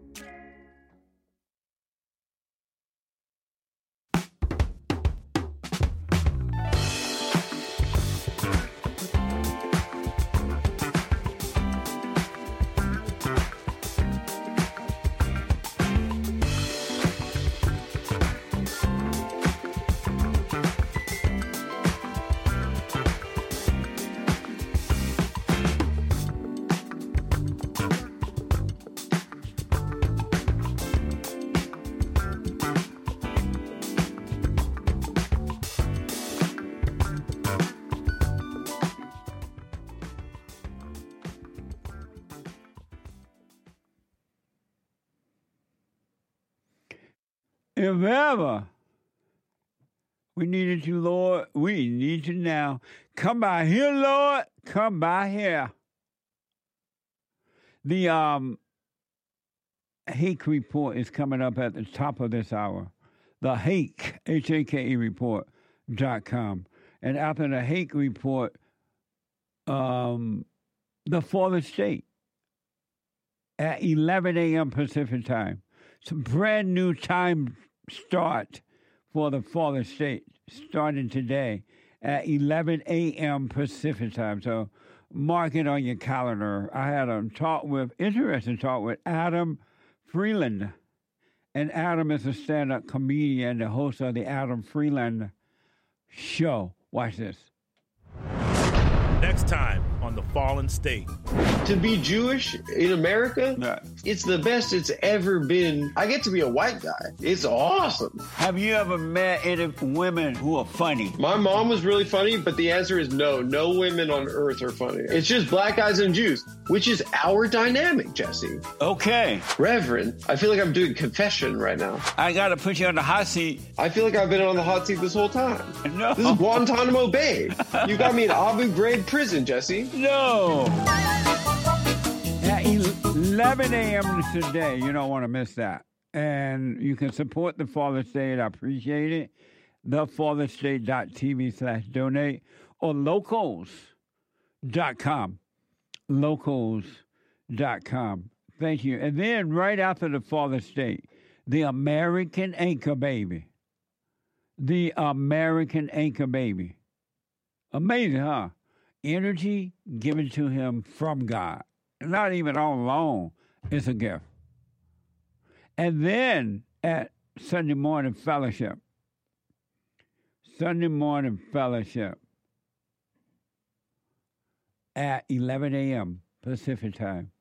If ever we needed you, Lord, we need you now. Come by here, Lord. Come by here. The um, Hake Report is coming up at the top of this hour. The Hake, H A K E report dot com. And after the Hake Report, um, the Fallen State at eleven a.m. Pacific time. It's a brand new time start for the Fallen State, starting today at eleven a.m. Pacific time. So mark it on your calendar. I had a talk with, interesting talk with Adam Freeland. And Adam is a stand-up comedian, the host of the Adam Freeland Show. Watch this. Next time on The Fallen State. To be Jewish in America, yeah. It's the best it's ever been. I get to be a white guy. It's awesome. Have you ever met any women who are funny? My mom was really funny, but the answer is no. No women on earth are funny. It's just black guys and Jews, which is our dynamic, Jesse. Okay. Reverend, I feel like I'm doing confession right now. I got to put you on the hot seat. I feel like I've been on the hot seat this whole time. No. This is Guantanamo Bay. You got me in Abu Ghraib prison, Jesse. No. At eleven a.m. today, you don't want to miss that. And you can support the Fallen State. I appreciate it. the fallen state dot t v slash donate or locals dot com. locals dot com. Thank you. And then right after the Fallen State, the American Anchor Baby. The American Anchor Baby. Amazing, huh? Energy given to him from God. Not even on loan. It's a gift. And then at Sunday morning fellowship. Sunday morning fellowship at eleven a.m. Pacific time.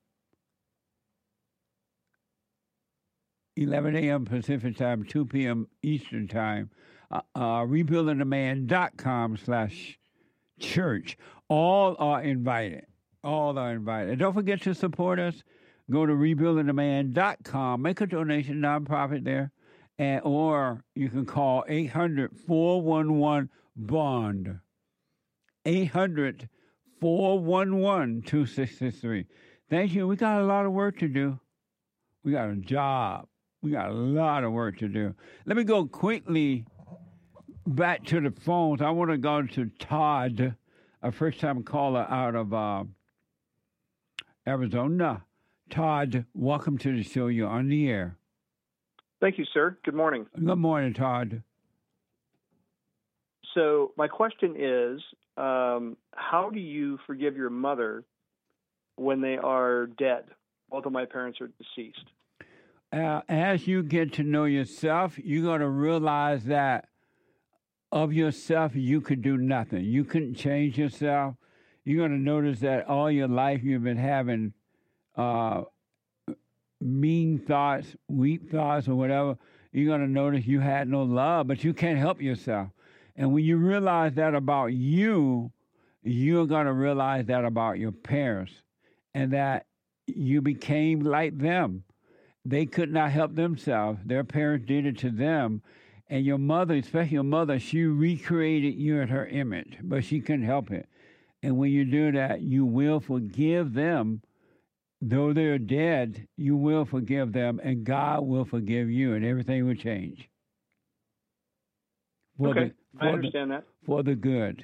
eleven a.m. Pacific time, two p.m. Eastern time. Uh, uh, rebuilding the man dot com slash church. All are invited. All are invited. And don't forget to support us. Go to rebuilding the man dot com. Make a donation, nonprofit there. And, or you can call eight hundred, four one one, BOND. eight hundred, four one one, two six six three. Thank you. We got a lot of work to do. We got a job. We got a lot of work to do. Let me go quickly back to the phones. I want to go to Todd, a first-time caller out of uh, Arizona. Todd, welcome to the show. You're on the air. Thank you, sir. Good morning. Good morning, Todd. So my question is, um, how do you forgive your mother when they are dead? Both of my parents are deceased. Uh, as you get to know yourself, you're going to realize that of yourself, you could do nothing. You couldn't change yourself. You're going to notice that all your life you've been having uh, mean thoughts, weak thoughts, or whatever. You're going to notice you had no love, but you can't help yourself. And when you realize that about you, you're going to realize that about your parents, and that you became like them. They could not help themselves. Their parents did it to them. And your mother, especially your mother, she recreated you in her image, but she couldn't help it. And when you do that, you will forgive them. Though they're dead, you will forgive them, and God will forgive you, and everything will change. For okay, the, for I understand the, that. For the good.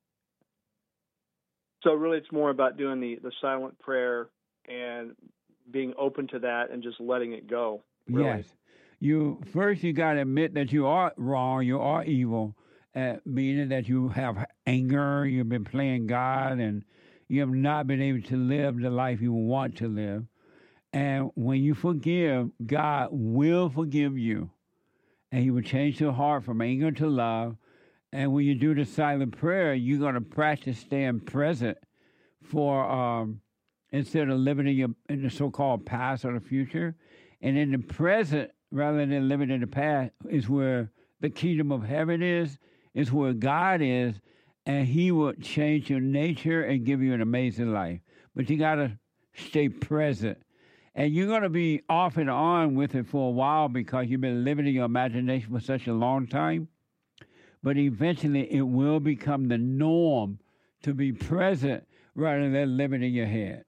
So really it's more about doing the, the silent prayer and being open to that and just letting it go. Really. Yes. You first you got to admit that you are wrong, you are evil, uh, meaning that you have anger, you've been playing God, and you have not been able to live the life you want to live. And when you forgive, God will forgive you. And he will change your heart from anger to love. And when you do the silent prayer, you're going to practice staying present for um, instead of living in, your, in the so-called past or the future. And in the present, rather than living in the past, is where the kingdom of heaven is, is where God is, and he will change your nature and give you an amazing life. But you got to stay present. And you're going to be off and on with it for a while because you've been living in your imagination for such a long time. But eventually it will become the norm to be present rather than living in your head.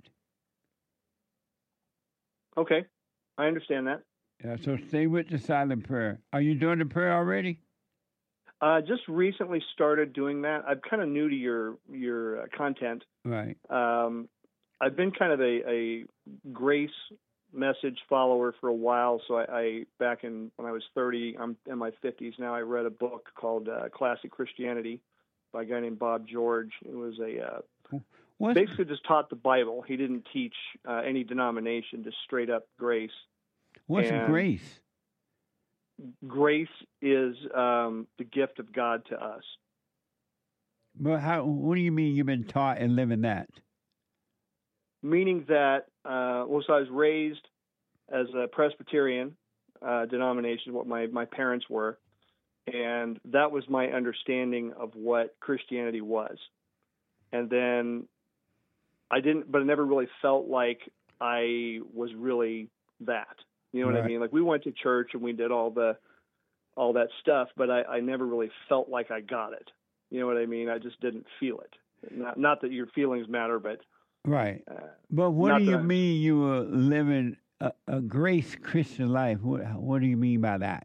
Okay, I understand that. Yeah, so stay with the silent prayer. Are you doing the prayer already? Uh, just recently started doing that. I'm kind of new to your your uh, content. Right. Um, I've been kind of a, a grace message follower for a while. So I, I back in when I was thirty, I'm in my fifties now. I read a book called uh, Classic Christianity by a guy named Bob George. It was a uh, What's, basically just taught the Bible. He didn't teach uh, any denomination, just straight up grace. What's and grace? Grace is um, the gift of God to us. But how? What do you mean you've been taught and living that? Meaning that, uh, well, so I was raised as a Presbyterian uh, denomination, what my, my parents were, and that was my understanding of what Christianity was. And then I didn't, but I never really felt like I was really that. You know what right. I mean? Like we went to church and we did all the all that stuff, but I, I never really felt like I got it. You know what I mean? I just didn't feel it. Not, not that your feelings matter, but right. Uh, but what do you that, mean you were living a, a grace Christian life? What, what do you mean by that?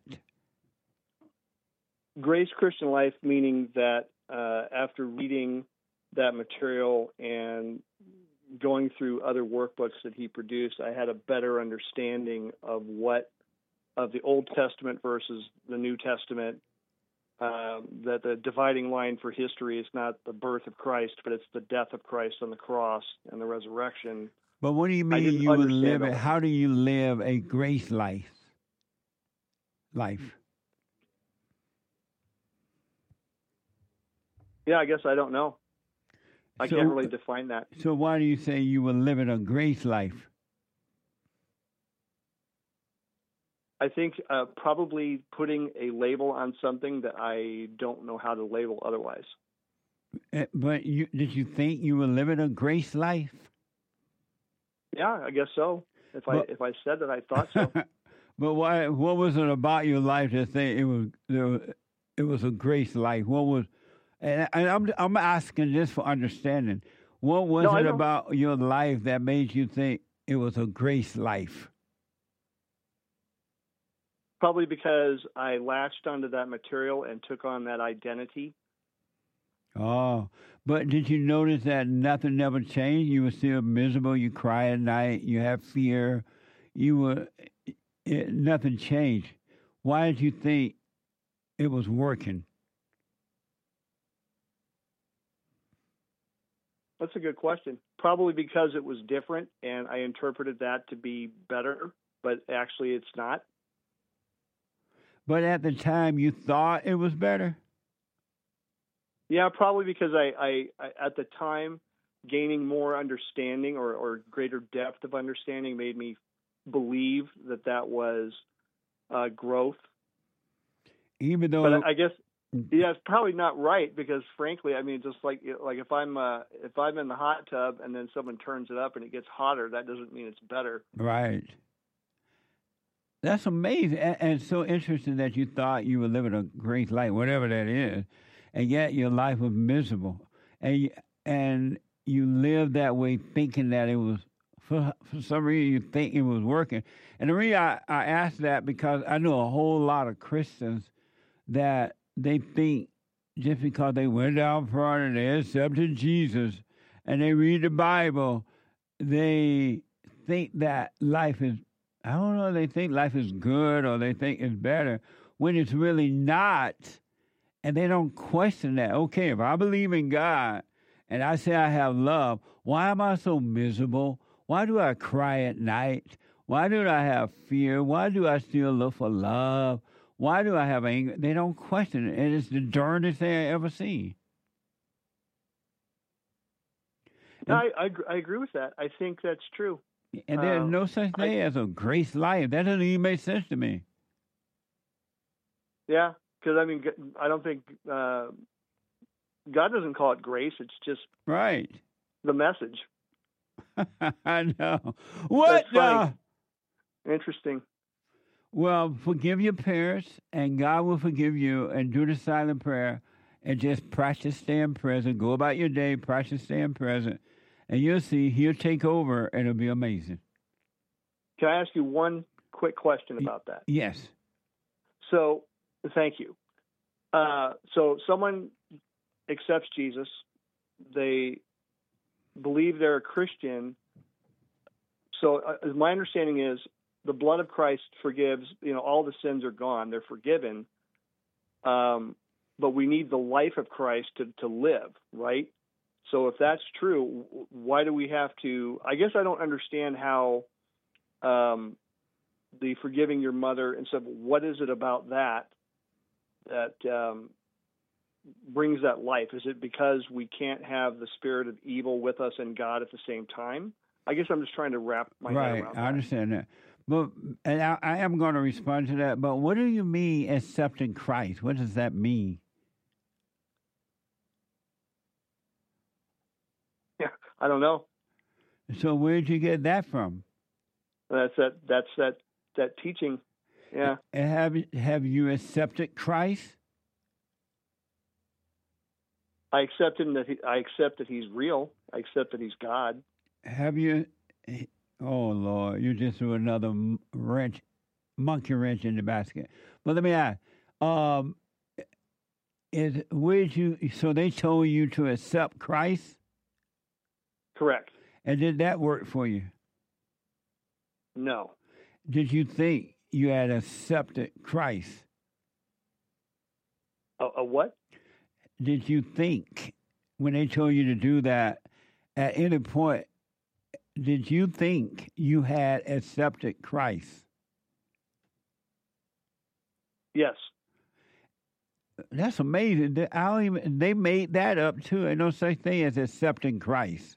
Grace Christian life, meaning that uh, after reading that material and going through other workbooks that he produced, I had a better understanding of what of the Old Testament versus the New Testament. Um, that the dividing line for history is not the birth of Christ, but it's the death of Christ on the cross and the resurrection. But what do you mean you would live it? How do you live a grace life? Life. Yeah, I guess I don't know. I so, can't really define that. So why do you say you will live in a grace life? I think uh, probably putting a label on something that I don't know how to label otherwise. Uh, but you, did you think you were living a grace life? Yeah, I guess so. If but, I if I said that, I thought so. But why? What was it about your life that say it was it was a grace life? What was? And I'm I'm asking this for understanding. What was no, it about your life that made you think it was a grace life? Probably because I latched onto that material and took on that identity. Oh, but did you notice that nothing ever changed? You were still miserable. You cry at night. You have fear. You were it, nothing changed. Why did you think it was working? That's a good question. Probably because it was different, and I interpreted that to be better, but actually it's not. But at the time, you thought it was better? Yeah, probably because I, I, I at the time, gaining more understanding or, or greater depth of understanding made me believe that that was uh, growth. Even though, but I, I guess, yeah, it's probably not right because, frankly, I mean, just like like if I'm uh, if I'm in the hot tub and then someone turns it up and it gets hotter, that doesn't mean it's better. Right. That's amazing, and, and so interesting that you thought you were living a great life, whatever that is, and yet your life was miserable, and you, and you lived that way thinking that it was, for, for some reason you think it was working. And the reason I, I asked that because I know a whole lot of Christians that they think just because they went down front and they accepted Jesus and they read the Bible, they think that life is, I don't know, they think life is good or they think it's better when it's really not. And they don't question that. Okay, if I believe in God and I say I have love, why am I so miserable? Why do I cry at night? Why do I have fear? Why do I still look for love? Why do I have anger? They don't question it. And it's the darndest thing I ever seen. No, I, I, I agree with that. I think that's true. And there's Um, no such thing I- as a grace life. That doesn't even make sense to me. Yeah, because I mean, g- I don't think uh, God doesn't call it grace. It's just Right. the message. I know. What? That's funny. Uh, Interesting. well, forgive your parents, and God will forgive you, and do the silent prayer, and just practice staying present. Go about your day, practice staying present, and you'll see He'll take over, and it'll be amazing. Can I ask you one quick question about that? Yes. So, thank you. Uh, so, someone accepts Jesus. They believe they're a Christian. So, uh, my understanding is the blood of Christ forgives. You know, all the sins are gone; they're forgiven. Um, but we need the life of Christ to to live, right? So, if that's true, why do we have to? I guess I don't understand how. Um, the forgiving your mother and stuff. What is it about that that um, brings that life? Is it because we can't have the spirit of evil with us and God at the same time? I guess I'm just trying to wrap my head Right, around I that. understand that. But and I, I am going to respond to that. But what do you mean accepting Christ? What does that mean? Yeah, I don't know. So where did you get that from? That's that. That's that. That teaching. Yeah. And have have you accepted Christ? I accept him that he, I accept that he's real. I accept that he's God. Have you? Oh Lord, you just threw another m- wrench, monkey wrench in the basket. But let me ask: um, Is where did you? So they told you to accept Christ? Correct. And did that work for you? No. Did you think you had accepted Christ? A, a what? Did you think when they told you to do that, at any point, did you think you had accepted Christ? Yes. That's amazing. They, I don't even, they made that up too. Ain't no such thing as accepting Christ.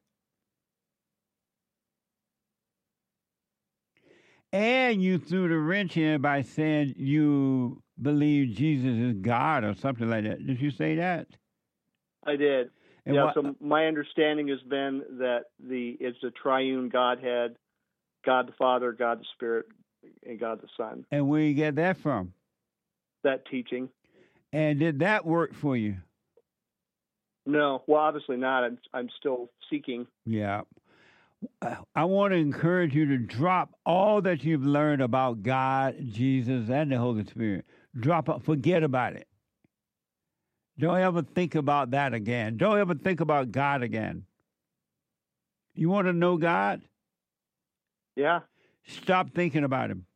And you threw the wrench in by saying you believe Jesus is God or something like that. Did you say that? I did. And yeah. what- So my understanding has been that the it's a triune Godhead, God the Father, God the Spirit, and God the Son. And where you get that from? That teaching. And did that work for you? No, well, obviously not. I'm I'm still seeking. Yeah. I want to encourage you to drop all that you've learned about God, Jesus, and the Holy Spirit. Drop it. Forget about it. Don't ever think about that again. Don't ever think about God again. You want to know God? Yeah. Stop thinking about Him.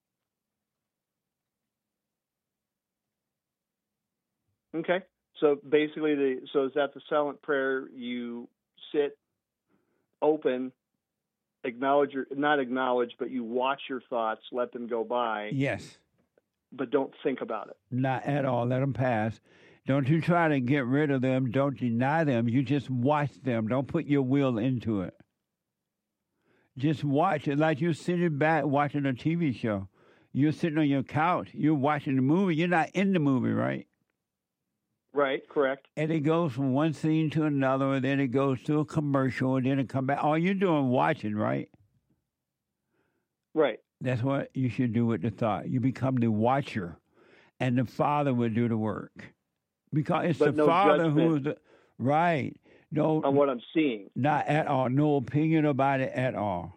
Okay. So basically, the so is that the silent prayer? You sit open, acknowledge your not acknowledge, but you watch your thoughts, let them go by. Yes. But don't think about it. Not at all. Let them pass. Don't you try to get rid of them. Don't deny them. You just watch them. Don't put your will into it. Just watch it like you're sitting back watching a T V show. You're sitting on your couch. You're watching the movie. You're not in the movie, right? Right, correct. And it goes from one scene to another, and then it goes to a commercial, and then it come back. All you're doing watching, right? Right. That's what you should do with the thought. You become the watcher, and the Father will do the work. Because it's But the no Father judgment who's the right. No, on what I'm seeing. Not at all. No opinion about it at all.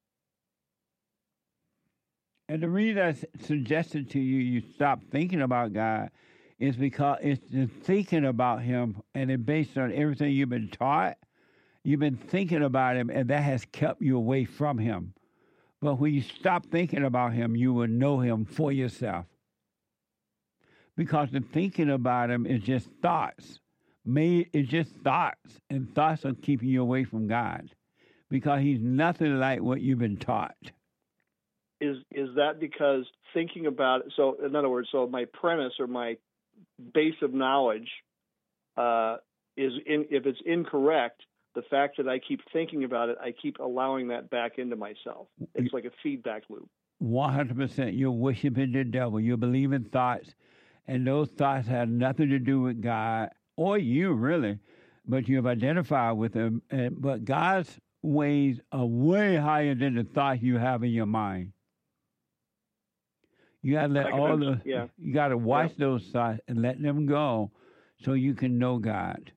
And the reason I s- suggested to you you stop thinking about God is because it's the thinking about Him, and it based on everything you've been taught. You've been thinking about Him, and that has kept you away from Him. But when you stop thinking about Him, you will know Him for yourself. Because the thinking about Him is just thoughts. Made it's just thoughts, and thoughts are keeping you away from God, because He's nothing like what you've been taught. Is is that because thinking about it? So, in other words, so my premise or my base of knowledge uh, is in, if it's incorrect, the fact that I keep thinking about it, I keep allowing that back into myself. It's like a feedback loop. One hundred percent, you're worshiping the devil. You're believing thoughts, and those thoughts have nothing to do with God or you, really. But you've identified with them. And, but God's ways are way higher than the thoughts you have in your mind. You gotta let I can all under- the. yeah. You gotta watch those thoughts and let them go, so you can know God.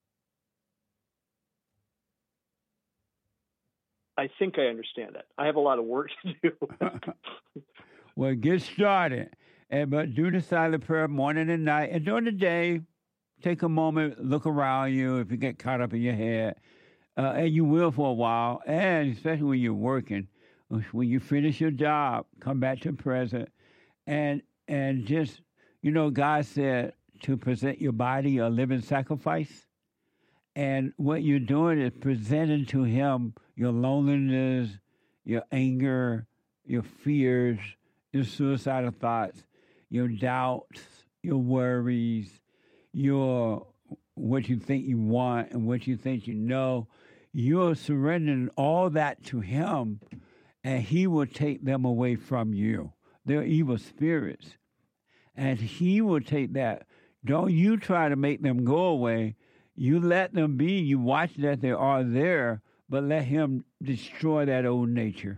I think I understand that. I have a lot of work to do. Well, get started, and but do the silent prayer morning and night, and during the day, take a moment, look around you. If you get caught up in your head, uh, and you will for a while, and especially when you're working, when you finish your job, come back to present, and and just you know, God said to present your body a living sacrifice. And what you're doing is presenting to Him your loneliness, your anger, your fears, your suicidal thoughts, your doubts, your worries, your what you think you want and what you think you know. You're surrendering all that to Him, and He will take them away from you. They're evil spirits, and He will take that. Don't you try to make them go away. You let them be. You watch that they are there, but let Him destroy that old nature.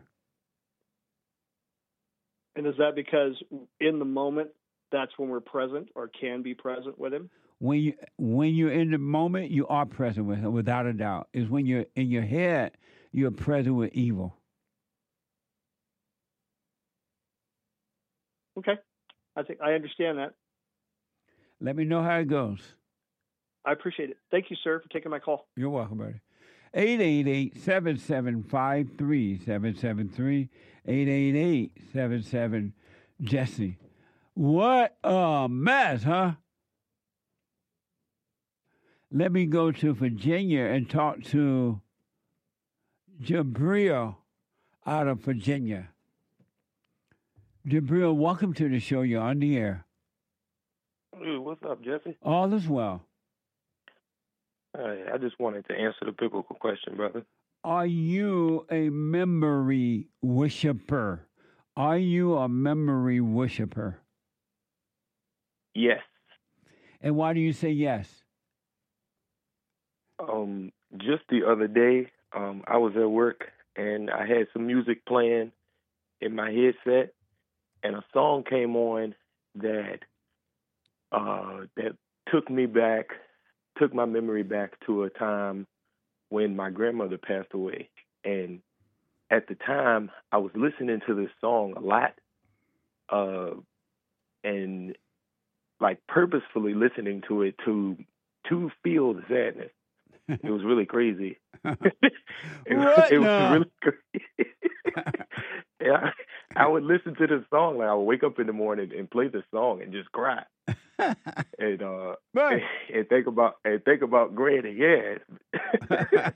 And is that because in the moment, that's when we're present or can be present with Him? When you when you're in the moment, you are present with Him, without a doubt. It's when you're in your head, you're present with evil. Okay, I think I understand that. Let me know how it goes. I appreciate it. Thank you, sir, for taking my call. You're welcome, buddy. eight eight eight, seven seven five, three seven seven three. eight eight eight, seven seven, Jesse. What a mess, huh? Let me go to Virginia and talk to Jabril out of Virginia. Jabril, welcome to the show. You're on the air. Hey, what's up, Jesse? All is well. Hey, I just wanted to answer the biblical question, brother. Are you a memory worshiper? Are you a memory worshiper? Yes. And why do you say yes? Um, just the other day, um, I was at work and I had some music playing in my headset, and a song came on that uh, that took me back, took my memory back to a time when my grandmother passed away. And at the time, I was listening to this song a lot, uh, and like purposefully listening to it to to feel the sadness. It was really crazy. it, What it was now? really crazy. Yeah, I, I would listen to this song. Like I would wake up in the morning and play this song and just cry. and uh Right. and, and think about and think about Granny, yeah.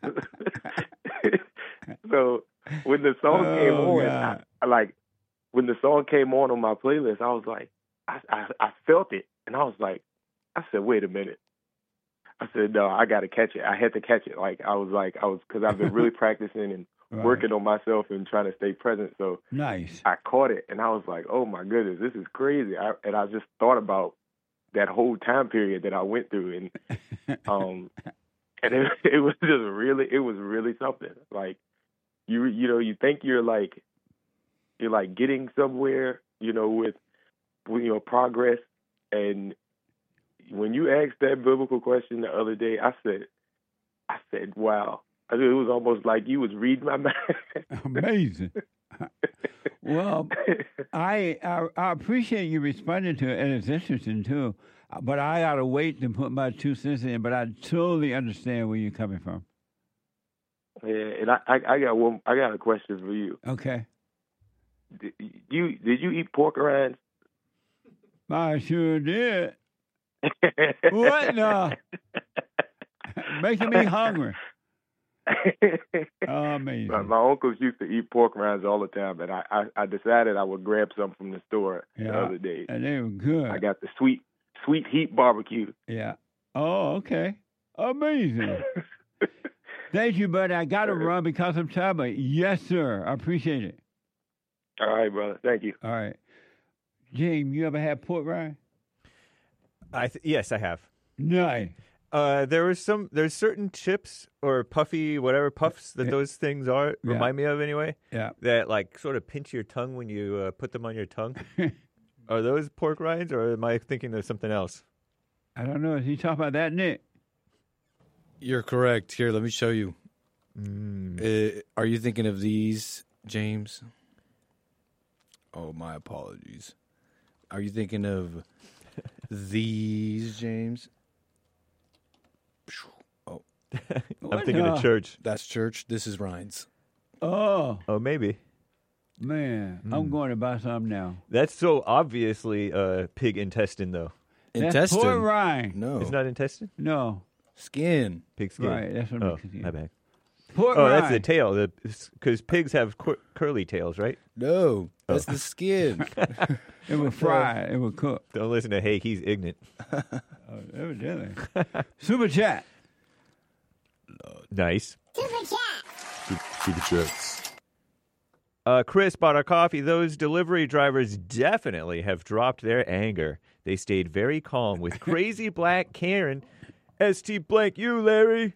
So when the song Oh, came on, God. I, I like when the song came on on my playlist, I was like, I, I I felt it, and I was like, I said, wait a minute. I said, no, I got to catch it. I had to catch it. Like, I was like, I was, because I've been really practicing and Right. working on myself and trying to stay present. So Nice. I caught it, and I was like, oh, my goodness, this is crazy. I, and I just thought about that whole time period that I went through. And um, and it, it was just really, it was really something. Like, you you know, you think you're like, you're like getting somewhere, you know, with, with you know, progress. And when you asked that biblical question the other day, I said, I said, wow. I mean, it was almost like you was reading my mind. Amazing. Well, I, I I appreciate you responding to it, and it's interesting too. But I ought to wait to put my two cents in. But I totally understand where you're coming from. Yeah, and I, I, I got one. I got a question for you. Okay. Did you did you eat pork rinds? I sure did. What now? Making me hungry. Amazing. My, my uncles used to eat pork rinds all the time, and I, I, I decided I would grab some from the store Yeah, the other day. and they were good. I got the sweet sweet heat barbecue. Yeah. Oh, okay. Amazing. Thank you, buddy. I got to run because of time. But yes, sir. I appreciate it. All right, brother. Thank you. All right. James, you ever had pork rind? I th- yes, I have. Nice. Uh, there was some. There's certain chips or puffy whatever puffs that Yeah. those things are Yeah. remind me of anyway. Yeah. That like sort of pinch your tongue when you uh, put them on your tongue. Are those pork rinds, or am I thinking of something else? I don't know. Is he talking about that, Nick? You're correct. Here, let me show you. Mm. Uh, are you thinking of these, James? Oh, my apologies. Are you thinking of these, James? Oh, I'm thinking of church. That's church. This is Rhines. Oh, Oh, maybe. man. I'm Mm. going to buy some now. That's so obviously uh, pig intestine, though. That's Intestine? pork rind. No. It's not intestine? No. Skin. Pig skin. Right, that's what I'm oh, thinking. my bad. Pork Oh, rind. that's the tail. Because pigs have cur- curly tails, right? No, that's Oh. the skin. It was fried. It was cooked. Don't listen to Hey, he's ignorant. Oh, evidently. Super chat. Nice. Super chats. Uh, Chris bought our coffee. Those delivery drivers definitely have dropped their anger. They stayed very calm with crazy black Karen. S T blank you, Larry.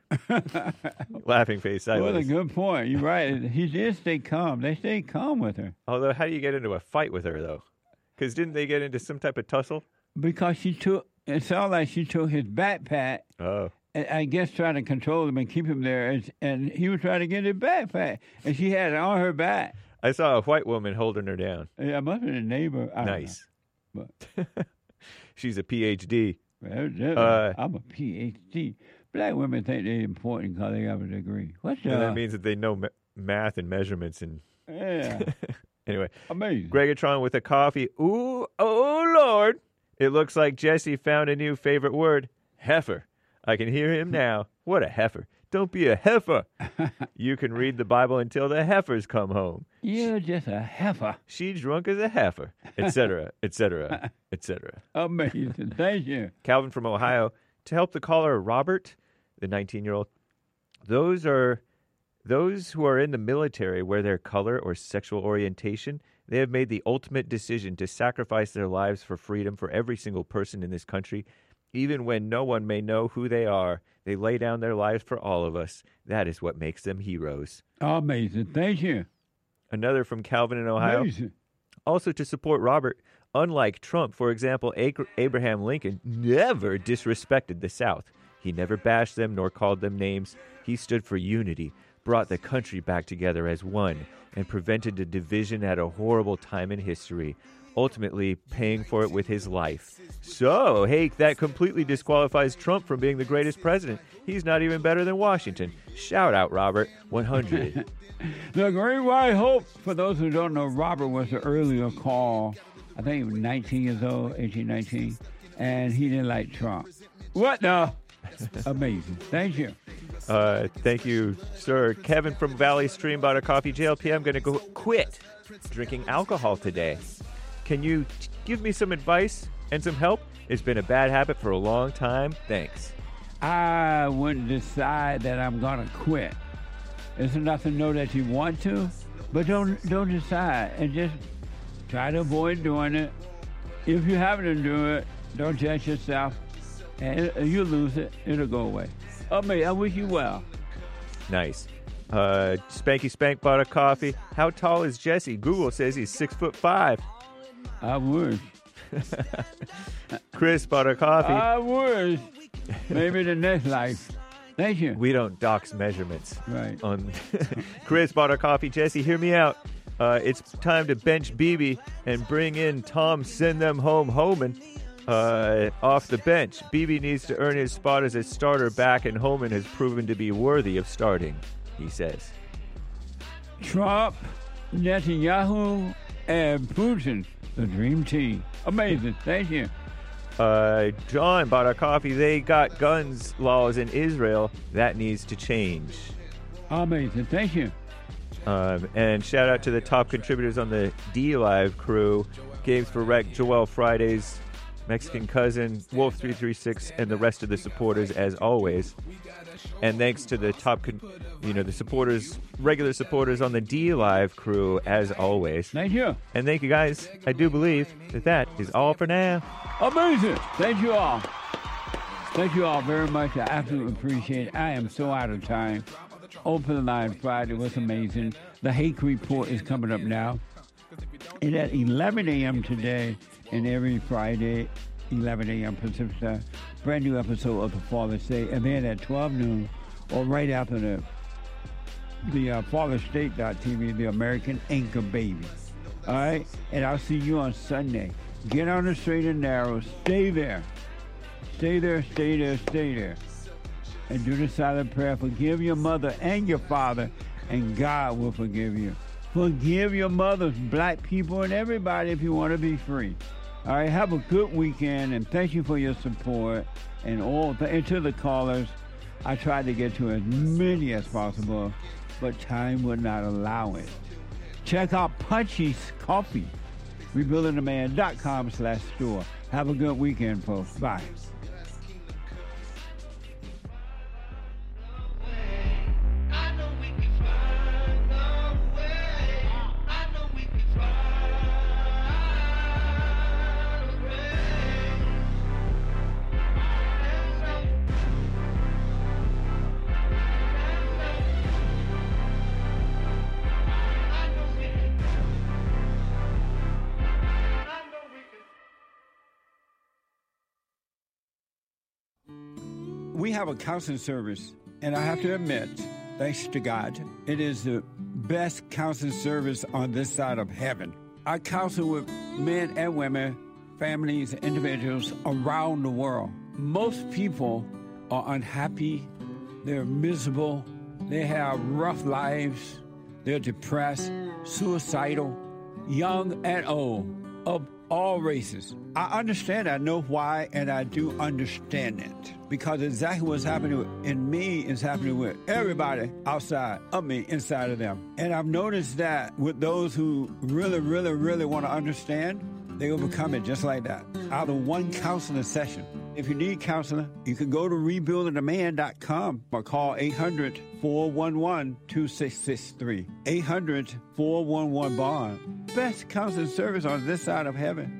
Laughing face What a sideways. good point. You're right. He did stay calm. They stayed calm with her Although, how do you get into a fight with her, though? Because didn't they get into some type of tussle? because she took. It sounded like she took his backpack. Oh. And I guess trying to control him and keep him there, and, and he was trying to get his backpack, and she had it on her back. I saw a white woman holding her down. Yeah, it must have been a neighbor. I don't Nice. know. But She's a P H D. evidently, Uh, I'm a P H D. Black women think they're important because they have a degree. What's And uh, that means that they know ma- math and measurements. And Yeah. anyway, amazing. Gregatron with a coffee. Ooh, oh Lord! It looks like Jesse found a new favorite word: heifer. I can hear him now. What a heifer! Don't be a heifer. You can read the Bible until the heifers come home. You're just a heifer. She drunk as a heifer, et cetera, et cetera, et cetera. Amazing. Thank you. Calvin from Ohio. To help the caller, Robert, the nineteen-year-old. Those are those who are in the military where their color or sexual orientation, they have made the ultimate decision to sacrifice their lives for freedom for every single person in this country. Even when no one may know who they are, they lay down their lives for all of us. That is what makes them heroes. Amazing. Thank you. Another from Calvin in Ohio. Amazing. Also to support Robert, unlike Trump, for example, Abraham Lincoln never disrespected the South. He never bashed them nor called them names. He stood for unity, brought the country back together as one, and prevented a division at a horrible time in history, ultimately paying for it with his life. So, hey, that completely disqualifies Trump from being the greatest president. He's not even better than Washington. Shout out, Robert. one hundred. The Great White Hope, for those who don't know, Robert was the earlier call. I think he was nineteen years old, eighteen, nineteen, and he didn't like Trump. What the? Amazing. Thank you. Uh, thank you, sir. Kevin from Valley Stream bought a coffee. J L P, I'm going to go quit drinking alcohol today. Can you t- give me some advice and some help? It's been a bad habit for a long time. Thanks. I wouldn't decide that I'm going to quit. It's enough to know that you want to, but don't don't decide and just try to avoid doing it. If you happen to do it, don't judge yourself, and it, you lose it. It'll go away. Oh, me, I wish you well. Nice. Uh, Spanky Spank bought a coffee. How tall is Jesse? Google says he's six foot five. I wish. Chris bought a coffee. I wish. Maybe the next life. Thank you. We don't dox measurements. Right. On Chris bought a coffee. Jesse, hear me out. Uh, it's time to bench B B and bring in Tom Send Them Home Homan uh, off the bench. B B needs to earn his spot as a starter back, and Homan has proven to be worthy of starting, he says. Trump, Netanyahu, and Putin, the dream team. Amazing. Thank you. Uh, John bought a coffee. They got guns laws in Israel. That needs to change. Amazing. Thank you. Um, and shout out to the top contributors on the D-Live crew. Games for Rec, Joel Fridays, Mexican Cousin, Wolf three three six, and the rest of the supporters as always. And thanks to the top, con- you know, the supporters, regular supporters on the D-Live crew as always. Thank you. And thank you guys. I do believe that that is all for now. Amazing. Thank you all. Thank you all very much. I absolutely appreciate it. I am so out of time. Open Line Friday was amazing. The Hake Report is coming up now. And at eleven a.m. today and every Friday, eleven a.m. Pacific Time, brand new episode of The Father's Day. And then at twelve noon, or right after the the uh, Father's State dot T V, the American Anchor Baby. All right? And I'll see you on Sunday. Get on the straight and narrow. Stay there. Stay there, stay there, stay there. And do the silent prayer. Forgive your mother and your father, and God will forgive you. Forgive your mothers, black people, and everybody if you want to be free. All right, have a good weekend, and thank you for your support. And all th- and to the callers, I tried to get to as many as possible, but time would not allow it. Check out Punchy's Coffee. rebuilding the man dot com slash store. Have a good weekend, folks. Bye. We have a counseling service, and I have to admit, thanks to God, it is the best counseling service on this side of heaven. I counsel with men and women, families, individuals around the world. Most people are unhappy, they're miserable, they have rough lives, they're depressed, suicidal, young and old, of all races. I understand, I know why, and I do understand it. Because exactly what's happening in me is happening with everybody outside of me, inside of them. And I've noticed that with those who really, really, really want to understand, they overcome it just like that. Out of one counseling session. If you need counseling, you can go to rebuilding the man dot com or call eight hundred, four one one, two six six three. eight hundred, four one one, bond. Best counseling service on this side of heaven.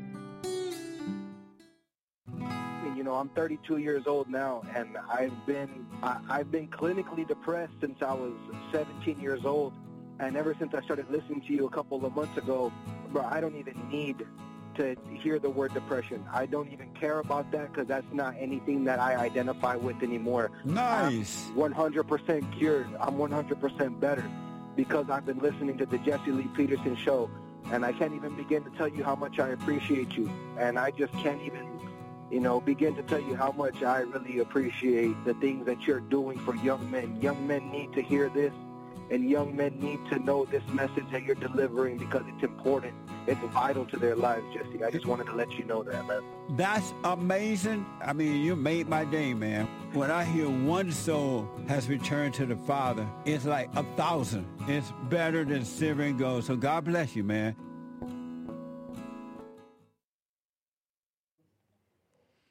You know, I'm thirty-two years old now, and I've been I, I've been clinically depressed since I was seventeen years old, and ever since I started listening to you a couple of months ago, bro, I don't even need to hear the word depression. I don't even care about that because that's not anything that I identify with anymore. Nice. I'm one hundred percent cured. I'm one hundred percent better because I've been listening to the Jesse Lee Peterson show, and I can't even begin to tell you how much I appreciate you, and I just can't even you know, begin to tell you how much I really appreciate the things that you're doing for young men. Young men need to hear this, and young men need to know this message that you're delivering because it's important. It's vital to their lives, Jesse. I just wanted to let you know that, man. That's amazing. I mean, you made my day, man. When I hear one soul has returned to the Father, it's like a thousand. It's better than silver and gold. So God bless you, man.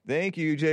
Thank you, Jay.